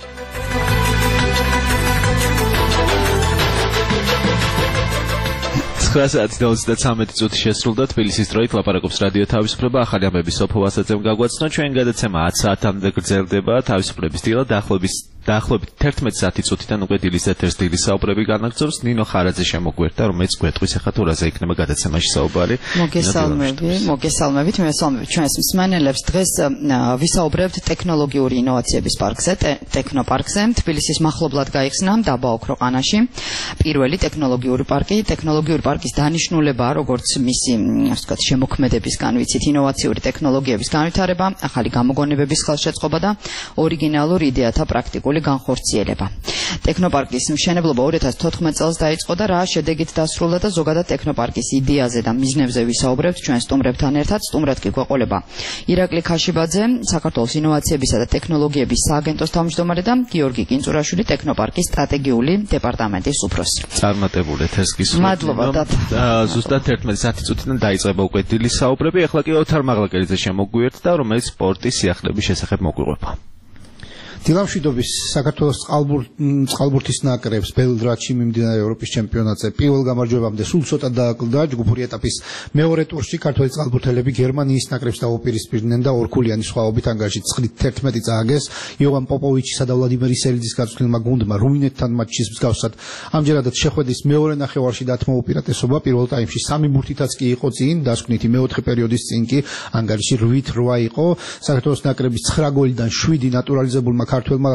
ცხრა საათი და ოცდაცამეტი წუთი შესრულდა თბილისის დროით ლაპარაკობს რადიო თავისუფლება. ახალი ამბები სოფო ვასაძემ გაგვაცნო. ჩვენ გადაცემა ათ საათამდე გრძელდება. თავისუფლების დილა დაახლოებით დაახლოებით თერთმეტი საათი წუთიდან უკვე დილის ეთერს დილის საუბრები განაგრძობს. ნინო ხარაძე შემოგვერდა, რომელიც გვეტყვის ახლა თუ რაზე იქნება გადაცემაში საუბარი. მოგესალმები, მოგესალმებით, მესალმებით ჩვენს მსმენელებს. დღეს ვისაუბრებთ ტექნოლოგიური ინოვაციების პარკზე, ტექნოპარკზე. თბილისის მახლობლად გაიხსნა დაბა ოქროყანაში პირველი ტექნოლოგიური პარკი. ტექნოლოგიური პარკის დანიშნულებაა, როგორც მისი, ასე ვთქვათ, შემოქმედებისგან ვიცით, ინოვაციური ტექნოლოგიების განვითარება, ახალი გამოგონებების ხელშეწყობა და ორიგინალურ იდეათა პრაქტიკული განხორციელება. ტექნოპარკის მშენებლობა ორი ათას თოთხმეტ წელს დაიწყო და რა შედეგით დასრულდა და ზოგადად ტექნოპარკის იდეაზე და მიზნებზე ვისაუბრებთ ჩვენ სტუმრებთან ერთად. სტუმრად კი გვეყოლება ირაკლი ქაშიბაძე, საქართველოს ინოვაციებისა და ტექნოლოგიების სააგენტოს თავმჯდომარე და გიორგი კინწურაშვილი, ტექნოპარკის სტრატეგიული დეპარტამენტის უფროსი. წარმატებული ეთერს გისურვებთ. მადლობა და ზუსტად თერთმეტი საათი წუთიდან დაიწყება უკვე დილის საუბრები. ახლა კი ოთარ მაღლაკელიძე შემოგვიერთდა, რომელიც სპორტის სიახლეების შესახებ მოგვიყვება. დილამშვიდობის საქართველოს წყალბურთის ნაკრებს ბელგრადში მიმდინარე ევროპის ჩემპიონატზე პირველ გამარჯვებამდე სულ ცოტა დააკლდა. ჯგუფური ეტაპის მეორე ტურში ქართველი წყალბურთელები გერმანიის ნაკრებს დაუპირისპირდნენ და ორქულიანი სხვაობით ანგარიშით ცხრით თერთმეტი წააგეს. იოვან პოპოვიჩისა და ვლადიმერ ისელიძის გაწვრთნილმა გუნდმა რუმინეთთან მატჩის მსგავსად ამჯერადაც შეხვედრის მეორე ნახევარში დათმო უპირატესობა. პირველ ტაიმში სამი ბურთითაც კი იყო წინ, დასკვნითი მეოთხე პერიოდის წინ კი ანგარიში რვით რვა იყო. საქართველოს ნაკრების ცხრა გოლიდან შვიდი ნატურალიზებულმა ქართველმა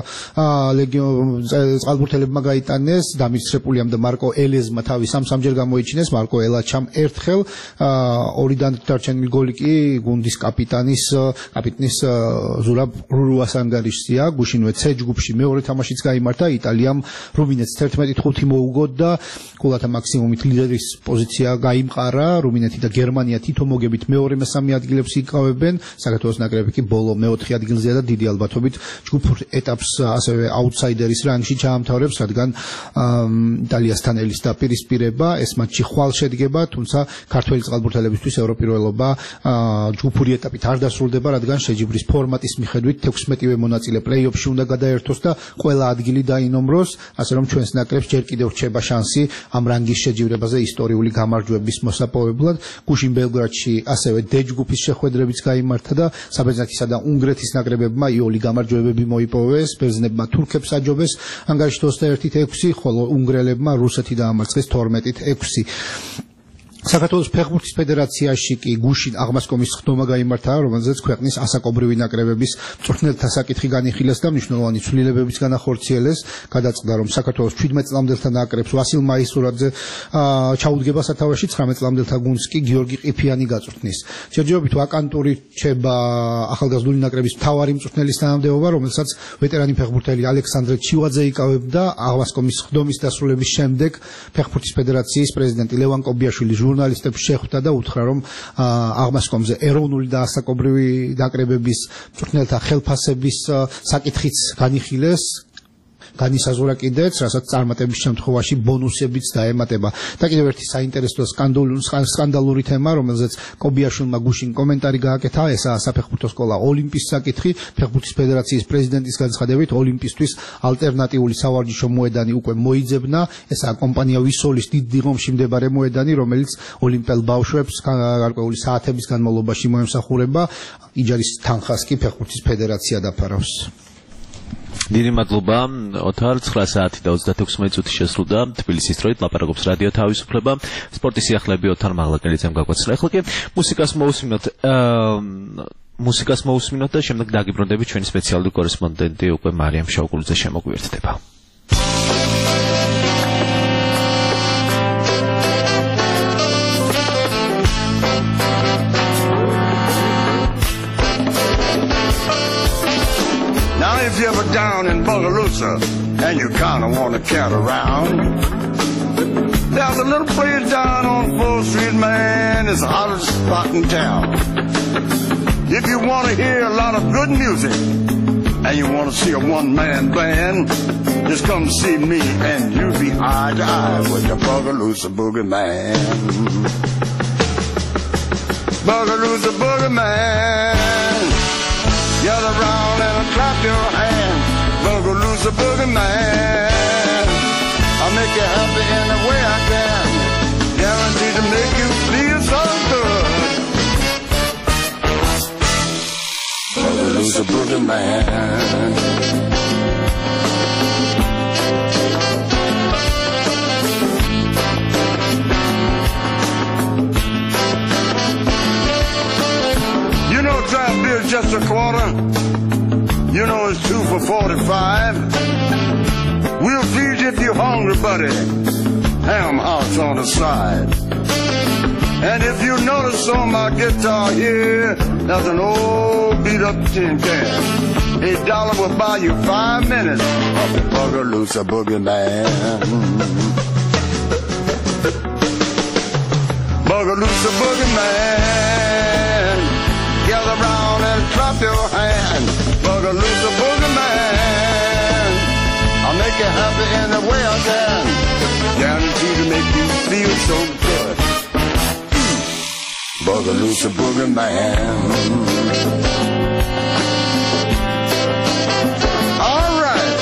წყალბურთელებმა გაიტანეს. დამირჩრეპულიამ და მარკო ელეზმა თავი სამ-სამჯერ გამოიჩინეს. მარკო ელაჩამ ერთხელ, ორიდან დარჩენილი გოლი კი გუნდის კაპიტანის კაპიტნის ზურაბ რურუას ანგარიშია. გუშინვე C ჯგუფში მეორე თამაშიც გაიმართა. იტალიამ რუმინეთს თერთმეტი ხუთი მოუგო და გოლათა მაქსიმუმით ლიდერის პოზიცია გაიმყარა. რუმინეთი და გერმანია თითო მოგებით მეორე მესამე ადგილებს იკავებენ. საქართველოს ნაკრები კი ბოლო მეოთხე ადგილზეა და დიდი ალბათობით ჯგუფურ ეტაპს ასევე აუტსაიდერის რანგში ჩაამთავრებს, რადგან იტალიასთან ელის დაპირისპირება. ეს მატჩი ხვალ შედგება, თუმცა ქართველი წყალბურთელებისთვის ევროპირველობა ჯგუფური ეტაპით არ დასრულდება, რადგან შეჯიბრის ფორმატის მიხედვით თექვსმეტივე მონაწილე პლეი-ოფში უნდა გადაერთოს და ყველა ადგილი დაინომროს, ასე რომ ჩვენს ნაკრებს ჯერ კიდევ რჩება შანსი ამ რანგის შეჯიბრებაზე ისტორიული გამარჯვების მოსაპოვებლად. გუშინ ბელგრადში ასევე D ჯგუფის შეხვედრებიც გაიმართა და საბერძნეთისა და უნგრეთის ნაკრებებმა იოლი გამარჯვებები მოიპოვეს. ბერძნებმა თურქებს აჯობეს ანგარიშით ოცდაერთით ექვსი, ხოლო უნგრელებმა რუსეთი დაამარცხეს თორმეტით ექვსი. საქართველოს ფეხბურთის ფედერაციაში კი გუშინ აღმასკომის ხდომა გაიმართა, რომელზეც ქვეყნის ასაკობრივი ნაკრებების მწვრთნელთა საკითხი განიხილეს და მნიშვნელოვანი ცვლილებებიც განახორციელეს. გადაწყდა, რომ საქართველოს შვიდმეტ წლამდელთა ნაკრებს ვასილ მაისურაძე ჩაუდგება სათავეში, ცხრამეტ წლამდელთა გუნდს კი გიორგი ყიფიანი გაწვრთნის. ჯერჯერობით ვაკანტური რჩება ახალგაზრდული ნაკრების მთავარი მწვრთნელის თანამდებობა, რომელსაც ვეტერანი ფეხბურთელი ალექსანდრე ჩივაძე იკავებდა. აღმასკომის ხდომის დასრულების შემდეგ ფეხბურთის ფედერაციის პრეზიდენტი ლევან კობიაშვილი ჟურნალისტებს შეხვდა და უთხრა, რომ აღმასკომზე ეროვნული და ასაკობრივი ნაკრებების მწვრთნელთა ხელფასების საკითხიც განიხილეს. განისაზღვრა კიდეც, რასაც წარმატების შემთხვევაში ბონუსებიც დაემატება. და კიდევ ერთი საინტერესო სკანდალური თემა, რომელზეც კობიაშვილმა გუშინ კომენტარი გააკეთა, ესაა საფეხბურთო სკოლა ოლიმპის საკითხი. ფეხბურთის ფედერაციის პრეზიდენტის განცხადებით, ოლიმპისთვის ალტერნატიული სავარჯიშო მოედანი უკვე მოიძებნა. ესაა კომპანია ვისოლის დიდ დიღომში მდებარე მოედანი, რომელიც ოლიმპიელ ბავშვებს გარკვეული საათების განმავლობაში მოემსახურება. იჯარის თანხას კი ფეხბურთის ფედერაცია დაფარავს. დიდი მადლობა. ოთარ, ცხრა საათი და ოცდათექვსმეტი წუთი შესრულდა. თბილისის დროით ლაპარაკობს რადიო თავისუფლება. სპორტის სიახლეები ოთარ მაღლაკელიძემ გაგვაცნო. ახლა კი მუსიკას მოусმინოთ. მუსიკას მოусმინოთ და შემდეგ დაგიბრუნდებით ჩვენი სპეციალური კორესპონდენტი უკვე მარიამ შაუკულიძე შემოგვიერთდება. If you're ever down in Bogalusa and you kinda wanna cat around, there's a little place down on fourth Street, man, it's the hottest spot in town. If you wanna hear a lot of good music and you wanna see a one-man band, just come see me and you'll be eye to eye with the Bogalusa Boogie Man. Bogalusa Boogie Man, gather round and clap your hands. Bogalusa Boogie Man, I'll make you happy any way I can, guaranteed to make you feel so good. Bogalusa Boogie Man. just a quarter. You know it's two for forty-five. We'll feed you if you're hungry, buddy. Ham hocks on the side. And if you notice on my guitar here, there's an old beat-up tin can. A dollar will buy you five minutes of the Boogaloosa Boogie Man. Boogaloosa Boogie Man, gather round and clap your hand. Boogaloosa Boogie Man, I'll make you happy in the way I can. Guaranteed to make you feel so good. Boogaloosa Boogie Man. All right.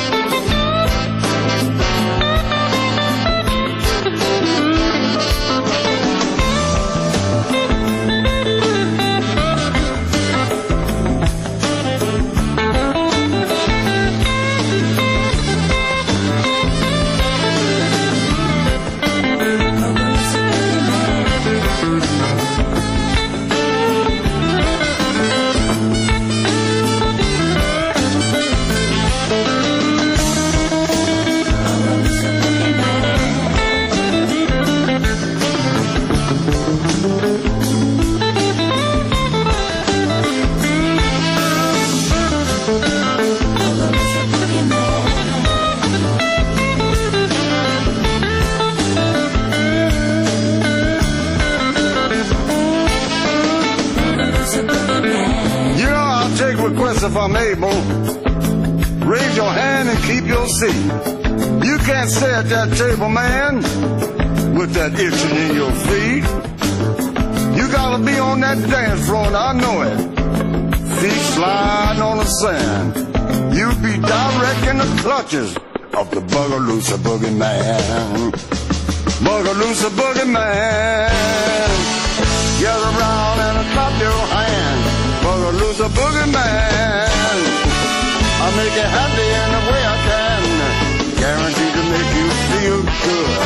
If I'm able, raise your hand and keep your seat. You can't stay at that table, man, with that itching in your feet. You gotta be on that dance floor, and I know it. Feet sliding on the sand. You'll be direct in the clutches of the Boogaloosa Boogie Man. Boogaloosa Boogie Man, get around and clap your hands. Boogaloosa Boogie Man, I'll make you happy in the way I can. Guaranteed to make you feel good.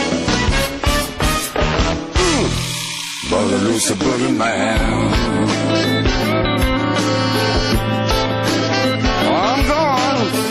Mm. Boogaloosa Boogie Man. Oh, I'm gone.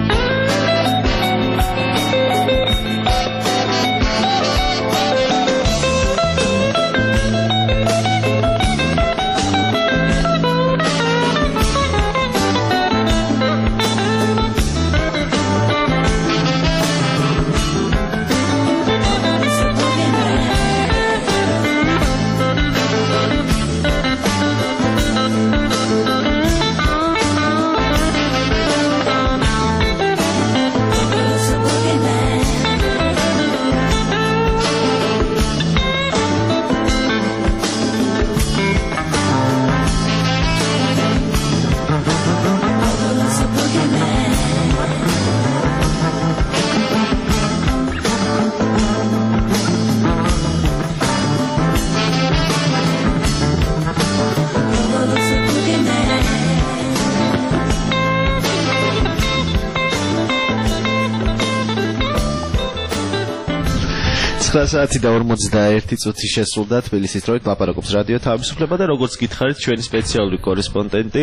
ცხრა საათი და ორმოცდაერთი წუთი შესრულდა თბილისის დროით ლაპარაკობს რადიო თავისუფლება და როგორც გითხარით ჩვენი სპეციალური კორესპონდენტი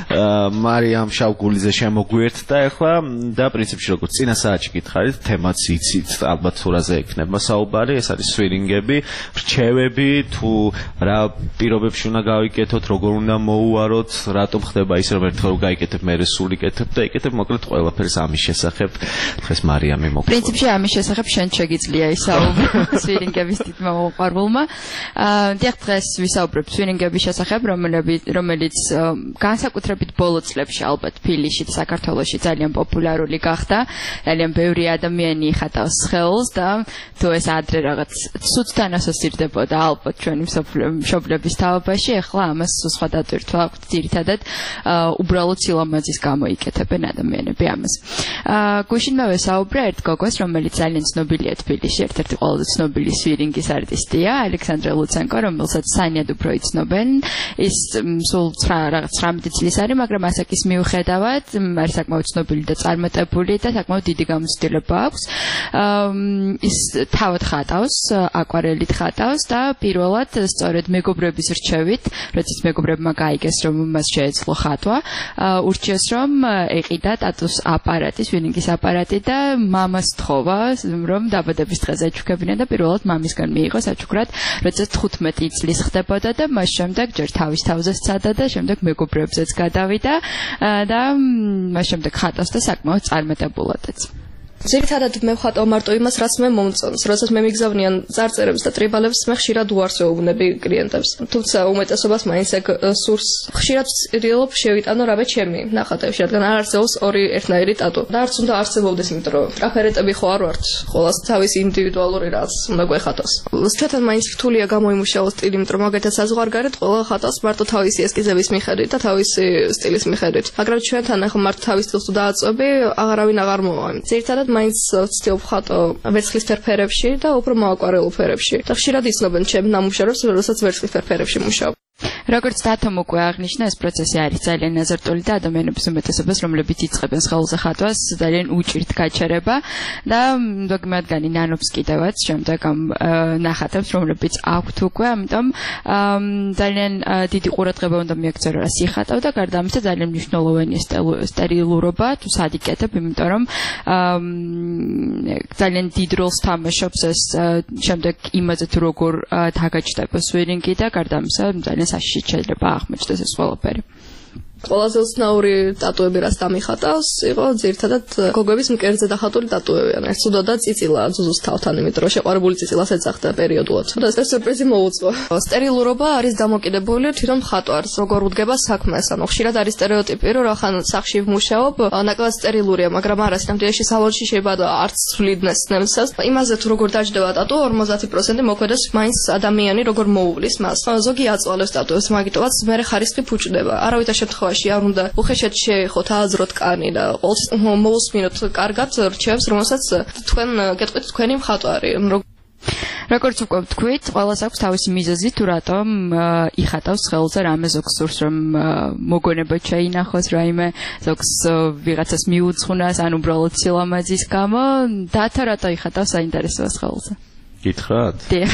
მარიამ შავგულიძე შემოგვიერთდა ახლა და პრინციპში როგორც წინა საათში გითხარით თემაც იცით ალბათ სურაზე ექნება საუბარი ეს არის სვირინგები რჩევები თუ რა პირობებში უნდა გავიკეთოთ როგორ უნდა მოუვაროთ რატომ ხდება ის რომ ერთხელ რომ გაიკეთებ მე სული კეთებ და იკეთებ მოკლედ ყველაფერს ამის შესახებ დღეს მარიამი მოგწოდებს პრინციპში ამის შესახებ შენ შეგიძლია ისაუბრო სვირინგების თითმა მოყვარულმა. დიახ, დღეს ვისაუბრებ სვირინგების შესახებ, რომელიც განსაკუთრებით ბოლო წლებში ალბათ თბილისში და საქართველოში ძალიან პოპულარული გახდა. ძალიან ბევრი ადამიანი იხატავს სხეულს და თუ ეს ადრე რაღაც ცუდთან ასოცირდებოდა ალბათ ჩვენი მშობლების თავობაში, ახლა ამას სხვა დატვირთვა აქვს ძირითადად უბრალოდ სილამაზის გამო იკეთებენ ადამიანები ამას. გუშინ მე ვესაუბრე ერთ გოგოს, რომელიც ძალიან ცნობილია თბილისში, ერთ-ერთი ყველაზე ცნობილი სვირინგის არტისტია ალექსანდრე ლუცენკო, რომელსაც საინად უფრო იცნობენ. ის სულ რაღაც ცხრამეტი წლის არის, მაგრამ ასაკის მიუხედავად არის საკმაოდ ცნობილი და წარმატებული და საკმაოდ დიდი გამოცდილება აქვს. ის თავად ხატავს, აკვარელით ხატავს და პირველად სწორედ მეგობრების რჩევით, როდესაც მეგობრებმა გაიგეს, რომ მას შეეძლო ხატვა, ურჩიეს რომ ეყიდა ტატუს აპარატი, სვირინგის აპარატი და მამას თხოვა, რომ დაბადების დღეზე ეჩუქებინა და პირველად მამისგან მიიღო საჩუქრად, როდესაც თხუთმეტი წლის ხდებოდა და მას შემდეგ ჯერ თავის თავზე სცადა და შემდეგ მეგობრებზეც გადავიდა და მას შემდეგ ხატავს და საკმაოდ წარმატებულადაც. ძირითადად მე ვხატავ მარტო იმას, რაც მე მომწონს. როდესაც მე მიგზავნიან წარწერებს და ტრიბალებს, მე ხშირად უარს ვეუბნები კლიენტებს. თუმცა უმეტესობას მაინც ეგ სურს. ხშირად ვცდილობ შევიტანო რამე ჩემი ნახატებში, რადგან არ არსებობს ორი ერთნაირი ტატუ. და არც უნდა არსებობდეს, იმიტომ რომ ტრაფერეტები ხო არ ვართ. ყოველს თავისი ინდივიდუალური რაც უნდა გვეხატოს. ჩვენთან მაინც რთულია გამოიმუშაოს სტილი, იმიტომ რომ მაგალითად საზღვარგარეთ ყველა ხატავს მარტო თავისი ესკიზების მიხედვით და თავისი სტილის მიხედვით. მაგრამ ჩვენთან ახლა მარტო თავის სტილს თუ დააწვევი, აღარავინ აღარ მოვა. ძირითადად მაინც ვცდილობ ხატო ვერცხლის ფერფერებში და უფრო მოაკვარელულ ფერებში. და ხშირად იცნობენ ჩემ ნამუშევრებს, როდესაც ვერცხლის ფერფერებში მუშაობ. როგორც დათომ უკვე აღნიშნა, ეს პროცესი არის ძალიან აზარტული და ადამიანების უმეტესობას, რომლებიც იწყებენ სხეულზე ხატვას, ძალიან უჭირთ გაჩერება და ზოგი მათგანი ნანობს კიდევაც შემდეგ ამ ნახატებს, რომლებიც აქვთ უკვე, ამიტომ ძალიან დიდი ყურადღება უნდა მიაქცევ, რა სიხატავ და გარდა ამისა ძალიან მნიშვნელოვანია სტერილურობა, თუ სად იკეთებ, იმიტომ რომ ძალიან დიდ როლს თამაშობს ეს შემდეგ იმაზე თუ როგორ დაგაჩნდება სვირინგი და გარდა ამისა ძალიან საშიში შეიძლება აღმოჩნდეს ეს ყველაფერი. ყველაზე უცნაური ტატუები რაც დამიხატავს, იყო ძირითადად გოგოების მკერდზე დახატული ტატუები. ან ერთ სუდოდა წიწილა ზუზუს თავთან, იმიტომ რომ შეყვარებული წიწილას ეძახდა პერიოდულად. და ეს სიურპრიზი მოუწვა. სტერილურობა არის დამოკიდებული თვითონ მხატვარს, როგორ უდგება საქმეს. ანუ ხშირად არის სტერეოტიპი, რომ რახან სახში ვმუშაობ, ნაკლად სტერილურია, მაგრამ არა, სინამდვილეში სალონში შეიძლება არც ვლიდნენ ნემსას. იმაზე თუ როგორ დაჯდება ტატუ, ორმოცდაათი პროცენტი მოქმედებს მაინც ადამიანი როგორ მოუვლის მას. ზოგი აწვალებს ტატუებს, მაგიტომაც მერე ხარისხი ფუჭდება. არავითარ შემთხვევაში არ უნდა უხეშად შეეხოთ ააზროთ კანი და ყოველთვის მოусმინოთ კარგად რჩევებს, რომელსაც თქვენ გეტყვით თქვენი მხატვარი. როგორც უკვე ვთქვით, ყველას აქვს თავისი მიზეზი, თუ რატომ იხატავს სხეულზე რამე, ზოგს სურს რომ მოგონება შეინახოს რაიმე, ზოგს ვიღაცას მიუძღვნას, ან უბრალოდ სილამაზის გამო, დათა რატო იხატავს საინტერესოა სხეულზე. გითხრათ? დიახ.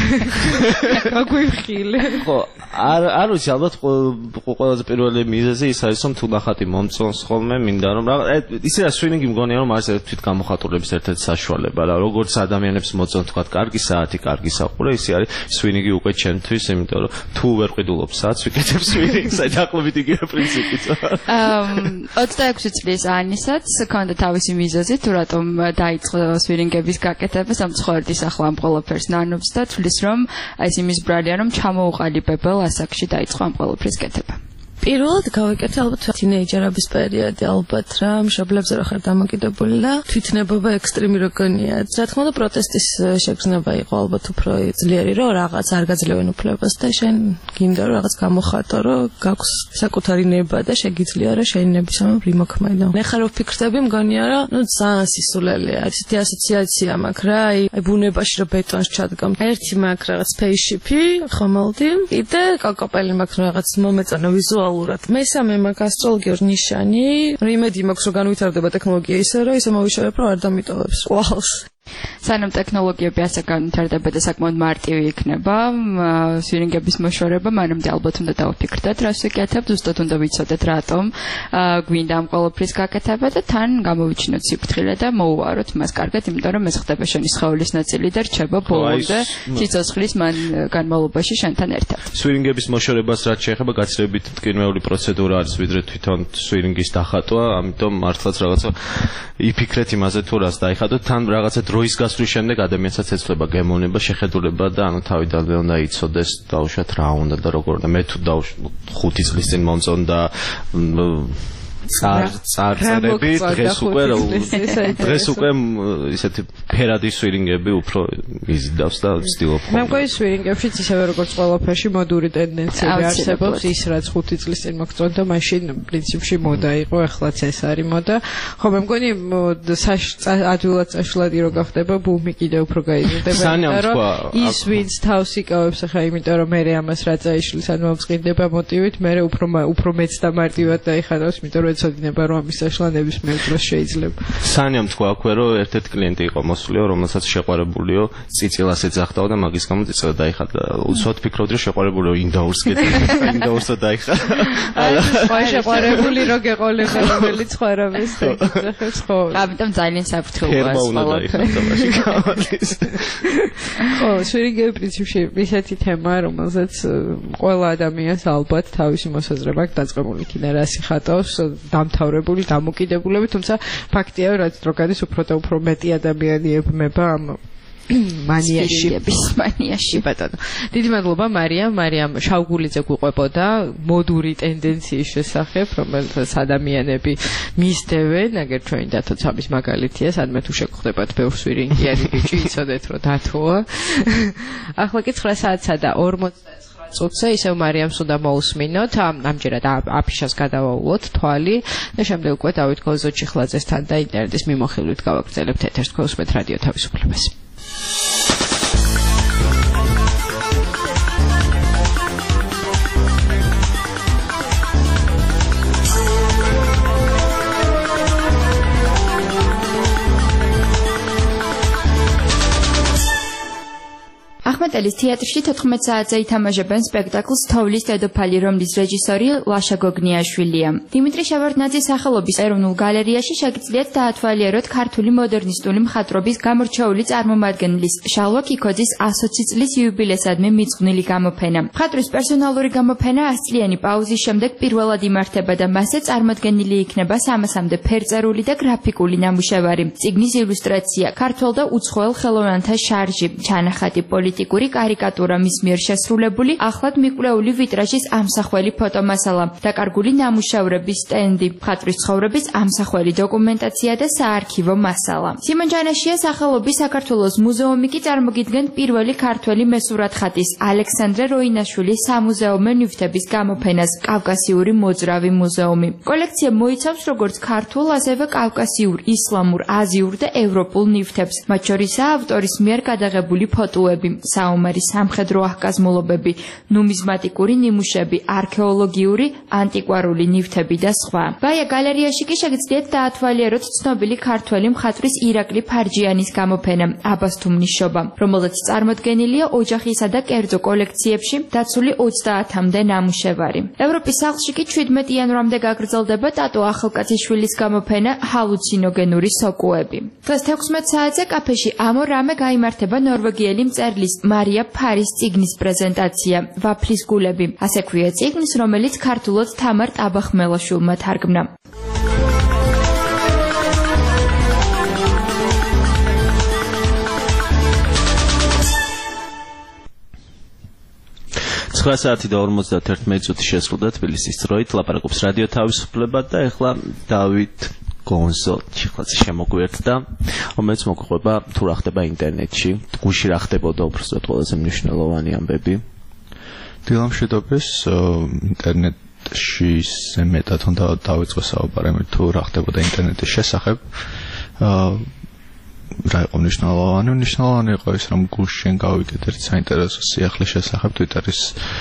გაგვიხილე. ხო, არ არ ვიცი, ალბათ ყველაზე პირველი მიზეზი ის არის, რომ თუ ნახატი მომწონს ხოლმე, მინდა რომ რაღაც ისე რა სვინინგი მგონია, რომ არის თვით გამოხატულების ერთ-ერთი საშუალება რა, როგორც ადამიანებს მოწონთ თქვა, კარგი საათი, კარგი საყურე, ისე არის სვინინგი უკვე ჩემთვის, იმიტომ რომ თუ ვერ ყიდულობ საათს, ვიკეთებ სვინინგს, აი დაახლოებით იგივე პრინციპით. ოცდაექვსი წლის ანისაც ჰქონდა თავისი მიზეზი, თუ რატომ დაიწყო სვინინგების გაკეთება, სამწუხაროდ ის ახლა ამ ყველაფერს ნანობს და თulis რომ ეს იმის ბრალია რომ ჩამოუყალიბებელ ასაკში დაიწყო ამ ყველაფრის კეთება. პირველად გავიკეთე ალბათ თინეიჯერების პერიოდი ალბათ რა მშობლებზე რა ხარ დამოკიდებული და თვითნებობა ექსტრემი როგონია. რა თქმა უნდა პროტესტის შეგრძნება იყო ალბათ უფრო ძლიერი რომ რაღაც არ გაძლევენ უფლებას და შენ გინდა რომ რაღაც გამოხატო რომ გაქვს საკუთარი ნება და შეგიძლია რომ შენი ნებისამებრ იმოქმედო. მე ხარ ვფიქრდები მგონია რომ ნუ ძალიან სისულელეა. ისეთი ასოციაცია მაქვს რა აი ბუნებაში რომ ბეტონს ჩადგამ. ერთი მაქვს რაღაც სპეისშიპი ხომალდი. კიდე კოკოპელი მაქვს რაღაც მომეწონა ვიზუალ მესამე მაქვს ასტროლოგიურ ნიშანი, იმედი მაქვს რომ განვითარდება ტექნოლოგია ისე რომ ისე მოვიშორებ რომ არ დამიტოვებს ყვალს. სანამ ტექნოლოგიები ასე განვითარდება და საკმაოდ მარტივი იქნება სვირინგების მოშორება, მანამდე ალბათ უნდა დავფიქრდეთ, რას ვიკეთებთ, ზუსტად უნდა ვიცოდეთ რატომ გვინდა ამ ყველაფრის გაკეთება და თან გამოვიჩინოთ სიფრთხილე და მოუვაროთ მას კარგად, იმიტომ რომ ეს ხდება შენი სხეულის ნაწილი და რჩება ბოლომდე სიცოცხლის მან განმავლობაში შენთან ერთად. სვირინგების მოშორებას რაც შეეხება გაცილებით ტკინვეული პროცედურა არის ვიდრე თვითონ სვირინგის დახატვა, ამიტომ მართლაც რაღაცა იფიქრეთ იმაზე თუ რას დაიხატოთ, თან რაღაცა დროის გასვლის შემდეგ ადამიანსაც ეცვლება გემოვნება, შეხედულება და ანუ თავიდანვე უნდა იცოდეს დაუშვათ რა უნდა და როგორ უნდა. მე თუ ხუთი წლის წინ მომწონდა წარწერები დღეს უკვე დღეს უკვე ისეთი ფერადი სვირინგები უფრო იზიდავს და ვცდილობ მე მგონი სვირინგებშიც ისევე როგორც ყველაფერში მოდური ტენდენციები არსებობს ის რაც ხუთი წლის წინ მოგწონდა მაშინ პრინციპში მოდა იყო ახლაც ეს არის მოდა ხო მე მგონი ადვილად წაშლადი რო გახდება ბუმი კიდე უფრო გაიზრდება იმიტომ რომ ის ვინც თავს იკავებს ახლა იმიტომ რომ მე ამას რა წაიშლის ანუ მომწყინდება მოტივით მე უფრო უფრო მეც და მარტივად დაიხარავს იმიტომ რომ ეცოდინება რომ ამის საშლანების მე დროს შეიძლება სანამ თქვა აქვე რომ ერთ-ერთი კლიენტი იყო მოსuliო რომელსაც შეყვარებულიო წიწილას ეძახდაო და მაგის გამო წიწილა დაიხარა უცბად ფიქრობდი რომ შეყვარებულიო ინდაურს გეტყვი ინდაურსო დაიხარა აი შეყვარებული რო გეყოლება რომელი ცხოვრების ეძახებს ხო ამიტომ ძალიან საფრთხეობაა ხო სვირინგები პრინციპში ისეთი თემაა რომელზეც ყველა ადამიანს ალბათ თავისი მოსაზრება აქვს დაწყებული იქნა რა სიხატავს დამთავრებული დამოკიდებულები თუმცა ფაქტია რაც რო გადის უფრო და უფრო მეტი ადამიანი ებმება ამ მანიაში მანიაში ბატონო დიდი მადლობა მარიამ მარიამ შავგულიძე გვიყვებოდა მოდური ტენდენციის შესახებ რომელსაც ადამიანები მისდევენ აგერ ჩვენი დათო ცამის მაგალითია სადმე თუ შეგხვდებათ ბევრ სვირინგიანი ბიჭი იცოდეთ რომ დათოა ახლა კი ცხრა საათსა და ორმოცდაექვსი წუთზე ისევ მარიამს უნდა მოусმინოთ ამჯერად აფიშას გადავაულოთ თვალი და შემდეგ უკვე დავით გოზოჩიხლაძესთან და ინტერნეტის მიმოხილვით გავაგრძელებთ ეთერს ქოსმეთ რადიო თავისუფლებას ახმეტელის თეატრში თოთხმეტ საათზე ითამაშებენ სპექტაკლს თოვლის დედოფალი, რომლის რეჟისორი ლაშა გოგნიაშვილია. დიმიტრი შევარდნაძის სახელობის ეროვნულ გალერეაში შეგიძლიათ დაათვალიეროთ ქართული მოდერნისტული მხატვრობის გამორჩეული წარმომადგენლის შალვა ქიქოძის ასოცი წლის იუბილესადმი მიძღვნილი გამოფენა. მხატვრის პერსონალური გამოფენა ას წლიანი პაუზის შემდეგ პირველად იმართება და მასზე წარმოდგენილი იქნება სამასამდე ფერწერული და გრაფიკული ნამუშევარი. წიგნის ილუსტრაცია, ქართველ და უცხოელ ხელოვნანთა შარჟი, ჩანახატი პოლიტიკური კარიკატურა მის მიერ შესრულებული, ახლად მიკვლეული ვიტრაჟის ამსახველი ფოტომასალა, დაკარგული ნამუშევრების სტენდი, მხატვრის ცხოვრების ამსახველი დოკუმენტაცია და საარქივო მასალა. სიმონ ჯანაშიას სახელობის საქართველოს მუზეუმი კი წარმოგიდგენ პირველი ქართველი მესურათხატის ალექსანდრე როინაშვილის სამუზეუმო ნივთების გამოფენას კავკასიური მოძრავი მუზეუმი. კოლექცია მოიცავს როგორც ქართულ, ასევე კავკასიურ, ისლამურ, აზიურ და ევროპულ ნივთებს, მათ შორისაა ავტორის მიერ გადაღებული ფოტოები, საომარი სამხედრო აღკაზმულობები, ნუმიზმატიკური ნიმუშები, არქეოლოგიური, ანტიკვარული ნივთები და სხვა. ბაია გალერეაში კი შეგიძლიათ დაათვალიეროთ ცნობილი ქართველი მხატვრის ირაკლი ფარჯიანის გამოფენა აბასთუმნის შობა, რომელზეც წარმოდგენილია ოჯახისა და კერძო კოლექციებში დაცული ოცდაათამდე ნამუშევარი. ევროპის სახლში კი შვიდმეტ იანვრამდე გაგრძელდება ტატო ახალკაციშვილის გამოფენა ჰალუცინოგენური სოკოები. დღეს თექვსმეტ საათზე კაფეში ამო რამე გაიმართება ნორვეგიელი მწერლის მარია ფარის წიგნის პრეზენტაცია ვაფლის გულები. ასე ქვია წიგნს, რომელიც ქართულად თამარ ტაბახმელაშვილმა თარგმნა. ცხრა საათი და ორმოცდაერთი წუთი შესრულდა თბილისის დროით, ლაპარაკობს რადიო თავისუფლება და ეხლა დავით გონზო ჩიხლაძე შემოგვიერთდა, რომელიც მოგყვება თუ რა ხდება ინტერნეტში, გუშინ რა ხდებოდა უბრალოდ ყველაზე მნიშვნელოვანი ამბები. დილამშვიდობის ინტერნეტში მეტად უნდა დავიწყო საუბარი თუ რა ხდებოდა ინტერნეტის შესახებ. რა იყო მნიშვნელოვანი? მნიშვნელოვანი იყო ის, რომ გუშინ გავიგეთ ერთ საინტერესო სიახლის შესახებ Twitter-ის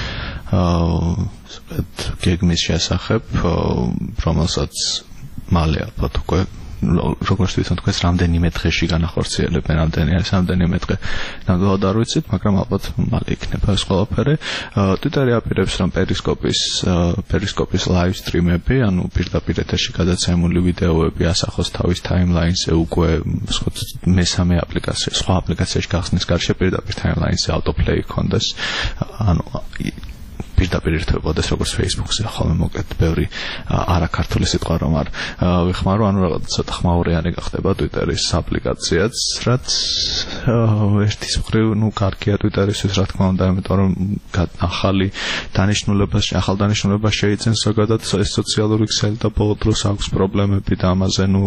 გეგმის შესახებ, რომელსაც მალე ალბათ უკვე როგორც თვითონ თქვენ რამდენიმე დღეში განახორციელებენ, რამდენი არის რამდენიმე დღე ნამდვილად არ ვიცით, მაგრამ ალბათ მალე იქნება ეს ყველაფერი. Twitter-ი აპირებს, რომ პერისკოპის პერისკოპის live stream-ები, ანუ პირდაპირ ეთერში გადაცემული ვიდეოები ასახოს თავის timeline-ზე უკვე მესამე აპლიკაცია, სხვა აპლიკაციაში გახსნის გარშე პირდაპირ timeline-ზე autoplay იქონდეს. ანუ პირდაპირ ერთვებოდეს როგორც Facebook-ზე ხოლმე მოკეთ ბევრი არაქართული სიტყვა რომ არ ვიხმარო, ანუ რაღაც ცოტა ხმაურიანი გახდება Twitter-ის აპლიკაციაც, რაც ერთის მხრივ, ну, კარგია Twitter-ისთვის, რა თქმა უნდა, იმიტომ რომ ახალი დანიშნულებას, ახალ დანიშნულებას შეიცავს ზოგადად ეს სოციალური ქსელი და ბოლო დროს აქვს პრობლემები და ამაზე, ну,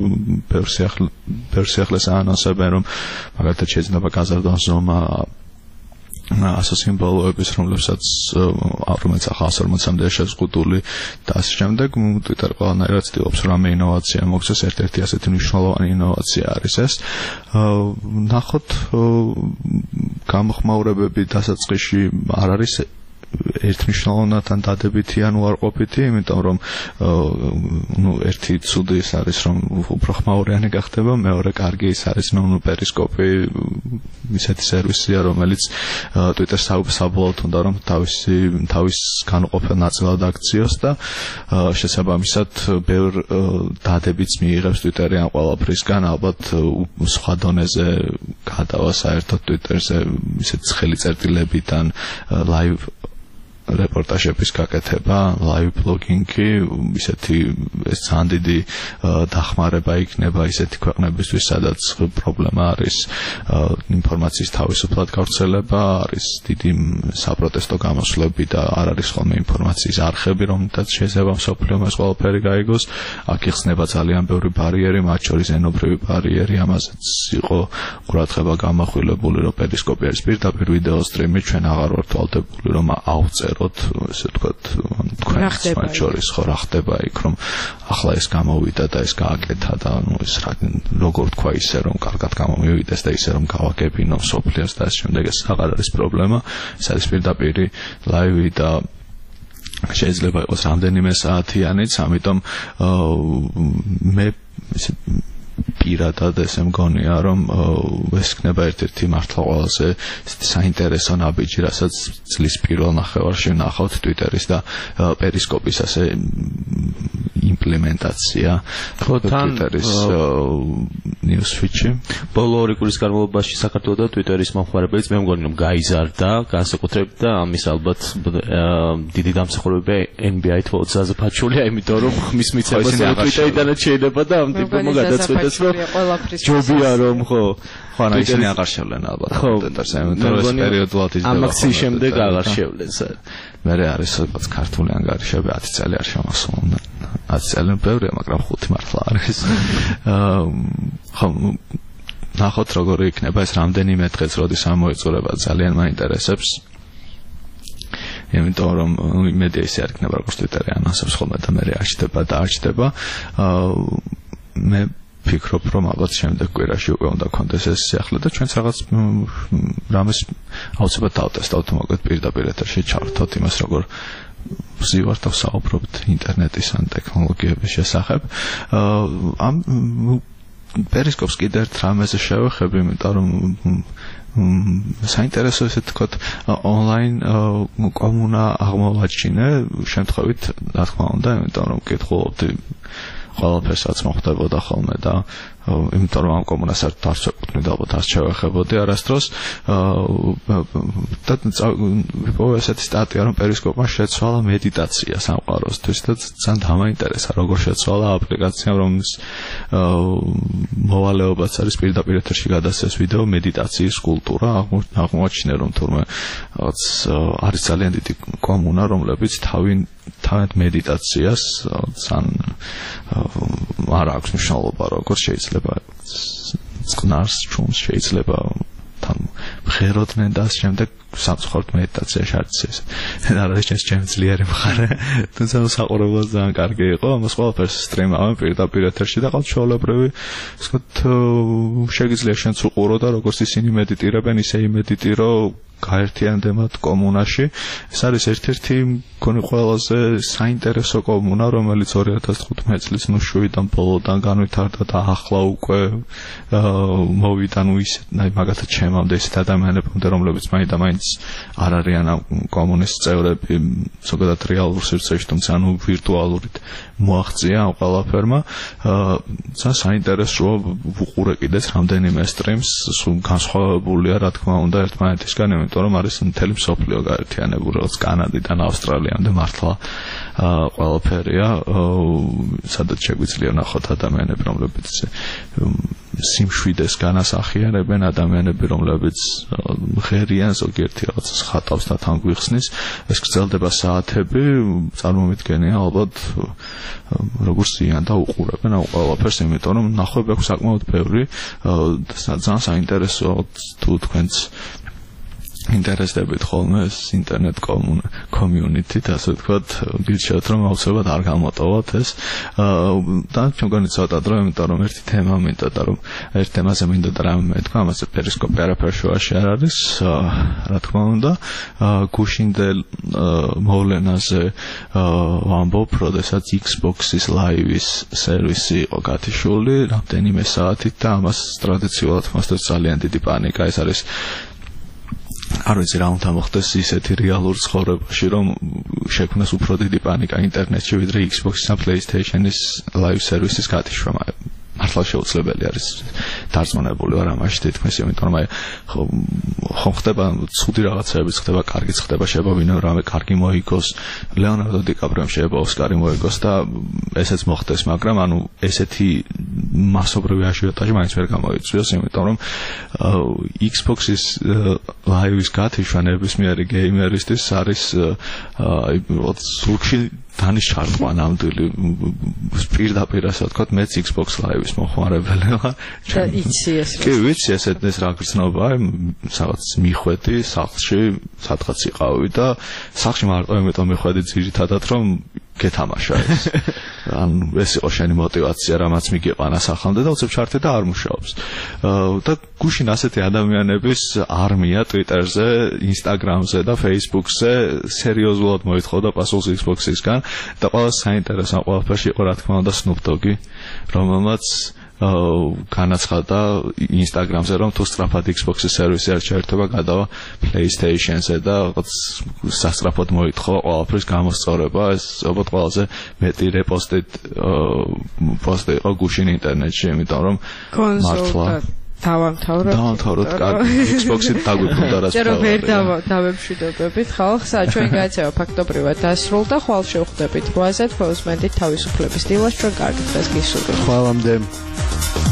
ბევრ სიახლეს აანონსებენ, რომ მაგალითად შეიძლება გაზარდონ ზომა ასო სიმბოლოების, რომლებსაც რომელიც ახლა ასო ორმოცამდე შეზღუდული და ასე შემდეგ, Twitter ყველანაირად ცდილობს რამე ინოვაცია მოგცეს, ერთ-ერთი ასეთი მნიშვნელოვანი ინოვაცია არის ეს. ნახოთ გამოხმაურებები დასაწყისში არ არის ერთმნიშვნელოვნად დადებითი ან უარყოფითი, იმიტომ რომ ну ერთი ცუდი ის არის რომ უფრო ხმაურიანი გახდება, მეორე კარგი ის არის რომ ნუ პერისკოპი ისეთი სერვისია, რომელიც Twitter-ს საბოლოოდ უნდა რომ თავისი თავის განუყოფელ ნაწილად აქციოს და შესაბამისად ბევრ დადებითს მიიღებს Twitter-ი ამ ყველაფრისგან, ალბათ სხვა დონეზე გადავა საერთოდ Twitter-ზე ისეთი ცხელი წერტილებიდან live რეპორტაჟების გაკეთება, live blogging-ი, ისეთი ეს ძალიან დიდი დახმარება იქნება ისეთი ქვეყნებისთვის, სადაც პრობლემა არის ინფორმაციის თავისუფლად გავრცელება, არის დიდი საპროტესტო გამოსვლები და არ არის ხოლმე ინფორმაციის არხები, რომელთაც შეიძლება მსოფლიომ ეს ყველაფერი გაიგოს. აქ იხსნება ძალიან ბევრი ბარიერი, მათ შორის ენობრივი ბარიერი, ამაზეც იყო ყურადღება გამახვილებული, რომ პერისკოპი არის პირდაპირ ვიდეო სტრიმი, ჩვენ აღარ ვართ ვალდებული რომ ავწეროთ, ესე ვთქვათ, თქვენს მათ შორის ხო რა ხდება იქ, რომ ახლა ეს გამოვიდა და ეს გააკეთა და ნუ ეს როგორ თქვა ისე რომ კარგად გამომივიდეს და ისე რომ გავაგებინო სოფლიას და ამ შემდეგ ეს აღარ არის პრობლემა, ეს არის პირდაპირი ლაივი და შეიძლება იყოს რამდენიმე საათიანიც, ამიტომ მე პირადად ესე მგონია რომ ეს იქნება ერთ-ერთი მართლა ყველაზე საინტერესო ნაბიჯი, რასაც წლის პირველ ნახევარში ვნახავთ Twitter-ის და პერისკოპის ასე იმპლემენტაცია Twitter-ის newsfeed-ში. ბოლო ორი კვირის განმავლობაში საქართველოს და Twitter-ის მომხმარებელიც მე მგონი რომ გაიზარდა, განსაკუთრებით და ამის ალბათ დიდი დამსახურებები N B A თვალსაზრისით ფაჩულია, იმიტომ რომ ხმის მიცემა Twitter-იდანაც შეიძლება და ამ ტიპმა გადაწყვეტეს რომ ჯობია რომ ხო ხო არა ისინი აღარ შევლენ ალბათ Twitter-ს, იმიტომ რომ ეს პერიოდულად იზრდება. ამაქციის შემდეგ აღარ შევლენ. მე არის რაღაც ქართული ანგარიშები ათი წელი არ შემოსულნი. ათი წელი ბევრია, მაგრამ ხუთი მართლა არის. ხო ნახოთ როგორი იქნება ეს რამდენიმე დღეც როდის ამოეწურება, ძალიან მაინტერესებს. იმიტომ რომ მედია ისე არ იქნება როგორც Twitter-ი ანონსებს ხოლმე და მე აჩდება და აჩდება. მე ფიქრობ რომ ალბათ შემდეგ კვირაში უკვე უნდა კონდეს ეს სიახლე და ჩვენც რაღაც რამეს აუცილებლად დავტესტავთ, მოგეთ პირდაპირ ეთერში ჩავართოთ იმას როგორ ვზივართ და ვსაუბრობთ ინტერნეტის ან ტექნოლოგიების შესახებ. ამ პერისკოპს კიდევ ერთ რამეზე შევეხები, იმიტომ რომ საინტერესო ესე თქვათ ონლაინ კომუნა აღმოვაჩინე, შემთხვევით რა თქმა უნდა, იმიტომ რომ კითხულობდი ყველაფერსაც მოხდებოდა ხოლმე და იმიტომ რომ ამ კომუნას არ წავეკუთვნით, ალბათ არ შევეხებოდი არასდროს და ვიპოვე ესეთი სტატია რომ პერისკოპმა შეცვალა მედიტაცია სამყაროსთვის და ძალიან დამაინტერესა როგორ შეცვალა აპლიკაციამ, რომლის მოვალეობაც არის პირდაპირ ეთერში გადასცეს ვიდეო მედიტაციის კულტურა. აღმოაჩინე რომ თურმე რაღაც არის ძალიან დიდი კომუნა, რომლებიც თავი თავად მედიტაციას ძალიან არ აქვს მნიშვნელობა, როგორ შეიძლება წყნარს ჩუმს შეიძლება თან მღეროდნენ და ამ შემდეგ სამწუხაროდ მედიტაციაში არც ეს არ არის ჩემს ჩემს ძლიერი მხარე, თუმცა საყურებლად ძალიან კარგი იყო. ამას ყველაფერს სტრიმავენ პირდაპირ ეთერში და ყავთ ჩვეულებრივი, ასე ვთქვათ, შეგიძლია შენც უყურო და როგორც ისინი მედიტირებენ, ისე იმედიტირო გაერთიანდებათ კომუნაში. ეს არის ერთ-ერთი მგონი ყველაზე საინტერესო კომუნა, რომელიც ორი ათას თხუთმეტი წლის ნუ შვიდან ბოლოდან განვითარდა და ახლა უკვე მოვიდა ნუ ის მაგათაც ჩემამდე ისეთ ადამიანებამდე, რომლებიც მაინც და მაინც არ არიან ამ კომუნის წევრები, ზოგადად რეალურ სივრცეში, თუმცა ნუ ვირტუალურით მოაღწია ამ ყველაფერმა. ძალიან საინტერესოა ვუყურე კიდეც რამდენიმე სტრიმს, განსხვავებულია რა თქმა უნდა ერთმანეთისგან, იმიტომ რომ არის მთელი მსოფლიო გაერთიანებული, როგორც კანადიდან ავსტრალიამდე მართლა ყველაფერია, სადაც შეგვიძლია ნახოთ ადამიანები, რომლებიც სიმშვიდეს განასახიერებენ, ადამიანები, რომლებიც ღერიან ზოგიერთი რაღაცას ხატავს და თან გვიხსნის, ეს გრძელდება საათები, წარმომიდგენია ალბათ როგორც იან და უყურებენ ამ ყველაფერს, იმიტომ რომ ნახვები აქვს საკმაოდ ბევრი, ძალიან საინტერესოა თუ თქვენც ინტერესდებით ხოლმე ეს ინტერნეტ კომიუნიტით, ასე ვთქვათ, გირჩევთ რომ აუცილებლად არ გამოტოვოთ ეს და ჩვენგანი ცოტა დრო, იმიტომ რომ ერთი თემა მინდა და რომ ერთ თემაზე მინდა და რამე მეთქვა, ამაზე პერისკოპი არაფერ შუაში არ არის, რა თქმა უნდა, გუშინდელ მოვლენაზე ვამბობ, როდესაც Xbox-ის live-ის სერვისი იყო გათიშული რამდენიმე საათით და ამას ტრადიციულად ხმასთან ძალიან დიდი პანიკა, ეს არის არ ვიცი რა უნდა მოხდეს ისეთი რეალურ ცხოვრებაში, რომ შექმნას უფრო დიდი პანიკა ინტერნეტში, ვიდრე Xbox-ის და PlayStation-ის live services გათიშვა. მართლა შეუძლებელი არის დარწმუნებული ვარ ამაში თითქმის, იმიტომ რომ აი ხომ ხდება ცუდი რაღაცებიც, ხდება კარგიც, ხდება შეიძლება ვინმე რამე კარგი მოიგოს, ლეონარდო დიკაპრიომ შეიძლება ოსკარი მოიგოს და ესეც მოხდეს, მაგრამ ანუ ესეთი მასობრივი აჟიოტაჟი მაინც ვერ გამოიწვიოს, იმიტომ რომ Xbox-ის live-ის გათიშვა ნებისმიერი გეიმერისთვის არის აი სულში დანიშარვა ნამდვილი პირდაპირ ასე ვთქვათ, მეც Xbox Live-ის მოხმარებელი ვარ. და იცი ეს. კი, ვიცი ესეთ ეს რა გრძნობა, სადაც მიხვედი სახლში, სადღაც იყავი და სახლში მარტო იმიტომ მიხვედი ძირითადად, რომ გეთამაშა ეს. ან ეს იყო შენი мотиваცია, რამაც მიგიყვანა სახლამდე და უცებ ჩართე და არ მუშაობს. და გუშინ ასეთი ადამიანების არმია Twitter-ზე, Instagram-ზე და Facebook-ზე სერიოზულად მოითხოვდა პასუხს Xbox-ისგან და ყველა საინტერესო ყველაფერში იყო რა თქმა უნდა Snoop Dogg-ი, რომელმაც განაცხადა Instagram-ზე, რომ თუ სწრაფად Xbox-ის სერვისი არ შეერთება, გადავა PlayStation-ზე და რაღაც სასწრაფოდ მოითხოვა ყველაფრის გამოსწორება. ეს ალბათ ყველაზე მეტი რეპოსტით პოსტი იყო გუშინ ინტერნეტში, იმიტომ რომ მართლა დავამთავროთ. დავამთავროთ Xbox-ით დაგვიბრუნდა რაც ჯერ ვერ დავემშვიდობებით ხალხს, ჩვენ გაიცევა ფაქტობრივად დასრულდა, ხვალ შევხვდებით რვაზე, თქვეულს მენდით თავისუფლების დილას, ჩვენ კარგ დღეს გისურვებთ. ხვალამდე.